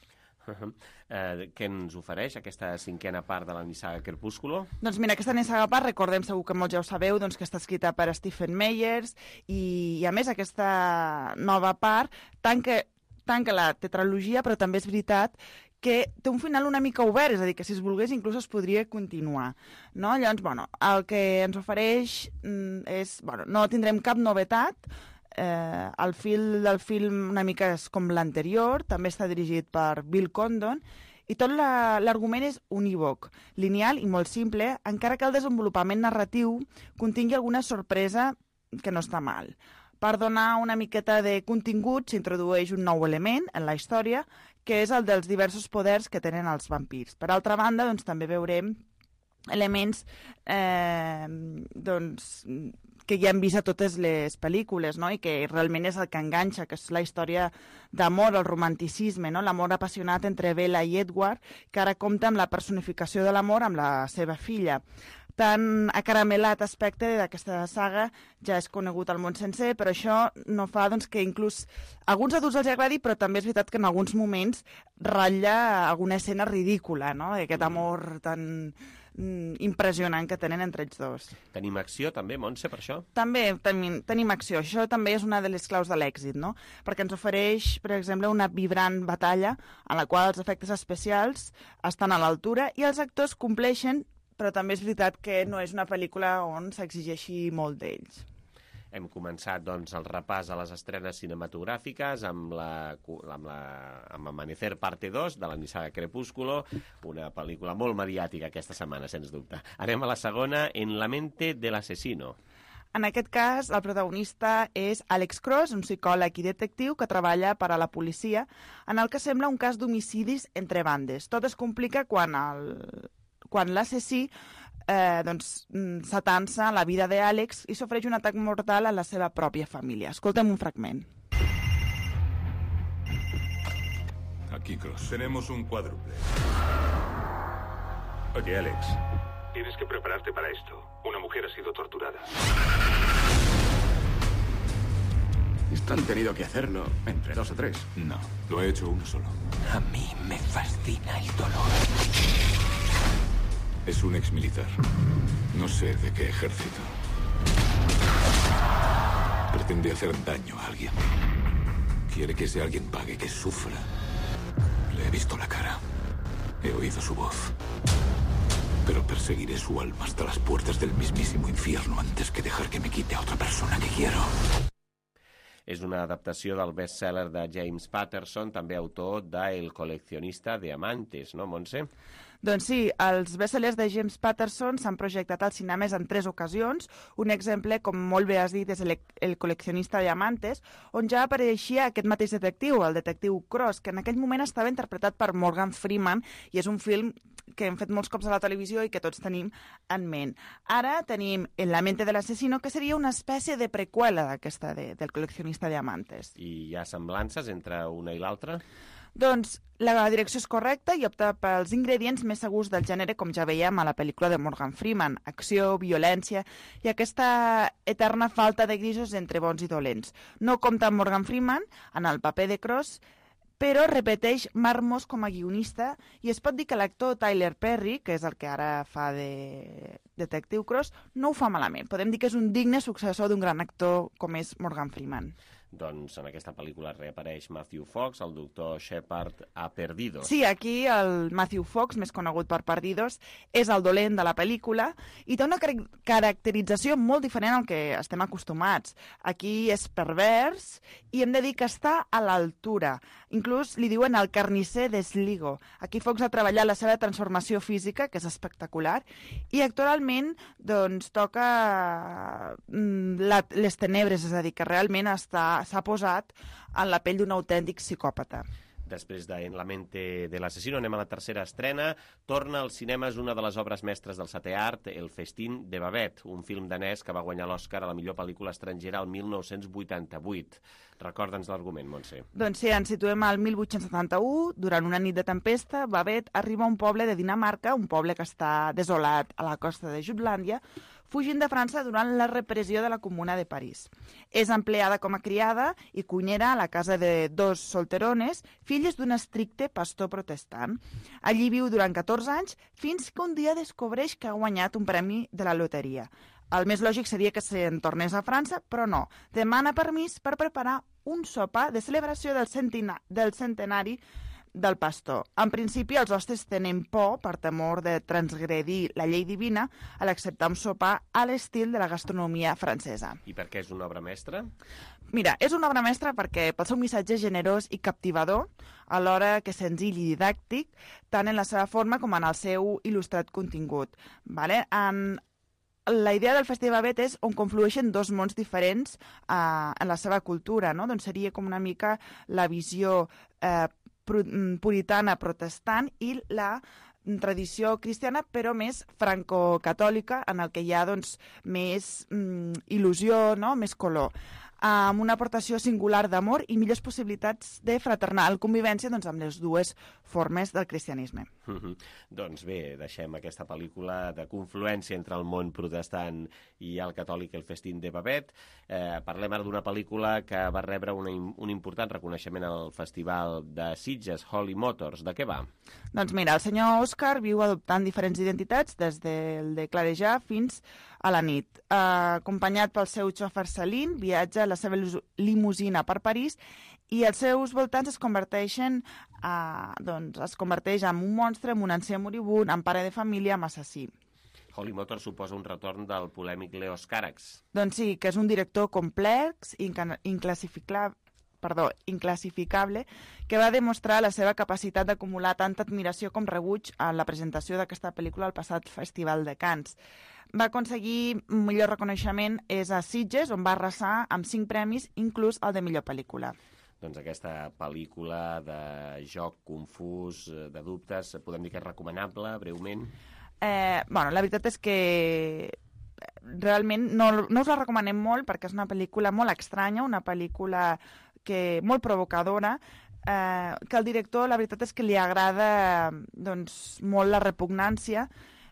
Què ens ofereix aquesta cinquena part de la nissaga Crepúsculo? Doncs mira, aquesta nissaga part, recordem, segur que molts ja ho sabeu, que està escrita per Stephen Meyers i a més aquesta nova part tanca la tetralogia, però també és veritat que té un final una mica obert, és a dir, que si es volgués inclús es podria continuar. No? Llavors, el que ens ofereix és... no tindrem cap novetat. El fil del film una mica és com l'anterior, també està dirigit per Bill Condon, i tot l'argument és unívoc, lineal i molt simple, encara que el desenvolupament narratiu contingui alguna sorpresa que no està mal. Per donar una miqueta de contingut s'introdueix un nou element en la història, que és el dels diversos poders que tenen els vampirs. Per altra banda, també veurem elements que ja hem vist a totes les pel·lícules, no? I que realment és el que enganxa, que és la història d'amor, el romanticisme, no? L'amor apassionat entre Bella i Edward, que ara compta amb la personificació de l'amor amb la seva filla. Tan acaramelat aspecte d'aquesta saga ja és conegut al món sencer, però això no fa que inclús a alguns adults els agradi, però també és veritat que en alguns moments ratlla alguna escena ridícula, no? Aquest amor tan impressionant que tenen entre ells dos. Tenim acció també, Montse, per això? També tenim acció. Això també és una de les claus de l'èxit, no? Perquè ens ofereix, per exemple, una vibrant batalla en la qual els efectes especials estan a l'altura i els actors compleixen, però també és veritat que no és una pel·lícula on s'exigeixi molt d'ells. Hem començat, el repàs a les estrenes cinematogràfiques amb Amanecer parte 2 de la nissaga Crepúsculo, una pel·lícula molt mediàtica aquesta setmana, sens dubte. Anem a la segona, En la mente del asesino. En aquest cas, el protagonista és Alex Cross, un psicòleg i detectiu que treballa per a la policia, en el que sembla un cas d'homicidis entre bandes. Tot es complica quan l'assassí s'atansa la vida d'Àlex i sofreix un atac mortal a la seva pròpia família. Escolta'm un fragment. Aquí, Cross. Tenemos un cuádruple. Oye, Alex, tienes que prepararte para esto. Una mujer ha sido torturada. Esto han tenido que hacerlo entre 2 o 3. No, lo he hecho uno solo. A mí me fascina el dolor. Es un exmilitar. No sé de qué ejército. Pretende hacer daño a alguien. Quiere que ese alguien pague, que sufra. Le he visto la cara. He oído su voz. Pero perseguiré su alma hasta las puertas del mismísimo infierno antes que dejar que me quite a otra persona que quiero. És una adaptació del best-seller de James Patterson, també autor de El coleccionista de amantes, no, Montse? Doncs sí, els bestsellers de James Patterson s'han projectat als cinemes en 3 ocasions. Un exemple, com molt bé has dit, és El coleccionista de amantes, on ja apareixia aquest mateix detectiu, el detectiu Cross, que en aquell moment estava interpretat per Morgan Freeman, i és un film que hem fet molts cops a la televisió i que tots tenim en ment. Ara tenim En la mente de l'asesino, que seria una espècie de preqüela d'aquesta del coleccionista de amantes. I hi ha semblances entre una i l'altra? Doncs la direcció és correcta i opta pels ingredients més segurs del gènere, com ja veiem a la pel·lícula de Morgan Freeman: acció, violència i aquesta eterna falta de grisos entre bons i dolents. No compta amb Morgan Freeman en el paper de Cross, però repeteix Marmos com a guionista, i es pot dir que l'actor Tyler Perry, que és el que ara fa de Detective Cross, no ho fa malament. Podem dir que és un digne successor d'un gran actor com és Morgan Freeman. Doncs en aquesta pel·lícula reapareix Matthew Fox, el doctor Shepard a Perdidos. Sí, aquí el Matthew Fox, més conegut per Perdidos, és el dolent de la pel·lícula i té una caracterització molt diferent al que estem acostumats. Aquí és pervers i hem de dir que està a l'altura. Inclús li diuen el carnisser de Sligo. Aquí Fox ha treballat la seva transformació física, que és espectacular, i actualment doncs, toca les tenebres, és a dir, que realment s'ha posat en la pell d'un autèntic psicòpata. Després de En la mente de l'asesino anem a la tercera estrena. Torna als cinemes una de les obres mestres del setè art, El festín de Babette, un film danès que va guanyar l'Oscar a la millor pel·lícula estrangera el 1988. Recorda'ns l'argument, Montse. Doncs sí, ens situem al 1871. Durant una nit de tempesta, Babette arriba a un poble de Dinamarca, un poble que està desolat a la costa de Jutlàndia, fugint de França durant la repressió de la Comuna de París. És empleada com a criada i cuinera a la casa de 2 solterones, filles d'un estricte pastor protestant. Allí viu durant 14 anys, fins que un dia descobreix que ha guanyat un premi de la loteria. El més lògic seria que se'n tornés a França, però no. Demana permís per preparar un sopar de celebració del centenari del pastor. En principi, els hostes tenen por per temor de transgredir la llei divina a l'acceptar un sopar a l'estil de la gastronomia francesa. I per què és una obra mestra? Mira, és una obra mestra perquè pel seu missatge generós i captivador, alhora que senzill i didàctic, tant en la seva forma com en el seu il·lustrat contingut. Vale? La idea del Festi de Babette és on conflueixen 2 mons diferents en la seva cultura, no? Doncs seria com una mica la visió puritana protestant i la tradició cristiana, però més franco-catòlica, en el que hi ha doncs, més il·lusió, no? Més color, amb una aportació singular d'amor i millors possibilitats de fraternal convivència doncs, amb les dues formes del cristianisme. Doncs bé, deixem aquesta pel·lícula de confluència entre el món protestant i el catòlic, El festín de Babette. Parlem ara d'una pel·lícula que va rebre un important reconeixement al Festival de Sitges, Holy Motors. De què va? Doncs mira, el senyor Òscar viu adoptant diferents identitats des del de clarejar fins a la nit. Acompanyat pel seu xòfer Celine, viatja la seva limusina per París i els seus voltants es converteixen en un monstre, en un ancià moribund, en pare de família, en assassí. Holy Motors suposa un retorn del polèmic Leos Carax. Doncs sí, que és un director complex, inclassificable, que va demostrar la seva capacitat d'acumular tanta admiració com rebuig en la presentació d'aquesta pel·lícula al passat Festival de Cannes. Va aconseguir un millor reconeixement és a Sitges, on va arrasar amb 5 premis, inclús el de millor pel·lícula. Doncs aquesta pel·lícula de joc confús, de dubtes, podem dir que és recomanable, breument? La veritat és que realment no us la recomanem molt perquè és una pel·lícula molt estranya, una pel·lícula molt provocadora, que al director la veritat és que li agrada doncs, molt la repugnància,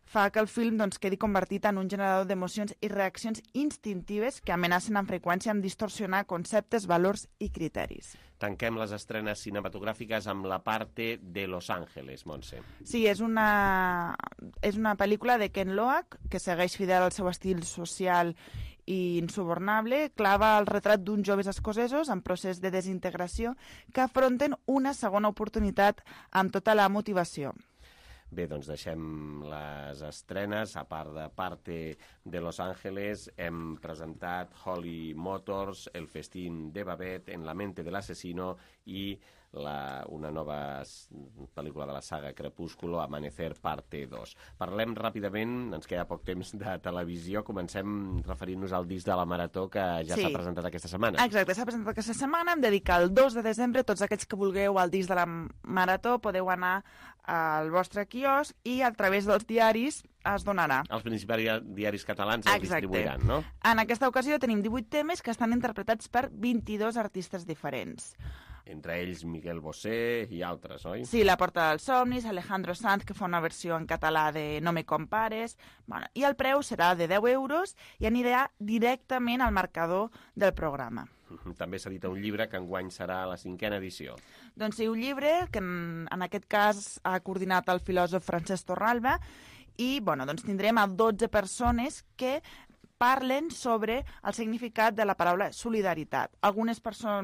fa que el film doncs, quedi convertit en un generador d'emocions i reaccions instintives que amenacen amb freqüència amb distorsionar conceptes, valors i criteris. Tanquem les estrenes cinematogràfiques amb La parte de Los Ángeles, Montse. Sí, és una pel·lícula de Ken Loach que segueix fidel al seu estil social i insubornable, clava el retrat d'uns joves escocesos en procés de desintegració que afronten una segona oportunitat amb tota la motivació. Bé, doncs deixem les estrenes. A part de Parte de Los Ángeles, hem presentat Holy Motors, El festín de Babette, En la mente del asesino i una nova pel·lícula de la saga Crepúsculo, Amanecer parte 2. Parlem ràpidament, ens queda poc temps de televisió, comencem referint-nos al disc de la Marató que ja s'ha presentat aquesta setmana. Exacte, s'ha presentat aquesta setmana, em dedica el 2 de desembre, tots aquells que vulgueu al disc de la Marató podeu anar al vostre quiosc i a través dels diaris es donarà. Els principals diaris catalans els distribuiran, no? En aquesta ocasió tenim 18 temes que estan interpretats per 22 artistes diferents. Entre ells Miguel Bosé i altres, oi? Sí, La Porta dels Somnis, Alejandro Sanz, que fa una versió en català de No me compares, bueno, i el preu serà de 10 euros i anirà directament al marcador del programa. També s'ha dit un llibre que enguany serà la 5a edició. Doncs sí, un llibre que en aquest cas ha coordinat el filòsof Francesc Torralba i bueno, doncs tindrem a 12 persones que parlen sobre el significat de la paraula solidaritat. Algunes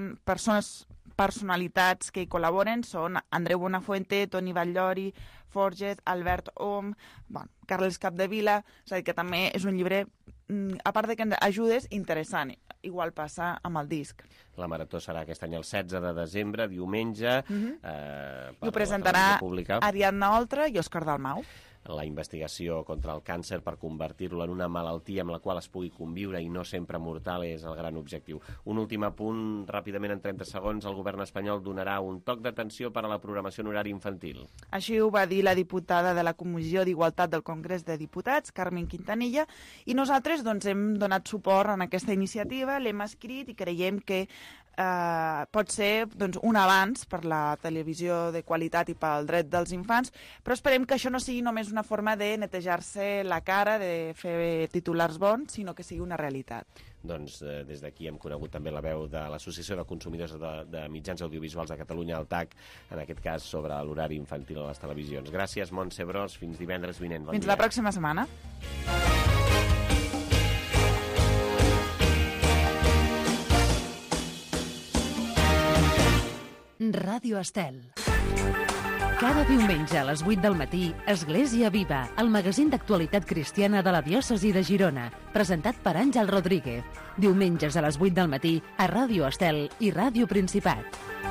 personalitats que hi col·laboren són Andreu Buenafuente, Toni Batllori, Forget, Albert Om, bueno, Carles Capdevila, és a dir, que també és un llibre, a part de que ens ajudes, interessant. Igual passa amb el disc. La Marató serà aquest any el 16 de desembre, diumenge. I ho presentarà Ariadna Oltra i Òscar Dalmau. La investigació contra el càncer per convertir-lo en una malaltia amb la qual es pugui conviure i no sempre mortal és el gran objectiu. Un últim apunt, ràpidament en 30 segons, el govern espanyol donarà un toc d'atenció per a la programació en horari infantil. Així ho va dir la diputada de la Comissió d'Igualtat del Congrés de Diputats, Carmen Quintanilla, i nosaltres doncs, hem donat suport a aquesta iniciativa, l'hem escrit i creiem que pot ser doncs, un avanç per la televisió de qualitat i pel dret dels infants, però esperem que això no sigui només una forma de netejar-se la cara, de fer titulars bons, sinó que sigui una realitat. Doncs des d'aquí hem conegut també la veu de l'Associació de Consumidors de Mitjans Audiovisuals de Catalunya, el TAC, en aquest cas sobre l'horari infantil a les televisions. Gràcies, Montse Bros. Fins divendres vinent. Fins la pròxima setmana. Ràdio Estel. Cada diumenge a les 8 del matí, Església Viva, el magazín d'actualitat cristiana de la diòcesi de Girona, presentat per Àngel Rodríguez. Diumenges a les 8 del matí a Ràdio Estel i Ràdio Principat.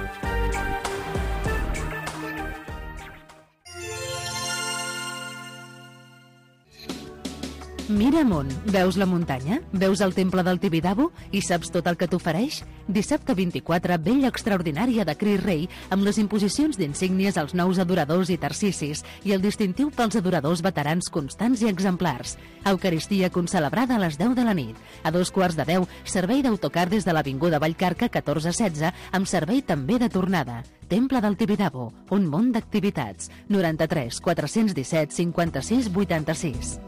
Mira amunt, veus la muntanya? Veus el temple del Tibidabo? I saps tot el que t'ofereix? Dissabte 24, vella extraordinària de Cris Rei, amb les imposicions d'insígnies als nous adoradors i tarsicis i el distintiu pels adoradors veterans constants i exemplars. Eucaristia concelebrada a les 10 de la nit. A 2:15, servei d'autocar des de l'Avinguda Vallcarca 1416, amb servei també de tornada. Temple del Tibidabo, un món d'activitats. 93 417 56 86.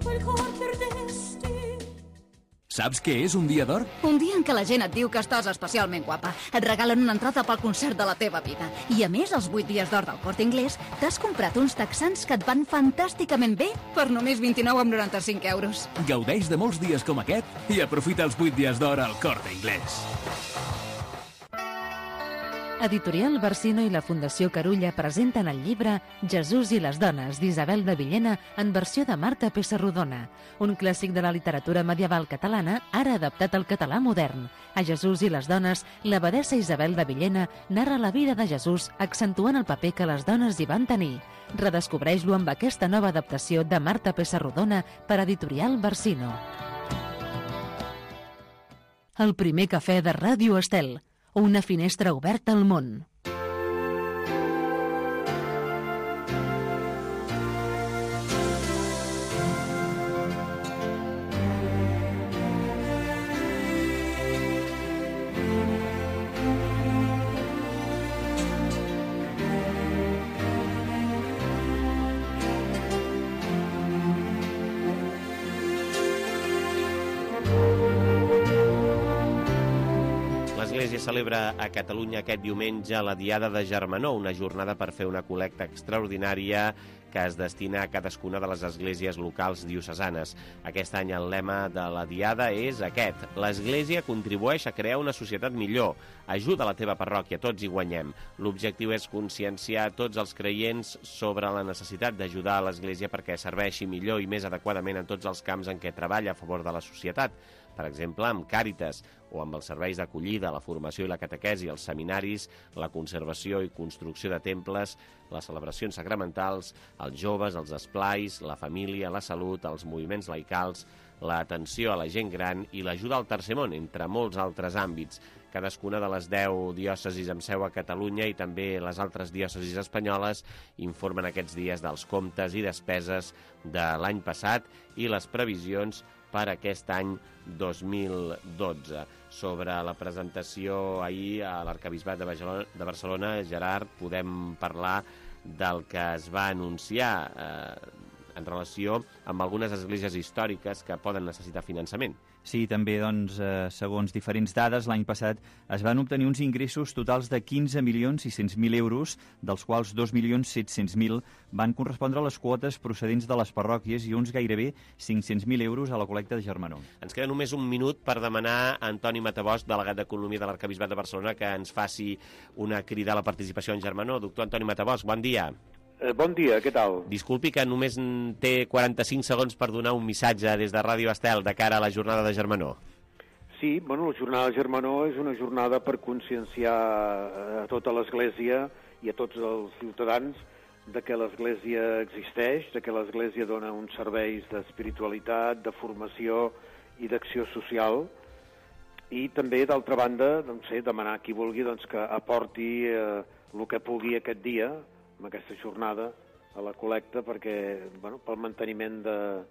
Saps què és un dia d'or? Un dia en què la gent et diu que estàs especialment guapa. Et regalen una entrada pel concert de la teva vida. I a més, els 8 dies d'or del Corte Inglés, t'has comprat uns texans que et van fantàsticament bé per només 29,95 euros. Gaudeix de molts dies com aquest i aprofita els 8 dies d'or al Corte Inglés. Editorial Barsino i la Fundació Carulla presenten el llibre Jesús i les dones, d'Isabel de Villena, en versió de Marta Pessarrodona, un clàssic de la literatura medieval catalana, ara adaptat al català modern. A Jesús i les dones, l'abadessa Isabel de Villena narra la vida de Jesús, accentuant el paper que les dones hi van tenir. Redescobreix-lo amb aquesta nova adaptació de Marta Pessarrodona per Editorial Barsino. El primer cafè de Ràdio Estel. Una finestra oberta al món. Església celebra a Catalunya aquest diumenge la Diada de Germanor, una jornada per fer una col·lecta extraordinària que es destina a cadascuna de les esglésies locals diocesanes. Aquest any el lema de la Diada és aquest: l'Església contribueix a crear una societat millor. Ajuda la teva parròquia, tots hi guanyem. L'objectiu és conscienciar tots els creients sobre la necessitat d'ajudar a l'Església perquè serveixi millor i més adequadament en tots els camps en què treballa a favor de la societat. Per exemple, amb Càritas, o amb els serveis d'acollida, la formació i la catequesi, els seminaris, la conservació i construcció de temples, les celebracions sacramentals, els joves, els esplais, la família, la salut, els moviments laicals, l'atenció a la gent gran i l'ajuda al tercer món, entre molts altres àmbits. Cadascuna de les 10 diòcesis amb seu a Catalunya i també les altres diòcesis espanyoles informen aquests dies dels comptes i despeses de l'any passat i les previsions per aquest any 2012. Sobre la presentació ahir a l'Arquebisbat de Barcelona, Gerard, podem parlar del que es va anunciar en relació amb algunes esglésies històriques que poden necessitar finançament. Sí, també, doncs, segons diferents dades, l'any passat es van obtenir uns ingressos totals de 15.600.000 euros, dels quals 2.700.000 van correspondre a les quotes procedents de les parròquies i uns gairebé 500.000 euros a la col·lecta de Germanor. Ens queda només un minut per demanar a Antoni Matabosch, delegat d'Economia de l'Arquebisbat de Barcelona, que ens faci una crida a la participació en Germanor. Doctor Antoni Matabosch, bon dia. Bon dia, què tal? Disculpi que només té 45 segons per donar un missatge des de Ràdio Estel de cara a la jornada de Germanor. Sí, bueno, la jornada de Germanor és una jornada per conscienciar a tota l'Església i a tots els ciutadans de que l'Església existeix, de que l'Església dona uns serveis d'espiritualitat, de formació i d'acció social, i també, d'altra banda, doncs, demanar a qui vulgui que aporti el que pugui aquest dia, amb aquesta jornada, a la col·lecta, perquè, pel manteniment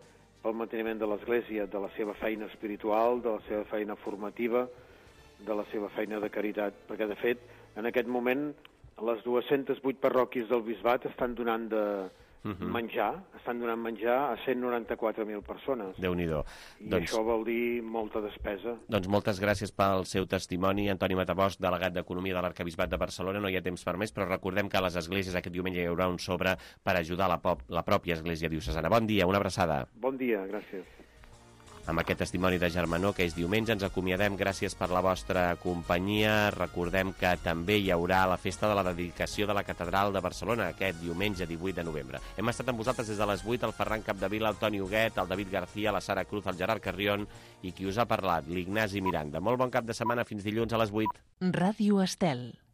de l'Església, de la seva feina espiritual, de la seva feina formativa, de la seva feina de caritat, perquè, de fet, en aquest moment, les 208 parròquies del Bisbat estan donant menjar a 194.000 persones. Déu-n'hi-do. I això vol dir molta despesa. Doncs moltes gràcies pel seu testimoni, Antoni Matabosch, delegat d'Economia de l'Arquebisbat de Barcelona. No hi ha temps per més, però recordem que a les esglésies aquest diumenge hi haurà un sobre per ajudar la pròpia església diocesana. Bon dia, una abraçada. Bon dia, gràcies. Amb aquest testimoni de Germanor, que és diumenge, ens acomiadem. Gràcies per la vostra companyia. Recordem que també hi haurà la festa de la dedicació de la Catedral de Barcelona aquest diumenge 18 de novembre. Hem estat amb vosaltres des de les 8, el Ferran Capdevila, el Toni Huguet, el David García, la Sara Cruz, el Gerard Carrion i qui us ha parlat, l'Ignasi Miranda. Molt bon cap de setmana, fins dilluns a les 8. Ràdio Estel.